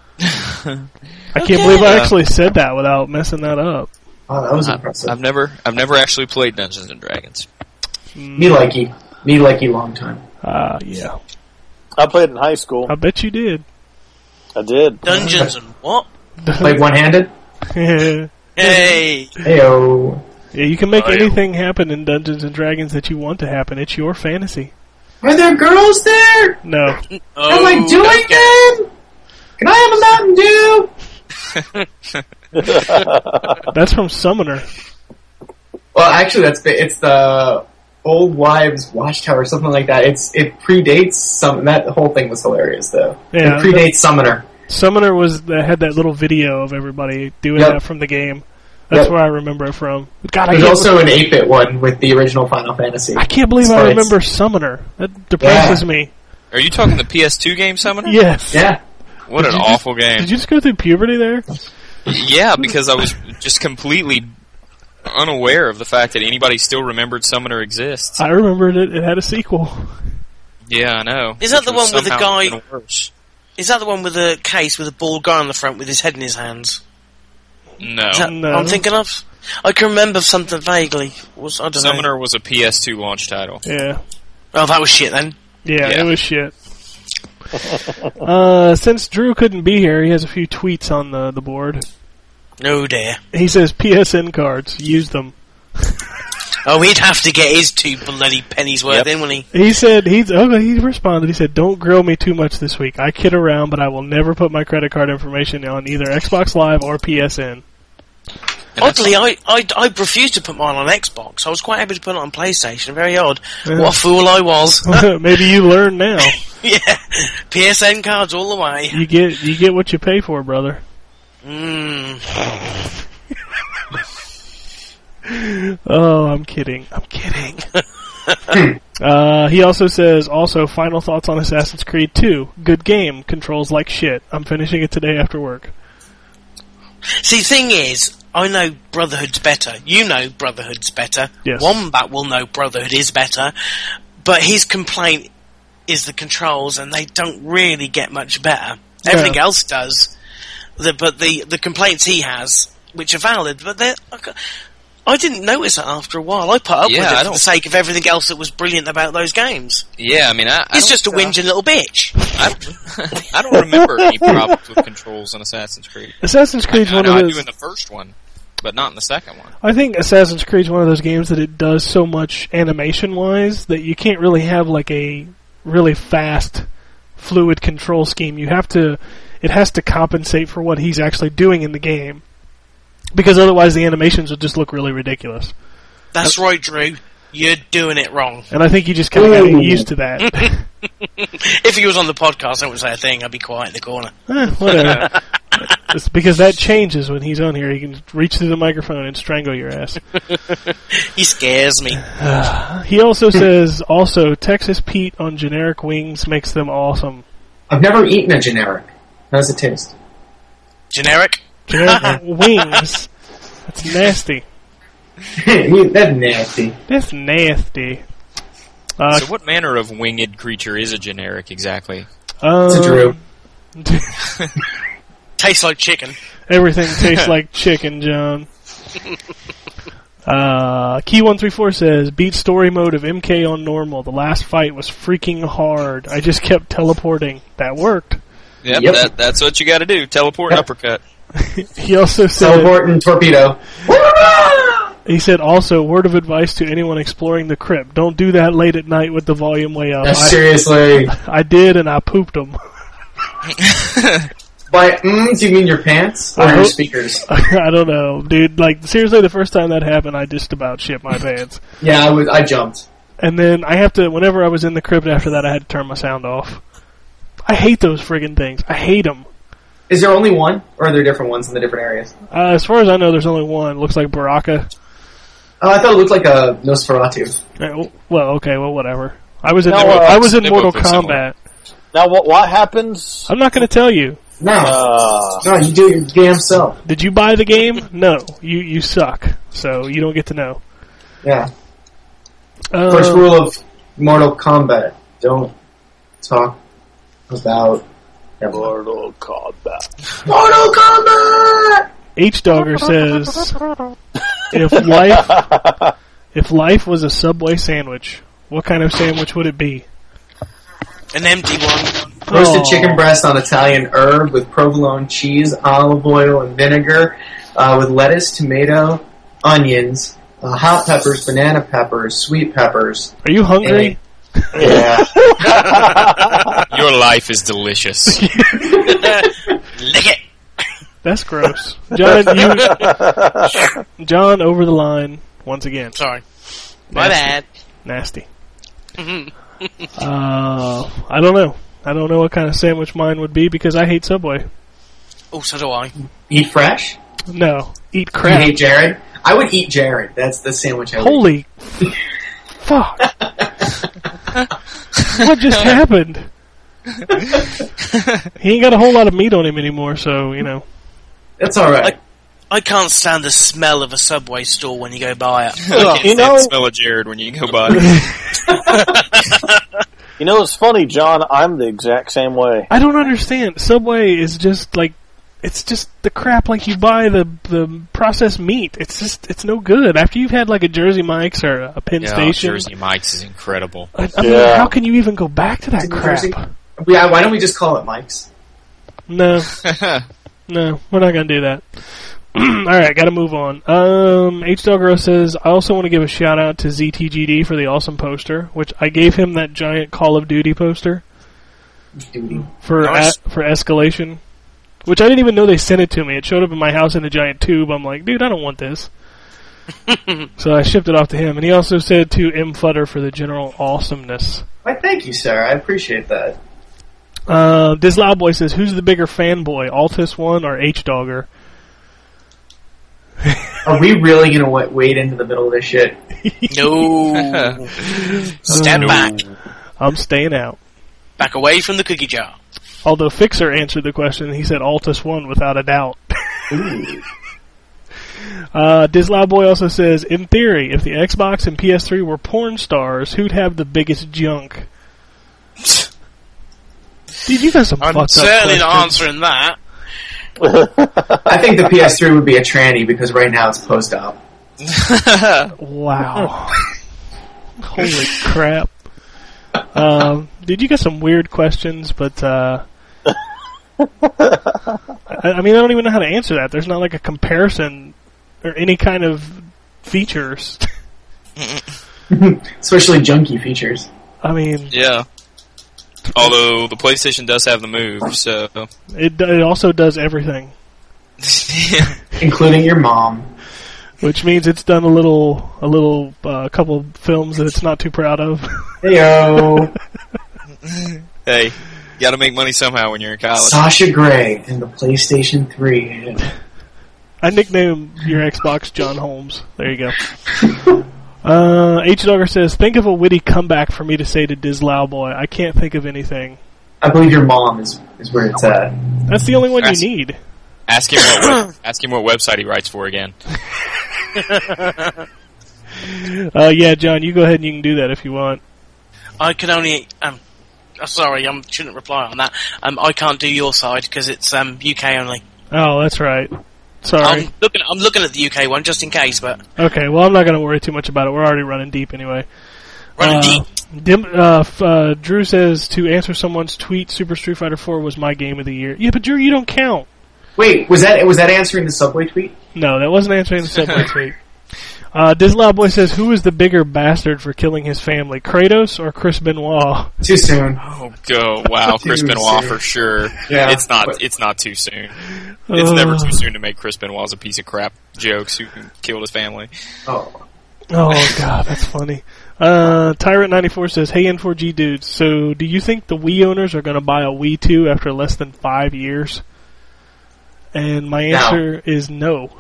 I can't believe I Yeah. actually said that without messing that up. Oh, that was I've, impressive. I've never, I've never actually played Dungeons and Dragons. Me likey. Me likey long time. Uh, yeah. I played in high school. I bet you did. I did. Dungeons and what? Played one-handed? yeah, Hey! Heyo. you can make Oh, yeah. anything happen in Dungeons and Dragons that you want to happen. It's your fantasy. Are there girls there? No. Oh, Am I doing don't get- them? Can I have a Mountain Dew? That's from Summoner. Well, actually, that's the, it's the Old Wives Watchtower or something like that. It's it predates some. That whole thing was hilarious, though. Yeah, it predates Summoner. Summoner was that had that little video of everybody doing Yep. that from the game. That's Yep. where I remember it from. God, I There's can't, also an eight-bit one with the original Final Fantasy. I can't believe I Sprites. remember Summoner. That depresses Yeah. me. Are you talking the P S two game Summoner? Yes. Yeah. What an Did you just- awful game. Did you just go through puberty there? Yeah, because I was just completely unaware of the fact that anybody still remembered Summoner exists. I remembered it. It had a sequel. Yeah, I know. Is that Which the was one with the somehow guy- even worse. Is that the one with the case with a bald guy on the front with his head in his hands? No. Is that No. what I'm thinking of? I can remember something vaguely. Was I don't know. Summoner was a P S two launch title. Yeah. Oh, that was shit then. Yeah, Yeah. it was shit. Uh, since Drew couldn't be here, he has a few tweets on the, the board. Oh dear. He says P S N cards, use them. Oh, he'd have to get his two bloody pennies worth Yep. in, wouldn't he? He said, he's, okay, he responded, he said, don't grill me too much this week. I kid around, but I will never put my credit card information on either Xbox Live or P S N. Oddly, I, I, I refused to put mine on Xbox. I was quite happy to put it on PlayStation. Very odd. Yeah. What a fool I was. Maybe you learn now. Yeah. P S N cards all the way. You get, you get what you pay for, brother. Mm. Oh, I'm kidding. I'm kidding. uh, he also says, also, final thoughts on Assassin's Creed two. Good game. Controls like shit. I'm finishing it today after work. See, the thing is, I know Brotherhood's better. You know Brotherhood's better. Yes. Wombat will know Brotherhood is better. But his complaint is the controls, and they don't really get much better. Yeah. Everything else does. The, but the, the complaints he has, which are valid, but they're... I didn't notice it after a while. I put up Yeah, with it I for don't- the sake of everything else that was brilliant about those games. Yeah, I mean, I, I He's don't, just a uh, whinging little bitch. I don't, I don't remember any problems with controls in Assassin's Creed. Assassin's Creed's I, I one know of I those... do in the first one, but not in the second one. I think Assassin's Creed's one of those games that it does so much animation-wise that you can't really have like a really fast, fluid control scheme. You have to... It has to compensate for what he's actually doing in the game. Because otherwise the animations would just look really ridiculous. That's right, Drew. You're doing it wrong. And I think you just kind of got to get used to that. If he was on the podcast, I wouldn't say a thing. I'd be quiet in the corner. Eh, whatever. It's because that changes when he's on here. He can reach through the microphone and strangle your ass. He scares me. He also says, also, Texas Pete on generic wings makes them awesome. I've never eaten a generic. How does it taste? Generic? Generic wings. That's nasty. That's nasty. That's nasty. Uh, So what manner of winged creature is a generic exactly? um, It's a Drew. Tastes like chicken. Everything tastes like chicken, John. Uh, Key one three four says, beat story mode of M K on normal. The last fight was freaking hard. I just kept teleporting. That worked. Yep, Yep. That, that's what you got to do. Teleport and Yep. uppercut. He also said, Teleport and torpedo. he said also, word of advice to anyone exploring the crypt. Don't do that late at night with the volume way up. No, I, seriously. I did, and I pooped them. By mm, do you mean your pants or Uh-huh. your speakers? I don't know, dude. Like, seriously, the first time that happened, I just about shit my pants. Yeah, I was. I jumped. And then I have to, whenever I was in the crypt after that, I had to turn my sound off. I hate those friggin' things. I hate them. Is there only one, or are there different ones in the different areas? Uh, as far as I know, there's only one. Looks like Baraka. Oh, I thought it looked like a Nosferatu. Uh, Well, okay, well, whatever. I was in, No, Mortal, uh, I was in they Mortal both look similar. Kombat. Now, what what happens? I'm not going to tell you. No, Uh, no, you do it your damn self. Did you buy the game? No. You you suck. So you don't get to know. Yeah. Uh, First rule of Mortal Kombat: don't talk about Mortal Kombat. Mortal Kombat. H Dogger says, if life if life was a Subway sandwich, what kind of sandwich would it be? An empty one. Roasted Aw. chicken breast on Italian herb with provolone cheese, olive oil, and vinegar, uh, with lettuce, tomato, onions, uh, hot peppers, banana peppers, sweet peppers. Are you hungry? Yeah. Your life is delicious. Lick it. That's gross. John, you, John over the line once again. Sorry. My bad. Nasty. uh, I don't know. I don't know what kind of sandwich mine would be because I hate Subway. Oh, so do I. Eat fresh? No, eat You crap. hate Jared? I would eat Jared. That's the sandwich I would Holy fuck! What just happened? He ain't got a whole lot of meat on him anymore, so you know. eat. That's alright. I can't stand the smell of a Subway store when you go by it. I You can't know- smell of Jared when you go by. You know, it's funny, John. I'm the exact same way. I don't understand. Subway is just like, it's just the crap like you buy the the processed meat. It's just, it's no good. After you've had like a Jersey Mike's or a Penn Yeah, Station, Jersey Mike's is incredible. I, I mean, Yeah. how can you even go back to that Is it New crap? Jersey? We, uh, why don't we just call it Mike's? No, no, we're not gonna do that. All right, got to move on. Um, H Dogger says I also want to give a shout out to Z T G D for the awesome poster, which I gave him that giant Call of Duty poster Duty. for Nice. a, for escalation, which I didn't even know they sent it to me. It showed up in my house in a giant tube. I'm like, dude, I don't want this. So I shipped it off to him, and he also said to M Futter for the general awesomeness. Why, thank you, sir. I appreciate that. Uh, Diz Loudboy says, who's the bigger fanboy, Altus one or H Dogger? Are we really gonna w- wade into the middle of this shit? No. Step Uh, back. I'm staying out. Back away from the cookie jar. Although Fixer answered the question, he said Altus one without a doubt. Ooh. Uh, Diz Loudboy also says, in theory, if the Xbox and P S three were porn stars, who'd have the biggest junk? Dude, you got some I'm fucked up certainly not questions. answering that. I think the P S three would be a tranny because right now it's post-op. Wow. Holy crap. Um, dude, you got some weird questions, but, uh, I, I mean, I don't even know how to answer that. There's not like a comparison or any kind of features. Especially junky features. I mean, Yeah. Although the PlayStation does have the Move, so it, it also does everything, Including your mom. which means it's done a little, a little, uh, couple films that it's not too proud of. Heyo. hey, you got to make money somehow when you're in college. Sasha Grey in the PlayStation three. I nicknamed your Xbox John Holmes. There you go. Uh, H Dogger says, think of a witty comeback for me to say to Diz Loudboy. I can't think of anything. I believe your mom is, is where it's at. That's the only one That's- you need. Ask him what web, ask him what website he writes for again. Uh, yeah, John, you go ahead and you can do that if you want. I can only. Um, oh, sorry, I shouldn't reply on that. Um, I can't do your side because it's um, U K only. Oh, that's right. Sorry. I'm looking. I'm looking at the U K one just in case, but Okay, well, I'm not going to worry too much about it. We're already running deep anyway. running Uh, deep. Dim, uh, f- uh, Drew says, to answer someone's tweet, Super Street Fighter four was my game of the year. Yeah, but Drew, you don't count. Wait, was that was that answering the Subway tweet? No, that wasn't answering the Subway tweet. Uh, Diz Loudboy says, who is the bigger bastard for killing his family, Kratos or Chris Benoit? Too soon. Oh, go! Wow, Chris Too Benoit soon. for sure. Yeah, it's not. but- It's not too soon. It's Uh, never too soon to make Chris Benoit a piece of crap jokes who killed his family. Oh. Oh, God, that's funny. Uh, Tyrant ninety-four says, hey, N four G dudes, so do you think the Wii owners are going to buy a Wii two after less than five years? And my No. answer is no.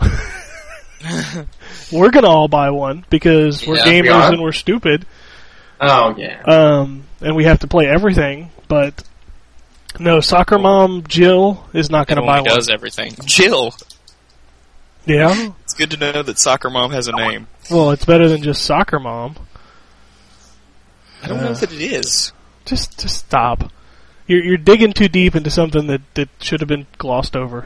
We're going to all buy one because we're Yeah, we gamers are. and we're stupid. Oh, yeah. Um, and we have to play everything, but no, Soccer Mom Jill is not It going to buy only one. does everything. Jill. Yeah? It's good to know that Soccer Mom has a name. Well, it's better than just Soccer Mom. I don't know that it is. Just, just stop. You're, you're digging too deep into something that, that should have been glossed over.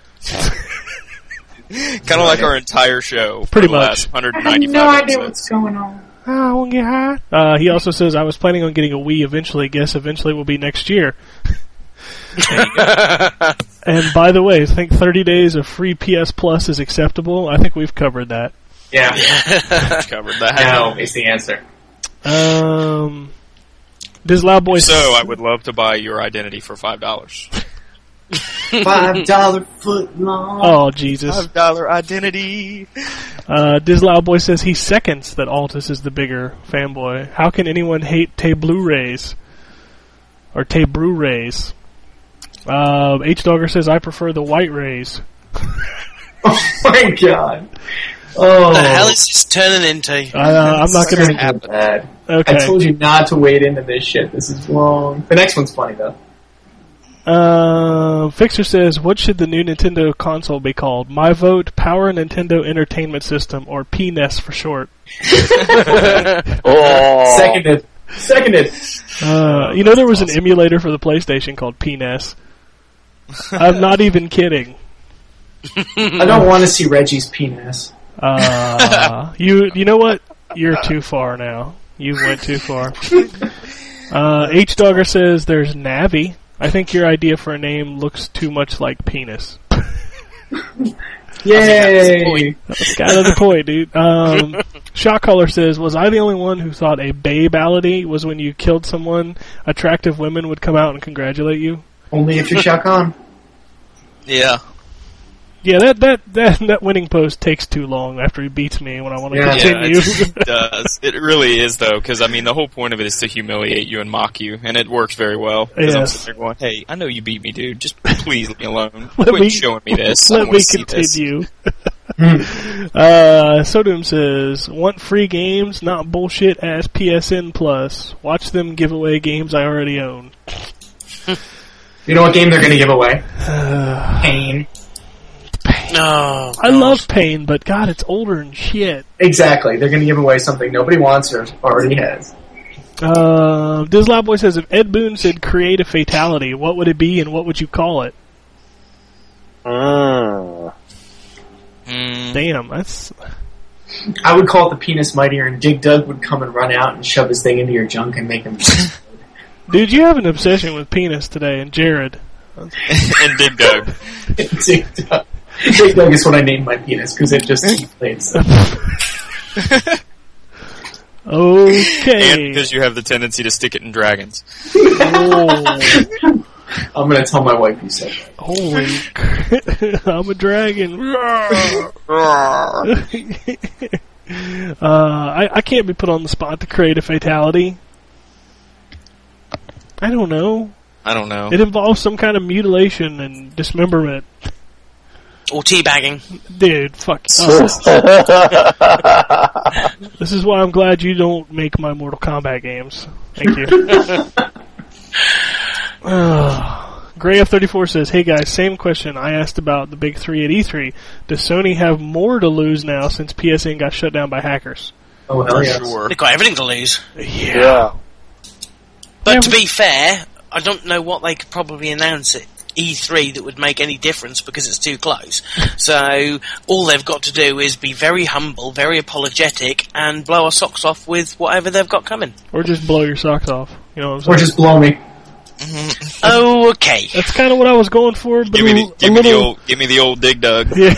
Kind of like our entire show. For Pretty the much. Last one hundred I have ninety-five no idea episodes. what's going on. Ah, I won't get high. Uh, he also says, I was planning on getting a Wii eventually. Guess eventually will be next year. And by the way, I think thirty days of free P S Plus is acceptable. I think we've covered that. Yeah. Covered that. No, is the answer. Um, this loud boy. So I would love to buy your identity for five dollars. Five dollar foot long. Oh Jesus! Five dollar identity. Uh, Diz Loudboy says he seconds that Altus is the bigger fanboy. How can anyone hate Tay Blu-rays or Tay Blu-rays? Uh, H Dogger says I prefer the white rays. Oh my god. Oh. What the hell is this turning into? Uh, I'm not This gonna. is so bad. Okay. I told you not to wade into this shit. This is wrong. The next one's funny though. Uh, Fixer says, what should the new Nintendo console be called? My vote, Power Nintendo Entertainment System, or P N E S for short. Oh, Seconded. Seconded. Uh, you know there was an emulator for the PlayStation called P N E S. I'm not even kidding. I don't want to see Reggie's penis. Uh, you you know what? You're too far now. You went too far. Uh, H Dogger says there's Navi. I think your idea for a name looks too much like penis. Yay! That's kind of the point, dude. Um, Shotcaller says, was I the only one who thought a babality was when you killed someone, attractive women would come out and congratulate you? Only if you're Shao Kahn. Yeah. Yeah, that, that, that, that winning post takes too long after he beats me when I want to Yeah. continue. Yeah, it does. It really is, though, because, I mean, the whole point of it is to humiliate you and mock you, and it works very well. Because I'm Yes. sitting there going, hey, I know you beat me, dude. Just please leave me alone. Let Quit me- showing me this. I Let don't wanna me see this. continue. uh, Sodom says, want free games, not bullshit as P S N Plus. Watch them give away games I already own. You know what game they're going to give away? Pain. No. I love Pain, but God, it's older and shit. Exactly. They're going to give away something nobody wants or already has. Uh, Dizloud Boy says, if Ed Boon said create a fatality, what would it be and what would you call it? Mm. Mm, Damn, that's... I would call it the Penis Mightier, and Dig Dug would come and run out and shove his thing into your junk and make him... Dude, you have an obsession with penis today, and Jared. and Dig Dug. Dig Dug. Dig Dug is what I named my penis, because it just deflates. Okay. And because you have the tendency to stick it in dragons. Oh, I'm going to tell my wife you said that. holy c- I'm a dragon. uh, I, I can't be put on the spot to create a fatality. I don't know. I don't know. It involves some kind of mutilation and dismemberment. Or teabagging. Dude, fuck. Oh. This is why I'm glad you don't make my Mortal Kombat games. Thank you. uh, Gray F thirty-four says, hey guys, same question I asked about the big three at E three. Does Sony have more to lose now since P S N got shut down by hackers? Oh, hell yeah. Sure. They've got everything to lose. Yeah. But Yeah, to but- be fair, I don't know what they could probably announce at E three that would make any difference because it's too close. So all they've got to do is be very humble, very apologetic, and blow our socks off with whatever they've got coming. Or just blow your socks off. You know what I'm saying? Or just blow me. Oh, okay. That's kind of what I was going for, but Give me a, the, l- give a me the little... old, give me the old Dig Dug. Yeah.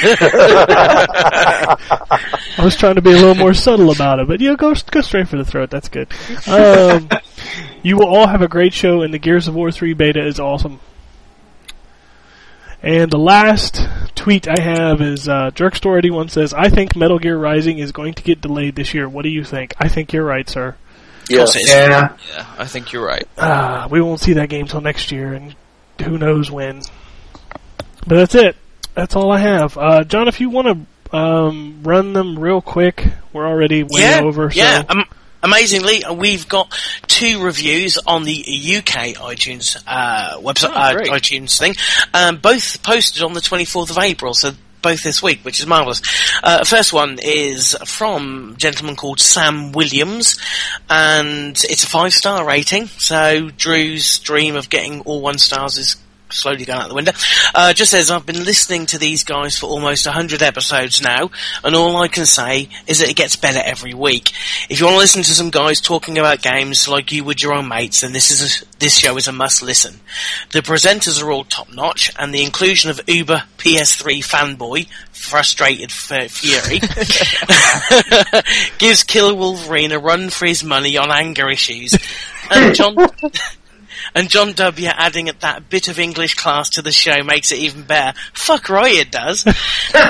I was trying to be a little more subtle about it, but yeah, go go straight for the throat. That's good. Um, you will all have a great show, and the Gears of War three beta is awesome. And the last tweet I have is uh, Jerkstore eighty-one says, I think Metal Gear Rising is going to get delayed this year. What do you think? I think you're right, sir. Yeah. Yeah. Yeah, I think you're right. Uh, we won't see that game till next year, and who knows when. But that's it. That's all I have. Uh, John, if you want to um, run them real quick, we're already way yeah, over. So. yeah. Um, amazingly, uh, we've got two reviews on the U K iTunes uh, website, Oh, uh, great. iTunes thing. Um, both posted on the twenty-fourth of April, so both this week, which is marvellous. Uh, first one is from a gentleman called Sam Williams, and it's a five-star rating, so Drew's dream of getting all one stars is slowly going out the window. Uh, just says, I've been listening to these guys for almost one hundred episodes now, and all I can say is that it gets better every week. If you want to listen to some guys talking about games like you would your own mates, then this is a, this show is a must listen. The presenters are all top notch, and the inclusion of Uber P S three fanboy, frustrated f- fury, gives Killer Wolverine a run for his money on anger issues. And John... And John W. adding at that bit of English class to the show makes it even better. Fuck right it does. Uh,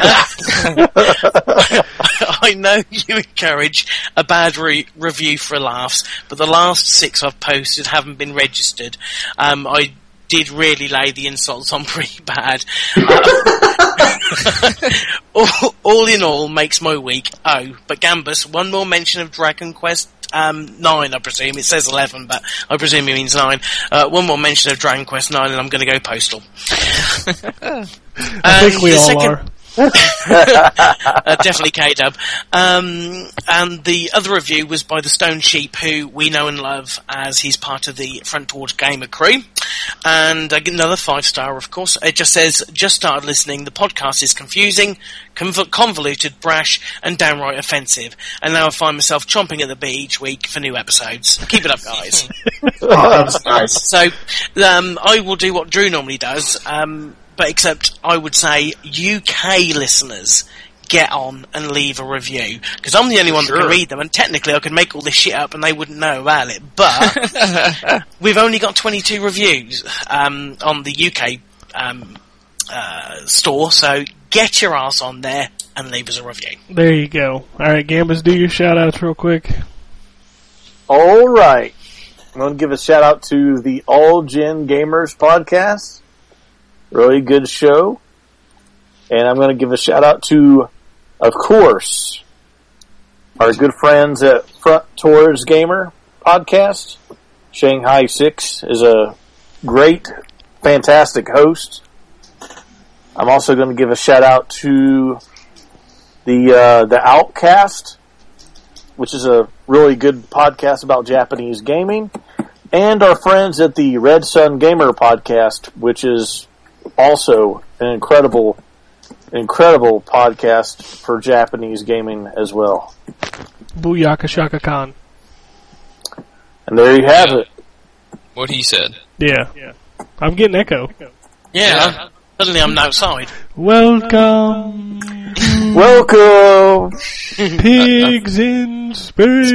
I know you encourage a bad re- review for laughs, but the last six I've posted haven't been registered. Um, I did really lay the insults on pretty bad. Uh, all, all in all, makes my week. Oh, but Gambus, one more mention of Dragon Quest um, nine, I presume. It says eleven, but I presume it means nine. Uh, one more mention of Dragon Quest nine, and I'm going to go postal. I think we all second, are. uh, definitely K-Dub. Um, and the other review was by the Stone Sheep, who we know and love as he's part of the Front Porch Gamer crew. And uh, another five star, of course. It just says, just started listening. The podcast is confusing, conv- convoluted, brash, and downright offensive. And now I find myself chomping at the bit each week for new episodes. Keep it up, guys. Oh, that was nice. So, um, I will do what Drew normally does, um, but except I would say U K listeners, get on and leave a review. Because I'm the only one Sure. that can read them, and technically I could make all this shit up and they wouldn't know about it. But we've only got twenty-two reviews um, on the U K um, uh, store, so get your ass on there and leave us a review. There you go. Alright, Gambus, do your shout outs real quick. All right. I'm going to give a shout out to the All Gen Gamers podcast. Really good show. And I'm going to give a shout out to, of course, our good friends at Front Tours Gamer podcast. Shanghai Six is a great, fantastic host. I'm also going to give a shout out to the uh, the Outcast, which is a really good podcast about Japanese gaming, and our friends at the Red Sun Gamer podcast, which is also an incredible, incredible podcast for Japanese gaming as well. Booyaka Shaka Khan. And there you have it. What he said. Yeah. I'm getting echo. Yeah, suddenly I'm outside. Welcome, Welcome! pigs in space.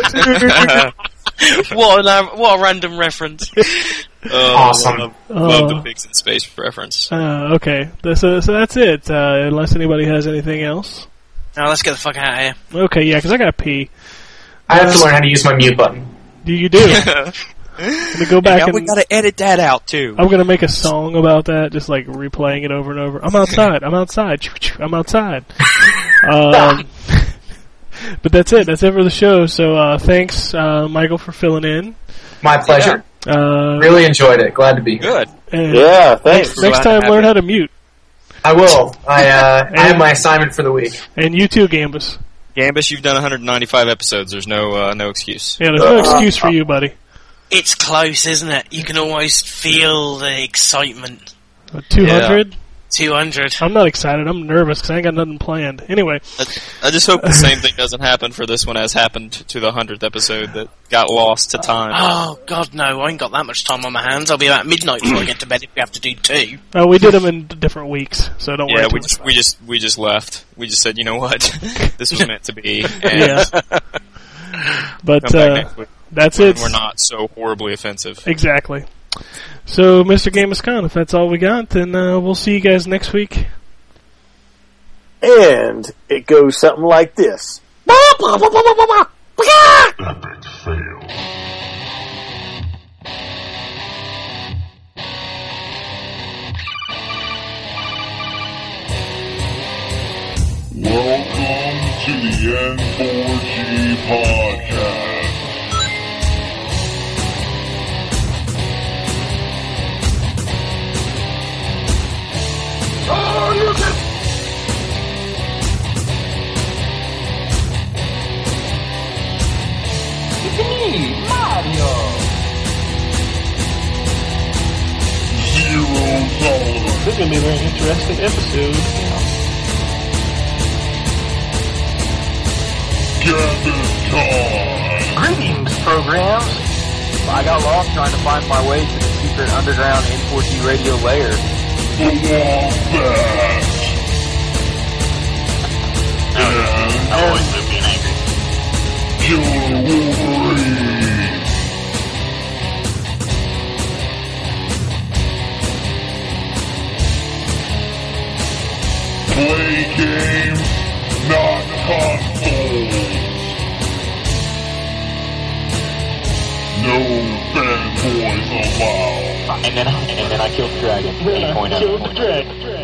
what, a, what a random reference. Oh, Awesome. Love, love Uh, the pigs in space reference. Uh, okay, so, so that's it. Uh, unless anybody has anything else. Now let's get the fuck out of here. Okay, yeah, because I gotta pee. I have to learn how to use my mute button. Do you do? I'm gonna go back now and we gotta edit that out too. I'm gonna make a song about that, just like replaying it over and over. I'm outside. I'm outside. I'm outside. um, but that's it. That's it for the show. So uh, thanks, uh, Michael, for filling in. My pleasure. Uh, Really enjoyed it. Glad to be here. Good. and Yeah, thanks. We're Next glad to time, have learn you. how to mute. I will. I uh, I have my assignment for the week. And you too, Gambus. Gambus, you've done one hundred ninety-five episodes. There's no uh, no excuse. Yeah, there's no excuse for you, buddy. It's close, isn't it? You can almost feel the excitement. two hundred? two hundred. I'm not excited. I'm nervous because I ain't got nothing planned. Anyway, I, I just hope the same thing doesn't happen for this one as happened to the hundredth episode that got lost to time. Oh, God, no. I ain't got that much time on my hands. I'll be about midnight before I get to bed if we have to do two. uh, we did them in different weeks, so don't worry Yeah, too we much just about we just we just left. We just said, you know what, this was meant to be. And Yeah. But come back uh, next week that's when it. we're not so horribly offensive. Exactly. So, Mister Gamus Khan, if that's all we got, then uh, we'll see you guys next week. And it goes something like this. Epic fail. Welcome to the N four G podcast. Oh, you can Zero tolerance. This is going to be a very interesting episode. Gambit time. Greetings, programs. I got lost trying to find my way to the secret underground N four G radio lair. The Wombat. And I always live being angry. Killer Wolverine. Play games, not consoles. No fanboys allowed. And then, and then I killed the dragon. eight point oh. Killed the dragon.